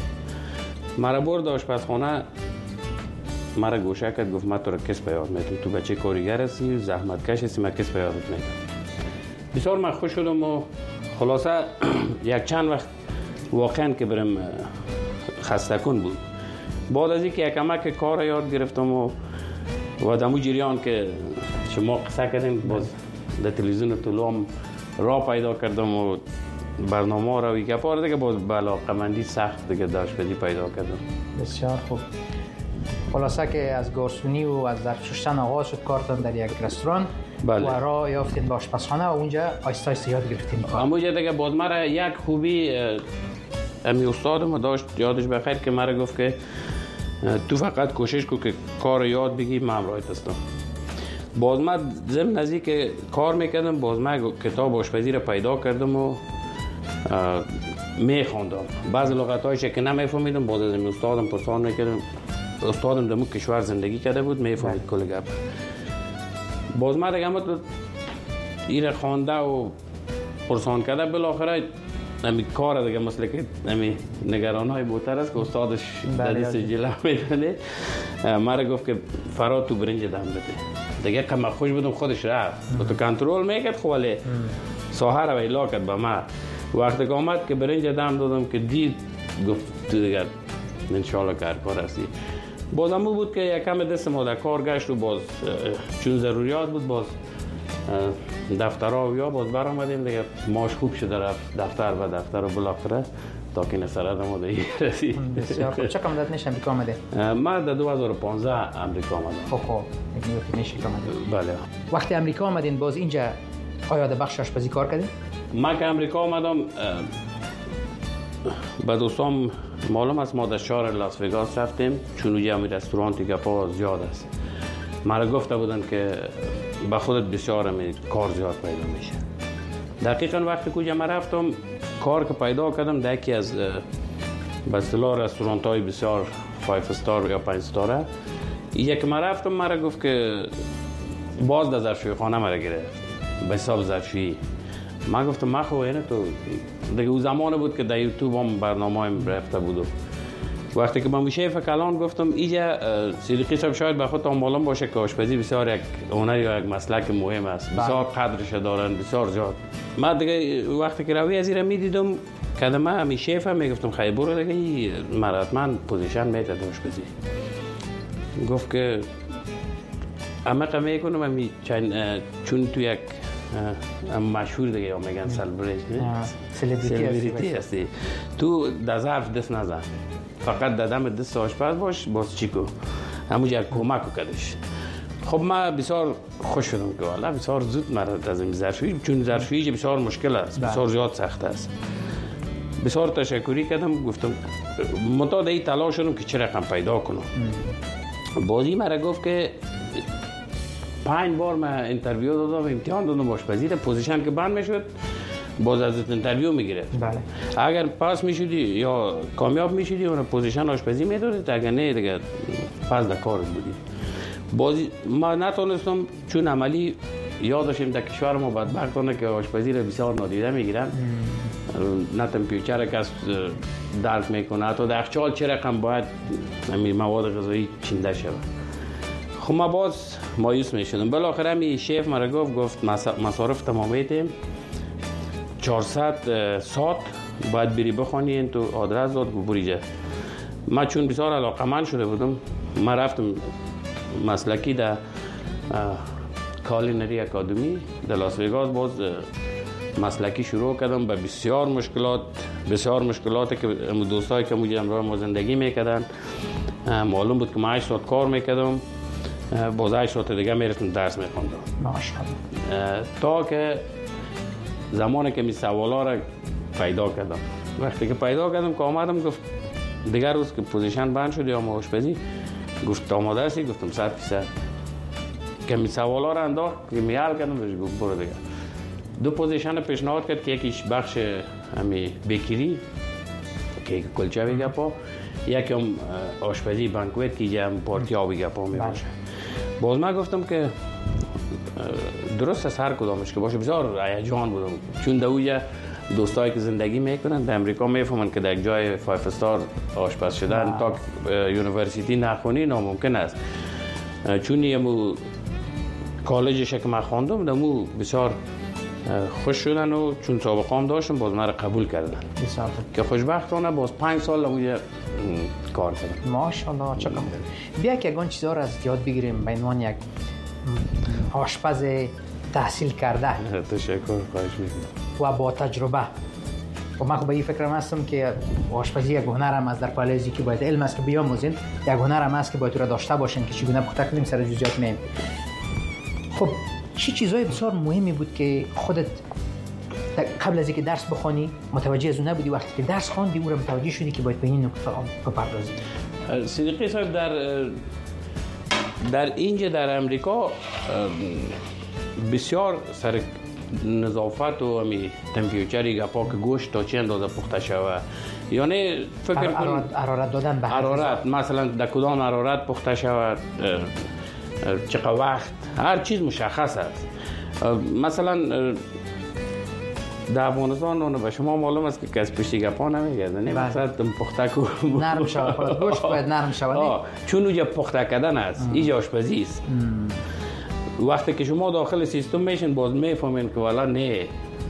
مرا برد آشپزخانه، مرا گوشه کرد، گفت من تو رو کس به یاد میتونم، تو بچه کارگر هستی، زحمت کش هستی، من کس به یادت میتونم. بسیار من خوش شدم و خلاصه یک چند وقت واقعا که برم خسته کن بود. بعد از اینکه یک کمک کار یاد گرفتم و و دمو جریان که شما قصه کردیم، باز در تلویزیون طلوع هم راه پیدا کردم و برنامه را ویگه پاره دیگه باز به علاقه‌مندی سخت دیگه آشپزی پیدا کردم. بسیار خوب. خلاصه که از گارسونی و از ظرف شستن آغاز شد کارتون در یک رستوران. بله. و راه یافتین به آشپزخانه و اونجا آیسته آیسته یاد گرفتین کار. اونجا دیگه باز مرا یک خوبی امی استادم داشت یادش بخیر که مرا گفت که تو فقط کوشش کن که کار یاد بگی، من همراهت هستم. باز من ضمن از اینکه کار میکردم باز من کتاب آشپزی را پیدا کردم و میخوندم. بعضی لغت‌هایش که نمیفهمیدم باز از استادم پرسان میکردم. استادم در مو کشور زندگی کرده بود، میفهمید کل گپ. باز من دیگه هم این خوانده و پرسان کرده، بالاخره نمی کار دیگه مثل که نمی نگران‌های بوتر است که استادش در دست جلو میدونه. مرا گفت که فراد تو برنج دم بده. دیگه که من خوش بودم خودش رفت و تو کنترل میکرد خب ولی ساحه رو ویلا کرد به من. وقتی که آمد که برنج دم دادم که دید گفت تو دیگه انشالله کار کار هستی. باز هم بود که یکم دست ما در کار گشت و باز چون ضروریات بود باز دفترها و یا باز برآمدیم دیگه ماش خوب شده رفت دفتر و دفتر و بالاخره تا که نصرت ما دیگه رسید. بسیار خوب. چه مدت میشه امریکا آمده؟ من در دو هزار و پانزده امریکا آمدم. خب خب میگم میشه که آمده. بله. وقتی امریکا آمدین باز اینجا آیا در بخش آشپزی کار کردین؟ من که امریکا آمدم به دوستام معلوم است ما در شهر لاس وگاس رفتیم چون اونجا می رستورانتی گپا زیاد است. مرا گفته بودن که به خودت بسیار می کار زیاد پیدا میشه. دقیقاً وقتی که من رفتم کار که پیدا کردم در یکی از به اصطلاح رستورانت های بسیار پنج استار یا پنج استاره، یک من رفتم مرا گفت که باز در ظرفشویی خانه مرا گرفت به حساب ظرفشویی. من گفتم من خب اینه تو دیگه اون زمان بود که در یوتیوب هم برنامه‌ام رفته بود. وقتی که من شیف کلان گفتم اینجا صدیقی صاحب شاید به خودتان معلوم باشه که آشپزی بسیار یک هنر یا یک مسلک مهم است، بسیار قدرش دارن بسیار زیاد. من دیگه وقتی که روی از این میدیدم کدام من شیف هم میگفتم خیلی برو دیگه مرات من پوزیشن میتونم آشپزی. گفت که اما که میکنم امی چون تو یک مشهور دیگه یا میگن سلبریتی سلبریتی هستی تو در ظرف دست نزن، فقط دادم دست آشپز باش باز چیکو همونجا کمک کردش. خب من بسیار خوش شدم که والا بسیار زود مرد از این ظرفشویی چون ظرفشویی بسیار مشکل است، بسیار زیاد سخت است. بسیار تشکری کردم گفتم متعد این تلاش شدم که چه رقم پیدا کنم. بازی مرا گفت که پنج بار من اینترویو دادم امتحان دادم آشپزی ده پوزیشن که بند میشد باز از اینترویو میگرفت. بله. اگر پاس میشدی یا کامیاب میشدی اون پوزیشن آشپزی میدادید، اگر نه دیگه پس در کار بودی. بازی ما نتونستم چون عملی یاد داشتیم در کشور ما بدبختانه که آشپزی رو بسیار نادیده میگیرن. نه تمپیچر کس درک میکنه حتی در یخچال چه رقم باید مواد غذایی چینده شود. خب ما باز مایوس میشدم. بالاخره می شیف مرا گفت گفت مصارف تمامیتیم چهارصد ساعت باید بری بخوانی این تو آدرس داد بریجه. من چون بسیار علاقمند شده بودم من رفتم مسلکی در کالینری اکادمی در لاس وگاس باز مسلکی شروع کردم. به بسیار مشکلات بسیار مشکلاتی که دوستایی که موجه امراه ما زندگی میکردن معلوم بود که من هشت ساعت کار میکردم باز هشت ساعت دیگه میرفتم درس میخوندم ماشاءالله تا که زمانی که می سوالا را پیدا کردم، وقتی که پیدا کردم که آمدم گفت دیگر روز که پوزیشن بند شد یا آشپزی، گفت آماده هستی؟ گفتم صد فیصد. که می سوالا را انداخت که می حل کردم بهش گفت برو دیگر. دو پوزیشن پیشنهاد کرد که یکیش بخش همی بیکری که کلچه بگه پا، یکی هم آشپزی بانکویت که اینجا هم پارتی ها بگه پا می باشه. باز من گفتم که درست از هر کدامش که باشه. بسیار هیجان بودم چون دویه دوستایی که زندگی میکنن در امریکا میفهمن که در یک جای فایف استار آشپز شدن تا یونیورسیتی نخونی ناممکن است. چون یمو کالجش که من خواندم دمو بسیار خوش شدن و چون سابقه هم داشتم باز من را قبول کردن که خوشبختانه باز پنج سال دمو کار کردم. ماشاءالله چقدر بیا که اگه چیزا را از یاد بگیریم به عنوان یک آشپز تحصیل کرده. تشکر، خواهش میکنم. و با تجربه. و من به این فکرم هستم که آشپزی یک هنر هم از در کالجی که باید علم است که بیاموزین، یک هنر هم است که باید تو را داشته باشین که چگونه پخته کنیم سر جزئیات میم. خب چه چیزای بسیار مهمی بود که خودت قبل از اینکه درس بخوانی متوجه از اون نبودی، وقتی که درس خواندی او را متوجه شدی که باید به این نکته بپردازی؟ صدیقی صاحب در در اینجا در امریکا بسیار سر نظافت و همی تمپیچری گپا که گوشت تا چه اندازه پخته شوه، یعنی فکر کن حرارت دادن به حرارت، مثلا در کدام حرارت پخته شود، چقدر وقت، هر چیز مشخص است. مثلا در افغانستان اون به شما معلوم است که کس پشتی گپا نمیگرده، نه مثلا پخته کو نرم شود، گوشت باید نرم شود چون اونجا پخته کردن است، اینجا آشپزی است. وقتی که شما داخل سیستم میشین باز میفهمین که والا نه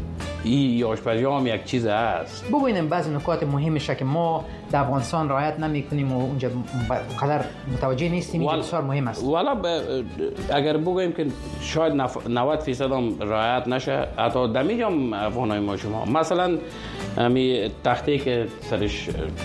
این آشپزی هم یک چیز است. ببینیم بعضی نکات مهمش که ما در افغانستان رعایت نمیکنیم و اونجا قدر متوجه نیستیم، این بسیار مهم است. والا اگر بگوییم که شاید نود فیصد هم رعایت نشه، حتی دمیج هم افغانای ما شما مثلا همی تخته که سرش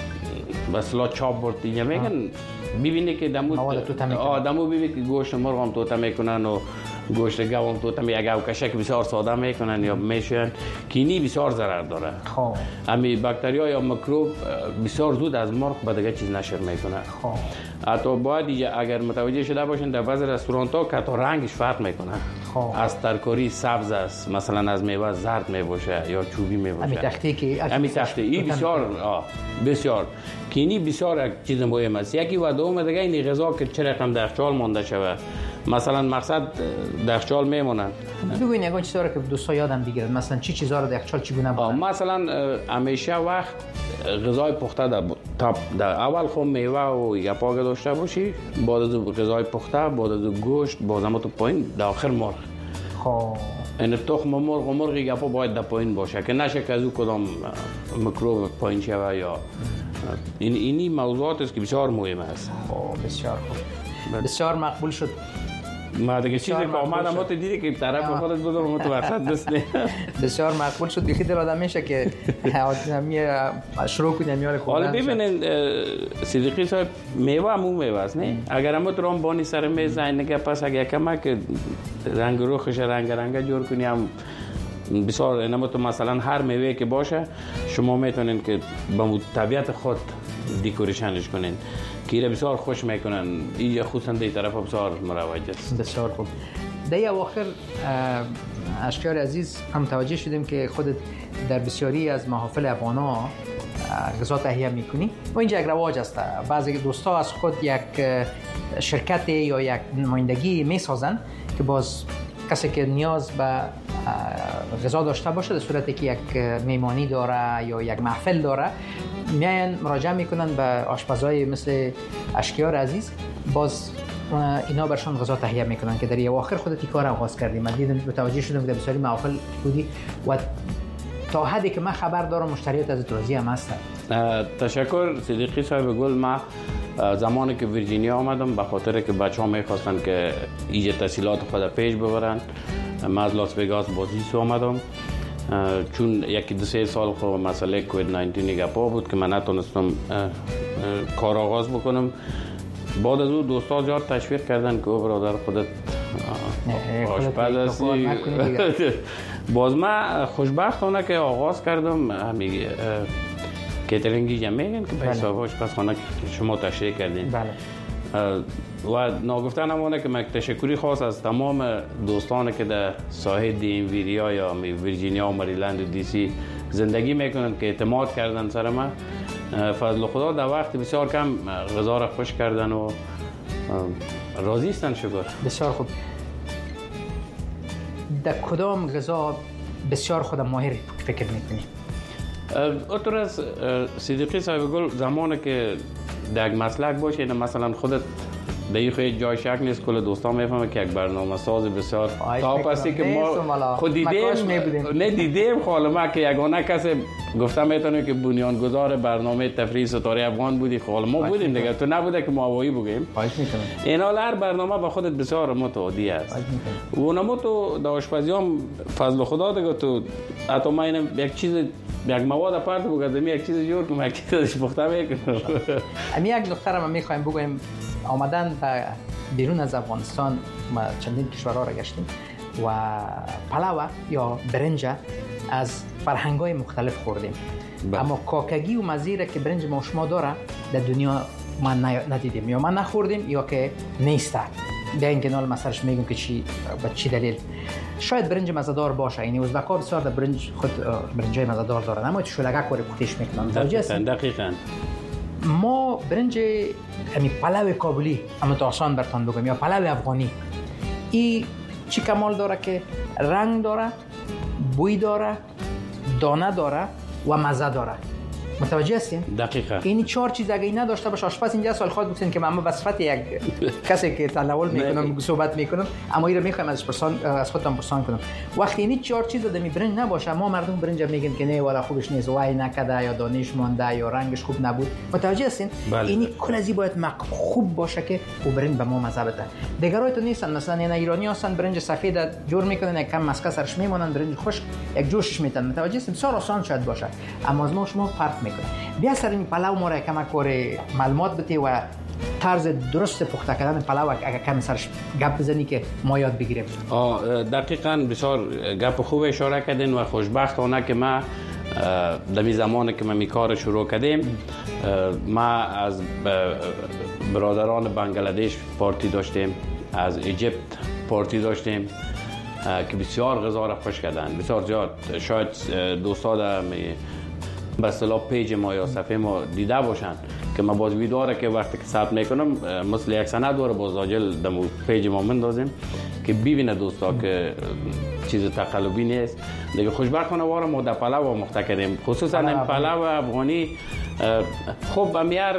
بسلا چاپ برد اینجا میگن ببینی که دمو دمو ببینی که گوشت مرغ هم توته میکنن و گوشت گاو هم توته میگه گاو کشک بسیار ساده میکنن یا میشن که اینی بسیار ضرر داره. خب امی باکتریا یا میکروب بسیار زود از مرغ به دیگه چیز نشر میکنه. خب حتی باید اگر متوجه شده باشین در بعضی رستوران ها که تا رنگش فرق میکنه. خب از ترکاری سبز است، مثلا از میوه زرد میباشه یا چوبی میباشه. امی تخته که امی تخته ای بسیار بسیار کینی بسیار چیز مهم است. یکی و دوم دیگه این غذا که چه رقم در یخچال مونده شود، مثلا مقصد در یخچال میمونن. بگوین یگان چیزا رو که دوستا یادم بگیرن، مثلا چی چیزا رو در یخچال چگونه بودن؟ مثلا همیشه وقت غذای پخته در تاپ در اول خود میوه و یا پاک داشته باشی، بعد از غذای پخته، بعد از گوشت، بعد از تو پایین در آخر مرغ. خب این تخم مرغ و مرغ یا پا باید در پایین باشه که نشه که از او کدام میکروب پایین شوه یا این اینی موضوعات است که بسیار مهم است. خب بسیار خوب، بسیار مقبول شد. ما دیگه چیزی که آمدم تو دیدی که طرف خودت بودم و تو وسط دستی بسیار مقبول شد. دیگه دل آدم میشه که آدمی شروع کنیم یار خوب. حالا ببینید صدیقی صاحب میوه هم اون میوه است نه؟ اگر هم تو رام بانی سر میز اینکه پس اگه کما که رنگ روخش رنگ رنگ جور کنیم بسیار اینم تو مثلا هر میوه که باشه شما میتونین که با طبیعت خود دکوریشنش کنین که ایره بسیار خوش میکنن. این خصوصا دی طرف بسیار مروج است. بسیار خوب. در اواخر اشکار عزیز هم توجه شدیم که خودت در بسیاری از محافل افغانا غذا تهیه میکنی و اینجا یک رواج است. بعضی دوستا از خود یک شرکت یا یک نمایندگی میسازن که باز کسی که نیاز به غذا داشته باشه در صورتی که یک میمانی داره یا یک محفل داره میاین مراجعه میکنن به آشپزای مثل اشکیار عزیز، باز اینا برشان غذا تهیه میکنن که در اواخر خودت این کار آغاز کردی. من دیدم متوجه شدم که در بسیاری محافل بودی و تا حدی که من خبر دارم مشتریات از راضی هم هستن. تشکر صدیقی صاحب گل. ما زمانی که ویرجینیا آمدم به خاطر که بچه‌ها می‌خواستن که ایجاد تحصیلات خود پیش ببرن، من از لاس وگاس بازیس آمدم چون یکی دو سه سال خو مسئله کووید نوزده گپا بود که من نتونستم کار آغاز بکنم. بعد از اون دوستا زیاد تشویق کردن که برادر خودت آشپز هستی باز ما خوشبختانه که آغاز کردم همین کیترینگی جمع میگن که به حساب آشپزخانه که شما تشریح کردین. بله. و ناگفتن همونه که من تشکری خاص از تمام دوستانی که در ساحه دی ام ویریا یا ویرجینیا و مریلند و دی سی زندگی میکنن که اعتماد کردن سر من. فضل خدا در وقت بسیار کم غذا را خوش کردن و راضی هستن. شکر. بسیار خوب. در کدام غذا بسیار خودم ماهر فکر میکنی؟ اطور از صدیقی صاحب گل زمانی که در یک مسلک باشه، مثلا خودت دیگه جای شک نیست کل دوستان میفهمه که یک برنامه ساز بسیار تاپ هستی که ما خود دیدیم نه دیدیم خاله ما که یگانه کسی گفتم میتونه که بنیانگذار برنامه تفریح ستاره افغان بودی. خاله ما بودیم دیگه، تو نبوده که ما وایی بگیم. اینا هر برنامه با خودت بسیار متعادی است. و اونم تو در آشپزی هم فضل خدا دیگه تو حتی ما این یک چیز یک مواد پارت بگذارم یک چیز جور کنم یک چیزش پخته میکنم. امی یک نکته ما میخوایم بگویم آمدن به بیرون از افغانستان ما چندین کشورها را گشتیم و پلاو یا برنج از فرهنگ‌های مختلف خوردیم. بله. اما کاکگی و مزیره که برنج ما شما داره در دنیا ما ندیدیم یا ما نخوردیم یا که نیسته. بیا این کنال مسئلهش میگم که چی به چی دلیل. شاید برنج مزه‌دار باشه. یعنی ازبک‌ها بسیار در برنج خود برنجای مزه‌دار دارن اما شلگک کوری پختیش میکنن. دقیقاً دقیقاً. ما برنج یعنی پلاو کابلی اما تو آسان برتان بگم یا پلاو افغانی این چی کمال داره که رنگ داره، بوی داره، دانه داره و مزه داره. متوجه هستین؟ دقیقاً. این چهار چیز اگه این نداشته باشه آشپز اینجا سوال خود بگین که من به صفت یک کسی که تناول میکنم صحبت میکنم اما این رو میخوایم ازش پرسان از خودم پرسان کنم. وقتی این چهار چیز در می برنج نباشه ما مردم برنج میگیم که نه والا خوبش نیست، وای نکده یا دانش مونده یا رنگش خوب نبود. متوجه هستین؟ بله. این کل از این باید خوب باشه که او برنج به ما مزه بده. دیگرای تو نیستن، مثلا این ایرانی هستن برنج سفید جور میکنن یک کم مسکه سرش میمونن برنج خشک یک جوشش میتن. متوجه هستین؟ بسیار آسان شاید باشه اما از ما شما فرق میکنه. بیا سر این پلاو ما را کمک کوری معلومات بده و طرز درست پخته کردن پلاو اگه کمی سرش گپ بزنی که ما یاد بگیریم. آه دقیقاً بسیار گپ خوب اشاره کردین و خوشبختانه که ما در این زمانی که ما می کار شروع کردیم ما از برادران بنگلادش پارتی داشتیم، از ایجیپت پارتی داشتیم که بسیار غذا را خوش کردن بسیار زیاد. شاید دوستا در به اصطلاح پیج ما یا صفحه ما دیده باشن که ما باز ویدیو که وقتی که ثبت میکنم مثل یک سند داره باز عاجل دمو پیج ما مندازیم که ببینه دوستا که چیز تقلبی نیست دیگه. خوشبختانه واره ما در پلاو مخته کردیم خصوصا این پلاو افغانی. خب امیار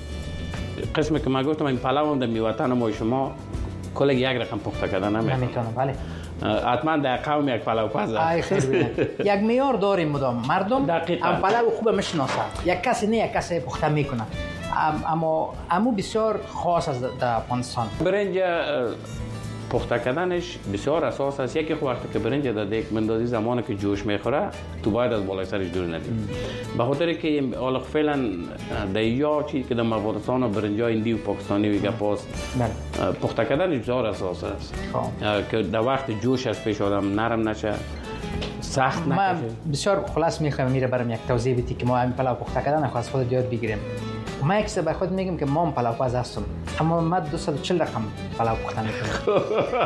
قسمی که ما گفتم این پلاو هم در میوطن ما شما کل یک رقم پخته کردن نمیتونم. بله حتما در قوم یک پلاو پز ای خیلی یک معیار داریم مدام مردم ام پلاو خوب میشناسن یک کسی نه یک کسی پخته میکنه اما امو بسیار خاص از در افغانستان. برنج پخته کردنش بسیار اساس است. یکی وقتی که برنج در دیگ مندازی زمانی که جوش میخوره تو باید از بالای سرش دور ندی. به خاطر که حالا فعلا در یا چی که در افغانستان و برنجای هندی و پاکستانی و گپاس پخته کردنش بسیار اساس است که در وقت جوش از پیش آدم نرم نشه سخت نشه. من بسیار خلاص میخوام میره برام یک توضیح بدی که ما این پلاو پخته کردن خاص خود یاد بگیریم. ما اکثر به خود میگم که ما پلاو پز هستم اما ما دویست و چهل رقم پلاو پخته میکنم.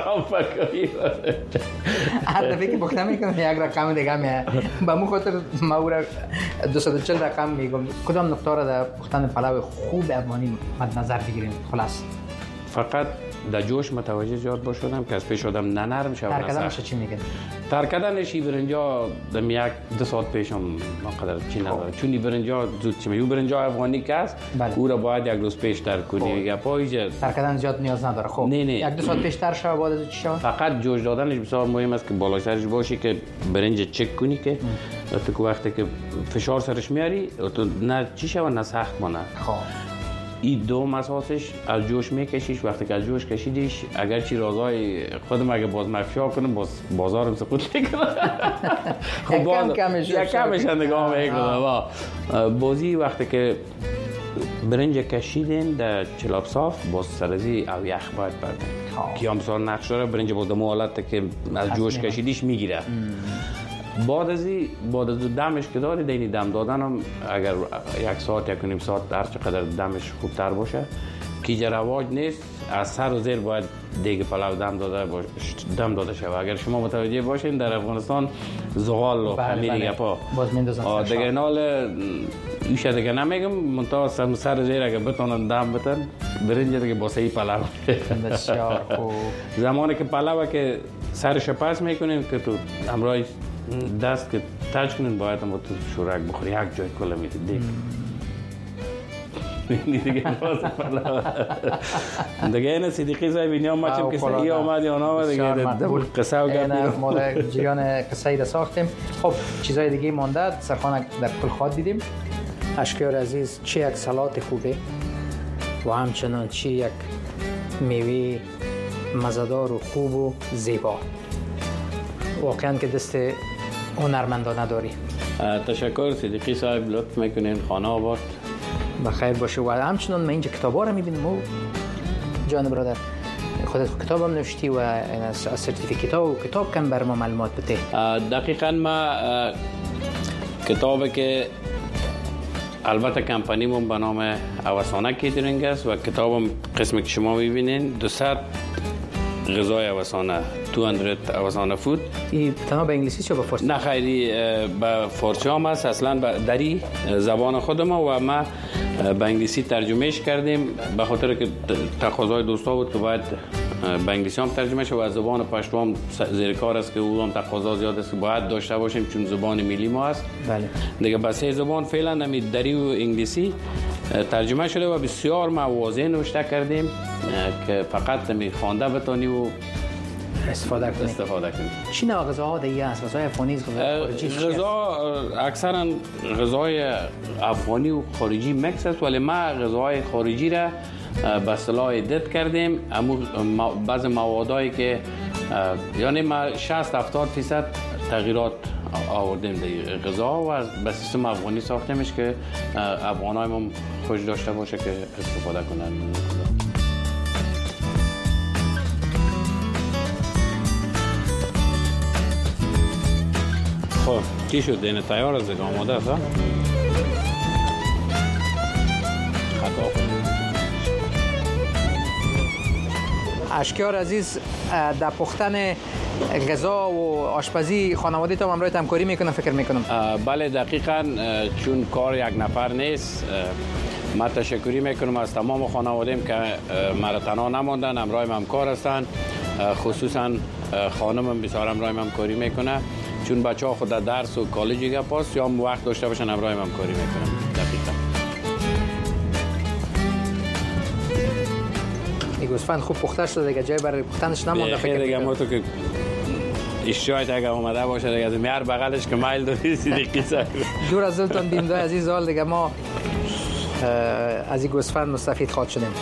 هر دفعه که پخته میکنم یک رقم دیگه میاد به مو خاطر ما او را دویست و چهل رقم میگم. کدام نقطه را در پختن پلاو خوب افغانی مد نظر بگیریم؟ خلاص فقط در جوش متوجه زیاد باشم که از پیش آدم نه نرم شود. ترکدنش چی میگن؟ ترکدنش این برنجا دم یک دو ساعت پیش هم مقدر چی نداره چون این برنجا زود چی میگه برنجا افغانی که است او را باید یک روز پیش تر کنی. یا پایجه ترکدن زیاد نیاز نداره. خب نه نه یک دو ساعت پیش تر شود بعد از چی شود؟ فقط جوش دادنش بسیار مهم است که بالای سرش باشی که برنج چک کنی که تو وقتی که فشار سرش میاری تو نه چی شود نه سخت مونه. خب این دو مساسش از جوش میکشیش. وقتی که از جوش کشیدیش اگر چی رازای خودم اگه باز مفشا کنم باز بازارم سقوط میکنه. خب باز یک کمش یک کمش نگاه میکنم. بازی وقتی که برنج کشیدین در چلاب صاف باز سرزی او یخ باید بردین که هم مثال نقش داره برنج باز دمو حالت که از جوش کشیدیش میگیره. بعد ازی بعد از دمش که داری دینی دم دادن هم اگر یک ساعت یک نیم ساعت هر چقدر دمش خوبتر باشه که رواج نیست از سر و زیر باید دیگه پلاو دم داده باش دم داده شود. اگر شما متوجه باشین در افغانستان زغال و خمیر گپا باز میندازن دیگه نال ایش دیگه نمیگم منتها سر سر زیر اگر بتونن دم بتن برنج دیگه با سی پلاو بسیار خوب. زمانی که پلاو که سرش پس میکنین که تو همراه دست که تاج کنین باید هم تو شورک بخوری یک جای کلا میدید دیگه دیگه باز پلاو دیگه این صدیقی صاحب اینجا ماچم که صحیح آمد یا نه دیگه قصه و گپ ما در جریان قصه را ساختیم. خب چیزای دیگه مونده سرخانه در کل خود دیدیم. اشکیار عزیز چه یک سلات خوبه و همچنان چه یک میوه مزه‌دار و خوب و زیبا. واقعا که دست هنرمندانه داری. تشکر صدیقی صاحب لطف میکنین. خانه آباد بخیر باشه. و همچنان من اینجا کتابا رو میبینم و جان برادر خودت کتاب هم نوشتی و از سرتیفیکیت ها و کتاب کم بر ما معلومات بده. دقیقا ما کتابی که البته کمپانیمون به نام اواسانه کیترینگ است و کتابم قسمی که شما میبینین دویست غذای اواسانه دویست اواسانه فود. این تنها به انگلیسی چه به فارسی؟ نه خیلی به فارسی هم است اصلا دری زبان خودم و ما به انگلیسی ترجمهش کردیم به خاطر که تقاضای دوستا بود که باید به انگلیسی هم ترجمه شه و از زبان پشتو هم زیر کار است که او هم تقاضا زیاد است که باید داشته باشیم چون زبان ملی ما است. بله. دیگه به سه زبان فعلا همین دری و انگلیسی ترجمه شده و بسیار مواضع نوشته کردیم که فقط می خوانده بتونی و استفاده کنی. استفاده کنی. چی نوع غذاها دیگه است؟ غذای افغانی است، غذای خارجی است؟ غذا اکثرا غذای افغانی و خارجی مکس است ولی ما غذاهای خارجی را به اصطلاح ادیت کردیم. امو بعض موادایی که یعنی ما شصت هفتاد درصد تغییرات آوردیم در غذا و به سیستم افغانی ساختیمش که افغانای ما خوش داشته باشه که استفاده کنن. خب چی شد؟ اینه تیار است دیگه آماده است. اشکیار عزیز در پختن غذا و آشپزی خانواده تا همراه همکاری میکنن فکر میکنم. بله دقیقاً چون کار یک نفر نیست ما تشکری میکنم از تمام خانواده‌ام که مرا تنها نماندن همراه همکار هستند خصوصا خانمم بسیار همراه همکاری میکنه چون بچه‌ها خود درس و کالج گپاست یا وقت داشته باشن همراه همکاری میکنن. دقیقاً گوسفند خوب پخته شده دیگه جای برای پختنش نمونده فکر دیگه ما تو که اشتیاقت اگه اومده باشه دیگه از میار بغلش که مایل داری صدیقی صاحب دور از دلتان بیمده عزیز حال دیگه ما از این گوسفند مستفید خواهد شدیم.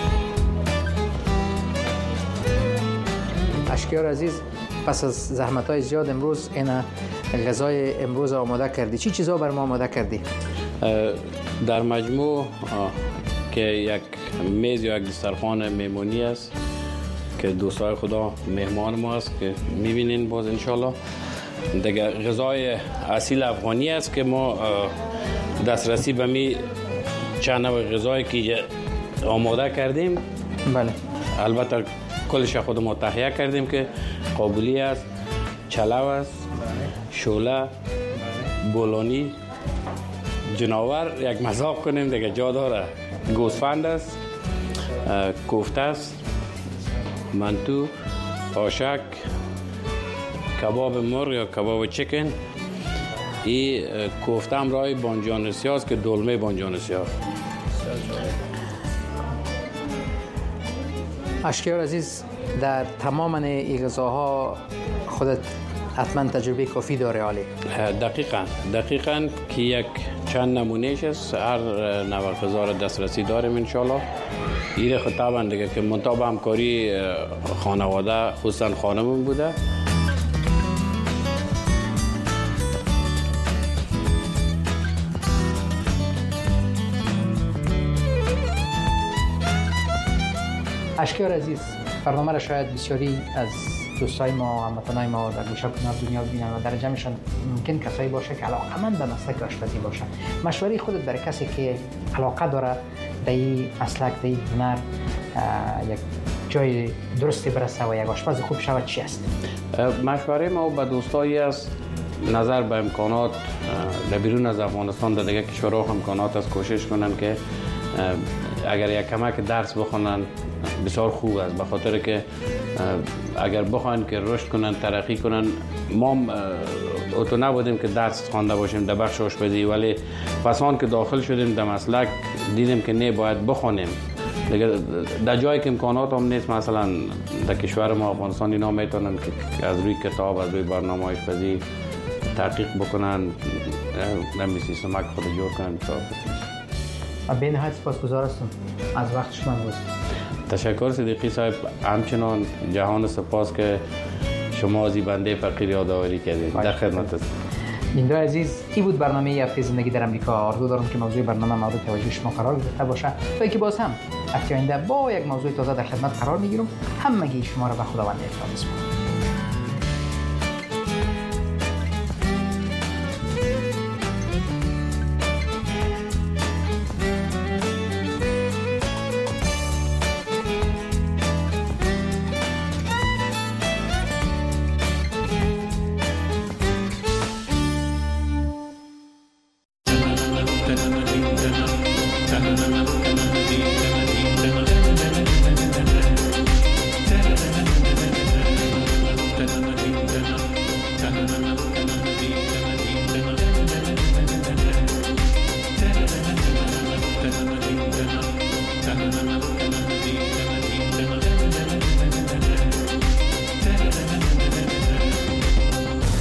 اشکیار عزیز پس از زحمت‌های زیاد امروز این غذای امروز آماده کردی. چی چیزا بر ما آماده کردی؟ در مجموع که یک میز یا یک دسترخوان مهمونی است که دوستای خدا مهمان ما است که میبینین باز انشالله دیگه غذای اصیل افغانی است که ما دسترسی به می چند نوع غذایی که آماده کردیم. بله البته کلش خود ما تهیه کردیم که قابلی است، چلو است، شوله، بولونی، جناور یک مذاق کنیم دیگه جا داره. گوسفند است، کوفته است، منتو، آشک، کباب مرغ یا کباب چکن. این کوفته هم رای بانجانسی است که دلمه بانجانسی است. اشکیار عزیز در تمام این غذاها خودت حتما تجربه کافی داره عالی. دقیقاً دقیقاً که یک چند نمونهش است هر نوع غذا را دسترسی داریم انشالله. این خطابا دیگه که منطقه همکاری خانواده خصوصا خانمون بوده. اشکار عزیز، برنامه را شاید بسیاری از دوستای ما و هموطنای ما در گوشه کنار دنیا ببینن و در جمعشان ممکن کسایی باشه که علاقه‌مند به مسلک آشپزی باشه. مشوره خودت برای کسی که علاقه داره در این مسلک، در این هنر یک جای درستی برسه و یک آشپز خوب شود چی است؟ مشوره ما به دوستایی است نظر به امکانات در بیرون از افغانستان در دیگه کشورها امکانات است کوشش کنن که اگر یک کمک درس بخونن بسیار خوب است، به خاطر که اگر بخواین که رشد کنن ترقی کنن. ما اتو نبودیم که درس خوانده باشیم در بخش آشپزی، ولی پسان که داخل شدیم در مسلک دیدیم که نه باید بخونیم دیگه در جایی که امکانات هم نیست. مثلا در کشور ما افغانستان اینا میتونن که از روی کتاب از روی برنامه آشپزی تحقیق بکنن، نمی سیستمک خود جور کنن. به نهایت سپاسگزار هستم از وقت شما امروز. تشکر صدیقی صاحب، همچنان جهان سپاس که شما از این بنده فقیر یادآوری کردید. در خدمت هستم. بیننده عزیز، این بود برنامه هفته زندگی در امریکا. آرزو دارم که موضوع برنامه مورد توجه شما قرار گرفته باشه تا اینکه باز هم هفته آینده با یک موضوع تازه در خدمت قرار میگیرم. همگی شما را به خداوند احترام می‌سپارم. Thank you.